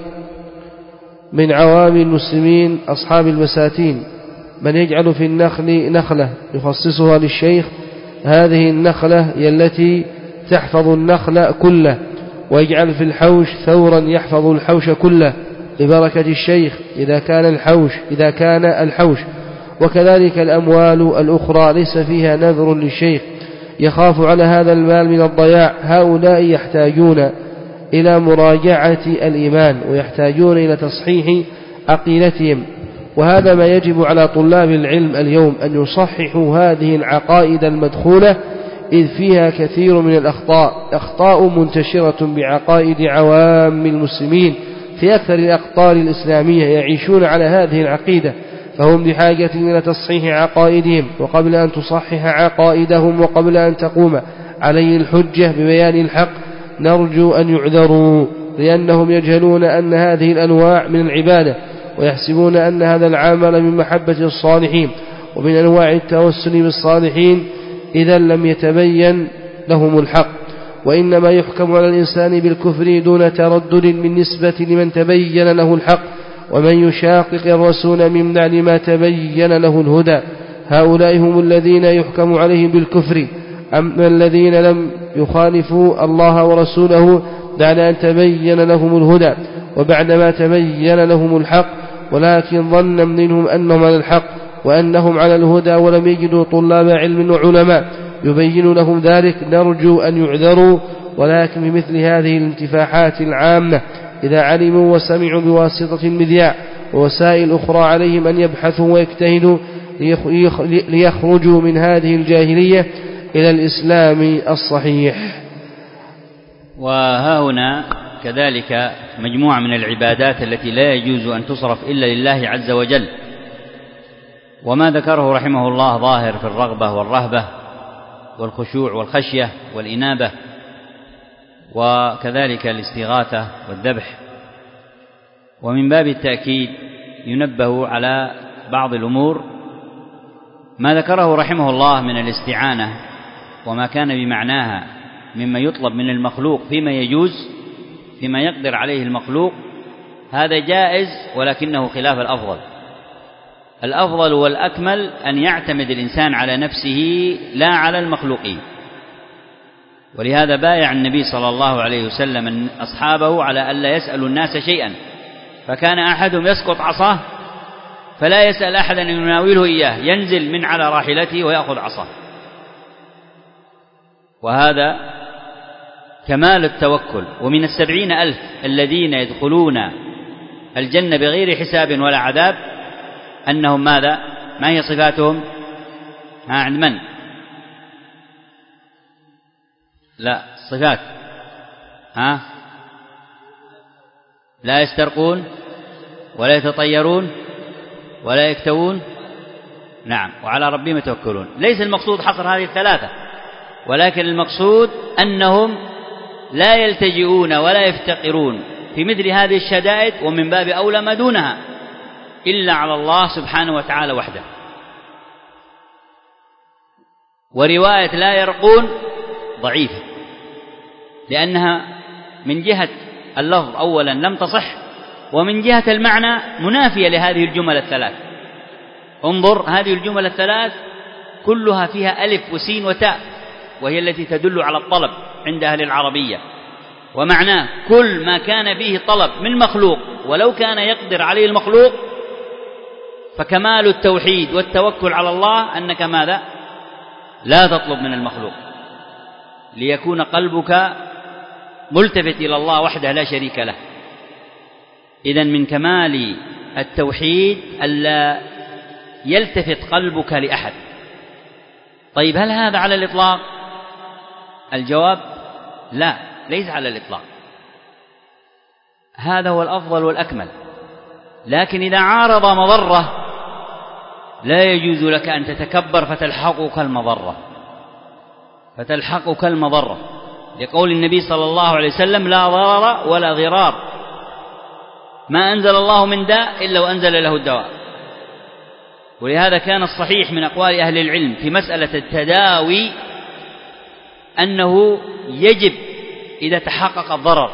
من عوام المسلمين أصحاب البساتين، من يجعل في النخل نخلة يخصصها للشيخ، هذه النخلة هي التي تحفظ النخل كله، ويجعل في الحوش ثورا يحفظ الحوش كله لبركة الشيخ إذا كان الحوش إذا كان الحوش وكذلك الأموال الأخرى ليس فيها نذر للشيخ يخاف على هذا المال من الضياع. هؤلاء يحتاجون إلى مراجعة الإيمان ويحتاجون إلى تصحيح عقيدتهم، وهذا ما يجب على طلاب العلم اليوم، أن يصححوا هذه العقائد المدخولة، إذ فيها كثير من الأخطاء، أخطاء منتشرة بعقائد عوام المسلمين في أكثر الأقطار الإسلامية يعيشون على هذه العقيدة، فهم بحاجة إلى تصحيح عقائدهم. وقبل أن تصحح عقائدهم وقبل أن تقوم عليه الحجة ببيان الحق نرجو أن يعذروا، لأنهم يجهلون أن هذه الأنواع من العبادة، ويحسبون أن هذا العمل من محبة الصالحين ومن أنواع التوسل بالصالحين، إذا لم يتبين لهم الحق، وإنما يحكم على الإنسان بالكفر دون تردد بالنسبة لمن تبين له الحق، ومن يشاقق الرسول من بعد ما تبين له الهدى، هؤلاء هم الذين يحكم عليهم بالكفر. أما الذين لم يخالفوا الله ورسوله بعد أن تبين لهم الهدى وبعدما تبين لهم الحق، ولكن ظن منهم أنهم على الحق وأنهم على الهدى ولم يجدوا طلاب علم وعلماء يبين لهم ذلك، نرجو أن يعذروا. ولكن بمثل هذه الانتفاحات العامة إذا علموا وسمعوا بواسطة المذياع ووسائل أخرى عليهم أن يبحثوا ويجتهدوا ليخرجوا من هذه الجاهلية إلى الإسلام الصحيح. وها هنا كذلك مجموعة من العبادات التي لا يجوز أن تصرف إلا لله عز وجل، وما ذكره رحمه الله ظاهر في الرغبة والرهبة والخشوع والخشية والإنابة، وكذلك الاستغاثة والذبح. ومن باب التأكيد ينبه على بعض الأمور ما ذكره رحمه الله من الاستعانة وما كان بمعناها مما يطلب من المخلوق فيما يجوز، فيما يقدر عليه المخلوق، هذا جائز ولكنه خلاف الأفضل. الأفضل والأكمل أن يعتمد الإنسان على نفسه لا على المخلوقين. ولهذا بايع النبي صلى الله عليه وسلم أصحابه على ألا يسألوا الناس شيئا، فكان أحدهم يسقط عصاه فلا يسأل أحدا أن يناوله إياه، ينزل من على راحلته ويأخذ عصاه. وهذا كمال التوكل. ومن السبعين ألف الذين يدخلون الجنة بغير حساب ولا عذاب أنهم ماذا؟ ما هي صفاتهم؟ ها عند من؟ لا صفات ها لا يسترقون ولا يتطيرون ولا يكتوون، نعم، وعلى ربهم يتوكلون. ليس المقصود حصر هذه الثلاثة، ولكن المقصود أنهم لا يلتجئون ولا يفتقرون في مثل هذه الشدائد، ومن باب أولى ما دونها، إلا على الله سبحانه وتعالى وحده. ورواية لا يرقون ضعيفة، لأنها من جهة اللفظ أولا لم تصح، ومن جهة المعنى منافية لهذه الجمل الثلاث. انظر، هذه الجمل الثلاث كلها فيها ألف وسين وتاء، وهي التي تدل على الطلب عند أهل العربية، ومعناه كل ما كان فيه طلب من مخلوق ولو كان يقدر عليه المخلوق، فكمال التوحيد والتوكل على الله أنك ماذا؟ لا تطلب من المخلوق، ليكون قلبك ملتفت إلى الله وحده لا شريك له. إذن من كمال التوحيد ألا يلتفت قلبك لأحد. طيب هل هذا على الإطلاق؟ الجواب لا، ليس على الإطلاق، هذا هو الأفضل والأكمل. لكن إذا عارض مضرة لا يجوز لك أن تتكبر فتلحقك المضرة فتلحقك المضرة لقول النبي صلى الله عليه وسلم: لا ضرر ولا ضرار، ما أنزل الله من داء إلا وأنزل له الدواء. ولهذا كان الصحيح من أقوال أهل العلم في مسألة التداوي أنه يجب إذا تحقق الضرر،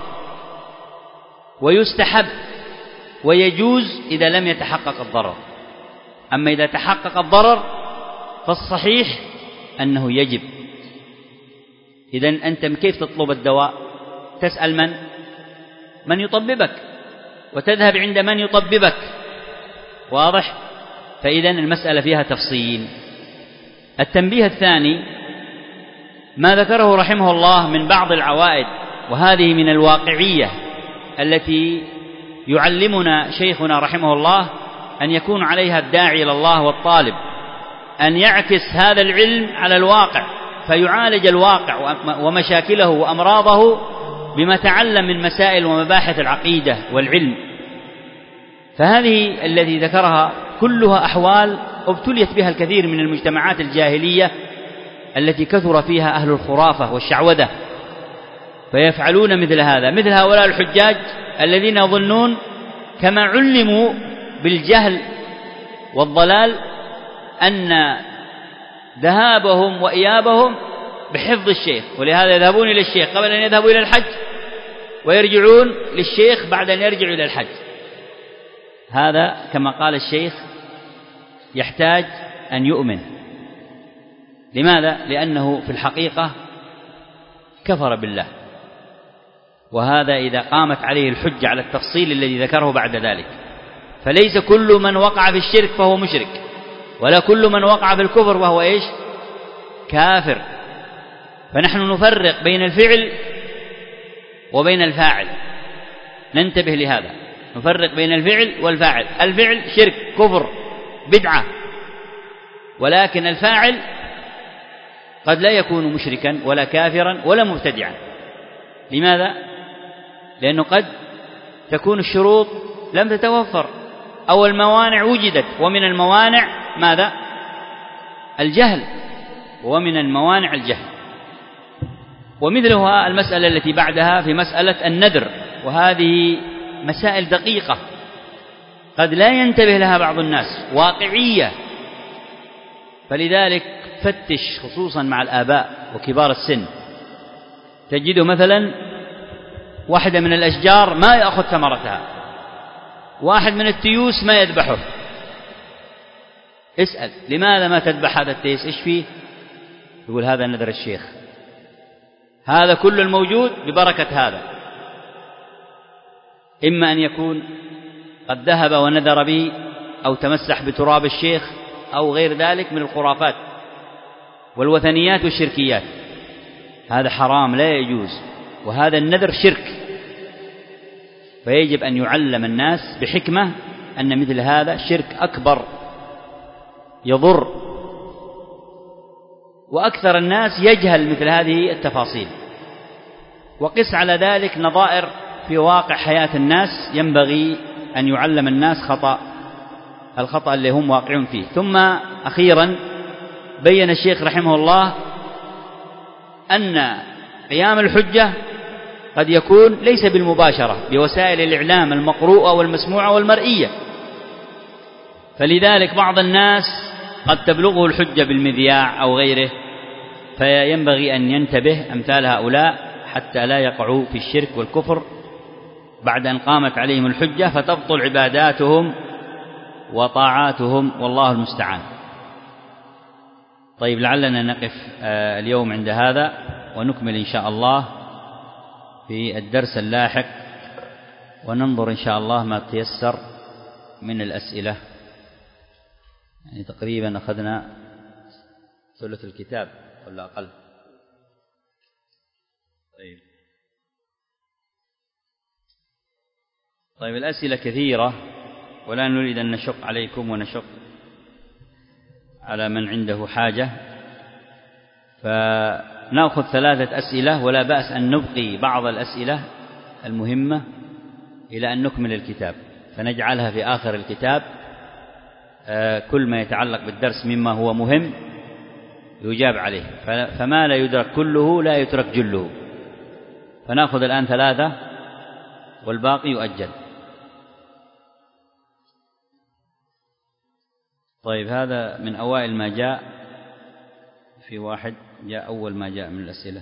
ويستحب ويجوز إذا لم يتحقق الضرر. أما إذا تحقق الضرر فالصحيح أنه يجب. إذن أنت كيف تطلب الدواء؟ تسأل من؟ من يطببك، وتذهب عند من يطببك. واضح؟ فإذن المسألة فيها تفصيل. التنبيه الثاني ما ذكره رحمه الله من بعض العوائد، وهذه من الواقعية التي يعلمنا شيخنا رحمه الله أن يكون عليها الداعي إلى الله والطالب، أن يعكس هذا العلم على الواقع، فيعالج الواقع ومشاكله وأمراضه بما تعلم من مسائل ومباحث العقيدة والعلم. فهذه التي ذكرها كلها أحوال ابتليت بها الكثير من المجتمعات الجاهلية التي كثر فيها أهل الخرافة والشعوذة، فيفعلون مثل هذا، مثل هؤلاء الحجاج الذين يظنون كما علموا بالجهل والضلال أن ذهابهم وإيابهم بحفظ الشيخ، ولهذا يذهبون إلى الشيخ قبل أن يذهبوا إلى الحج، ويرجعون للشيخ بعد أن يرجعوا إلى الحج. هذا كما قال الشيخ يحتاج أن يؤمن. لماذا؟ لأنه في الحقيقة كفر بالله، وهذا إذا قامت عليه الحجة على التفصيل الذي ذكره بعد ذلك. فليس كل من وقع في الشرك فهو مشرك، ولا كل من وقع في الكفر وهو إيش؟ كافر. فنحن نفرق بين الفعل وبين الفاعل، ننتبه لهذا، نفرق بين الفعل والفاعل. الفعل شرك، كفر، بدعة، ولكن الفاعل قد لا يكون مشركا ولا كافرا ولا مبتدعا. لماذا؟ لأنه قد تكون الشروط لم تتوفر أو الموانع وجدت، ومن الموانع ماذا؟ الجهل، ومن الموانع الجهل. ومثلها المسألة التي بعدها في مسألة النذر، وهذه مسائل دقيقة قد لا ينتبه لها بعض الناس، واقعية. فلذلك فتش خصوصا مع الآباء وكبار السن، تجده مثلا واحدة من الأشجار ما يأخذ ثمرتها، واحد من التيوس ما يذبحه. اسأل لماذا ما تذبح هذا التيس؟ إيش فيه؟ يقول هذا نذر الشيخ، هذا كل الموجود ببركة هذا. إما أن يكون قد ذهب ونذر به، أو تمسح بتراب الشيخ، أو غير ذلك من الخرافات والوثنيات والشركيات. هذا حرام لا يجوز، وهذا النذر شرك. فيجب أن يعلم الناس بحكمة أن مثل هذا شرك أكبر يضر، وأكثر الناس يجهل مثل هذه التفاصيل. وقس على ذلك نظائر في واقع حياة الناس، ينبغي أن يعلم الناس خطأ الخطأ اللي هم واقعون فيه. ثم أخيرا بين الشيخ رحمه الله أن قيام الحجة قد يكون ليس بالمباشرة، بوسائل الإعلام المقروءة والمسموعة والمرئية. فلذلك بعض الناس قد تبلغه الحجة بالمذياع أو غيره، فينبغي أن ينتبه أمثال هؤلاء حتى لا يقعوا في الشرك والكفر بعد أن قامت عليهم الحجة، فتبطل عباداتهم وطاعاتهم، والله المستعان. طيب، لعلنا نقف اليوم عند هذا، ونكمل إن شاء الله في الدرس اللاحق، وننظر إن شاء الله ما تيسر من الأسئلة. يعني تقريبا أخذنا ثلث الكتاب ولا أقل. طيب طيب الأسئلة كثيرة، ولا نريد أن نشق عليكم ونشق على من عنده حاجة، فنأخذ ثلاثة أسئلة، ولا بأس أن نبقي بعض الأسئلة المهمة إلى أن نكمل الكتاب، فنجعلها في آخر الكتاب. كل ما يتعلق بالدرس مما هو مهم يجاب عليه، فما لا يدرك كله لا يترك جله. فنأخذ الآن ثلاثة والباقي يؤجل. طيب، هذا من أوائل ما جاء، في واحد جاء أول ما جاء من الأسئلة.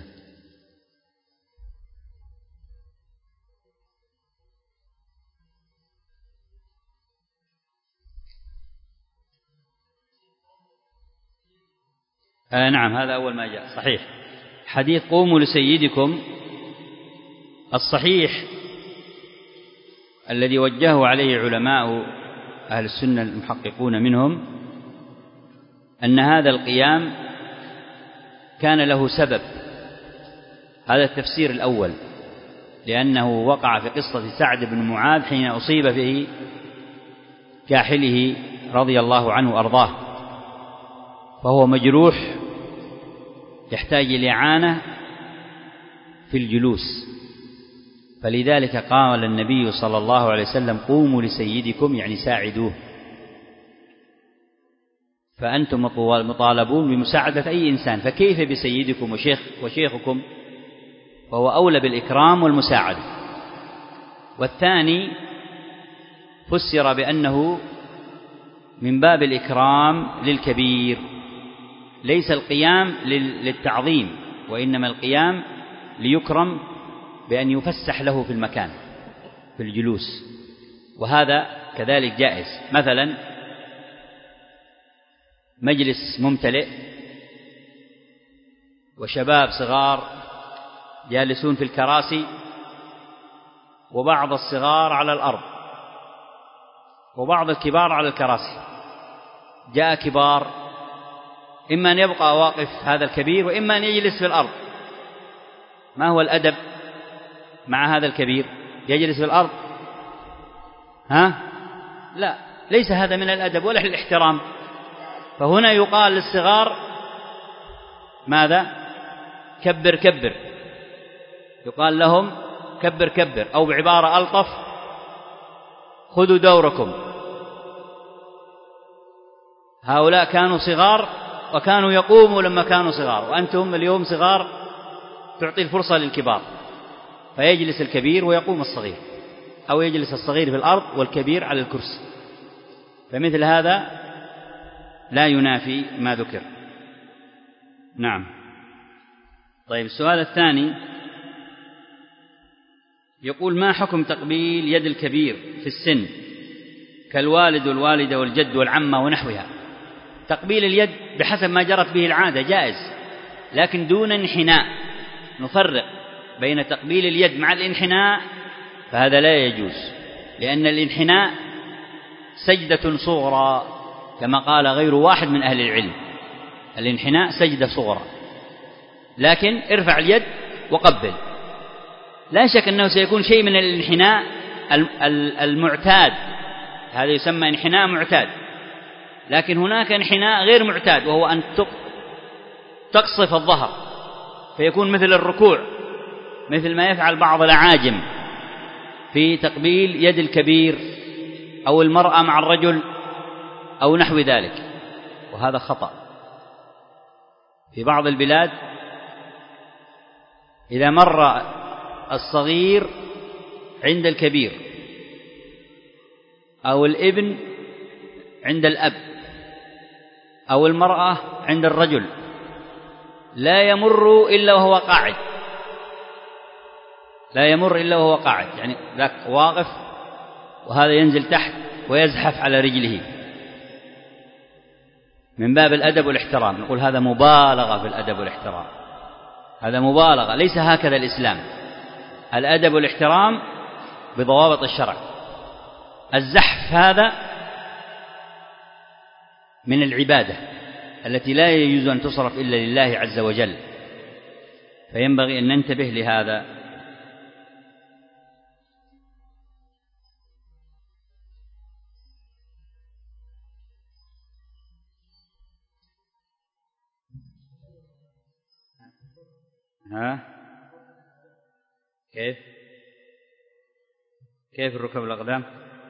آه نعم، هذا أول ما جاء صحيح. حديث قوموا لسيدكم، الصحيح الذي وجهه عليه علماء أهل السنة المحققون منهم أن هذا القيام كان له سبب. هذا التفسير الأول، لأنه وقع في قصة سعد بن معاذ حين أصيب به كاحله رضي الله عنه وأرضاه، فهو مجروح يحتاج إلى إعانة في الجلوس، فلذلك قال النبي صلى الله عليه وسلم قوموا لسيدكم، يعني ساعدوه. فأنتم مطالبون بمساعدة أي إنسان، فكيف بسيدكم وشيخ وشيخكم؟ وهو أولى بالإكرام والمساعدة. والثاني فسر بأنه من باب الإكرام للكبير، ليس القيام للتعظيم، وإنما القيام ليكرم بأن يفسح له في المكان في الجلوس. وهذا كذلك جائز. مثلا مجلس ممتلئ وشباب صغار جالسون في الكراسي، وبعض الصغار على الأرض، وبعض الكبار على الكراسي. جاء كبار، إما أن يبقى واقف هذا الكبير، وإما أن يجلس في الأرض. ما هو الأدب مع هذا الكبير؟ يجلس في الأرض؟ ها؟ لا، ليس هذا من الأدب ولا الاحترام. فهنا يقال للصغار ماذا؟ كبر كبر، يقال لهم كبر كبر، أو بعبارة ألطف خذوا دوركم. هؤلاء كانوا صغار وكانوا يقوموا لما كانوا صغار، وأنتم اليوم صغار تعطي الفرصة للكبار، فيجلس الكبير ويقوم الصغير، أو يجلس الصغير في الأرض والكبير على الكرسي، فمثل هذا لا ينافي ما ذكر. نعم. طيب السؤال الثاني يقول: ما حكم تقبيل يد الكبير في السن كالوالد والوالدة والجد والعمة ونحوها؟ تقبيل اليد بحسب ما جرت به العادة جائز، لكن دون انحناء. نفرق بين تقبيل اليد مع الانحناء، فهذا لا يجوز، لأن الانحناء سجدة صغرى كما قال غير واحد من أهل العلم، الانحناء سجدة صغرى، لكن ارفع اليد وقبل. لا شك أنه سيكون شيء من الانحناء المعتاد، هذا يسمى انحناء معتاد، لكن هناك انحناء غير معتاد، وهو أن تقصف الظهر فيكون مثل الركوع، مثل ما يفعل بعض الأعاجم في تقبيل يد الكبير أو المرأة مع الرجل أو نحو ذلك، وهذا خطأ. في بعض البلاد إذا مر الصغير عند الكبير أو الابن عند الأب أو المرأة عند الرجل لا يمر إلا وهو قاعد، لا يمر إلا وهو قاعد، يعني ذاك واقف وهذا ينزل تحت ويزحف على رجله من باب الأدب والاحترام. نقول هذا مبالغة في الأدب والاحترام، هذا مبالغة، ليس هكذا الإسلام. الأدب والاحترام بضوابط الشرع. الزحف هذا من العبادة التي لا يجوز أن تصرف إلا لله عز وجل، فينبغي أن ننتبه لهذا. ها كيف كيف الركب الأقدام؟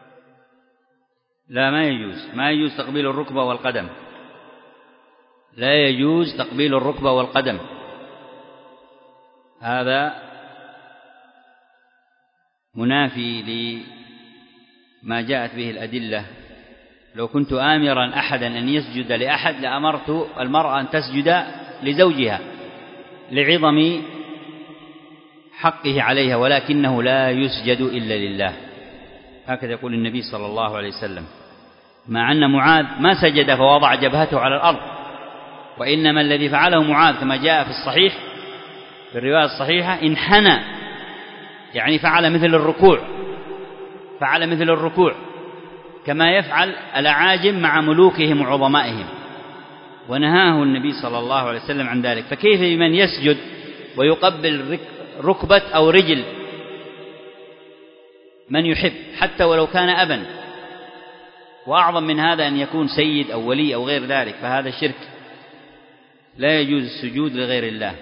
لا، ما يجوز، ما يجوز تقبيل الركبة والقدم، لا يجوز تقبيل الركبة والقدم، هذا منافي لما جاءت به الأدلة. لو كنت آمرا أحدا أن يسجد لأحد لأمرت المرأة أن تسجد لزوجها لعظم حقه عليها، ولكنه لا يسجد إلا لله، هكذا يقول النبي صلى الله عليه وسلم، مع أن معاذ ما سجد فوضع جبهته على الأرض، وإنما الذي فعله معاذ كما جاء في الصحيح في الرواية الصحيحة انحنى، يعني فعل مثل الركوع، فعل مثل الركوع كما يفعل الأعاجم مع ملوكهم وعظمائهم، ونهاه النبي صلى الله عليه وسلم عن ذلك. فكيف بمن يسجد ويقبل ركبة أو رجل من يحب حتى ولو كان أبا؟ وأعظم من هذا أن يكون سيد أو ولي أو غير ذلك، فهذا شرك، لا يجوز السجود لغير الله.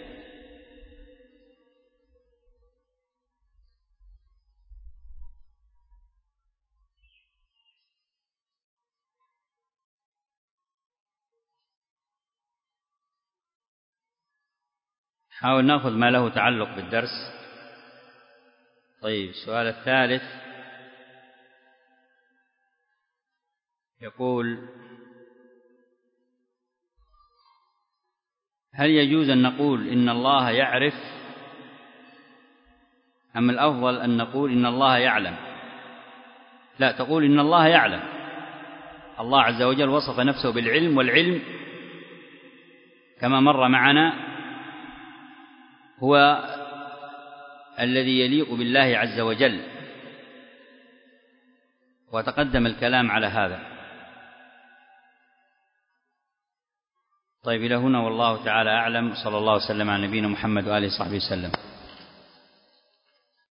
حاول نأخذ ما له تعلق بالدرس. طيب السؤال الثالث يقول: هل يجوز أن نقول إن الله يعرف، أم الأفضل أن نقول إن الله يعلم؟ لا، تقول إن الله يعلم. الله عز وجل وصف نفسه بالعلم، والعلم كما مر معنا هو الذي يليق بالله عز وجل، وتقدم الكلام على هذا. طيب إلى هنا والله تعالى أعلم، صلى الله وسلم على نبينا محمد وآله وصحبه وسلم.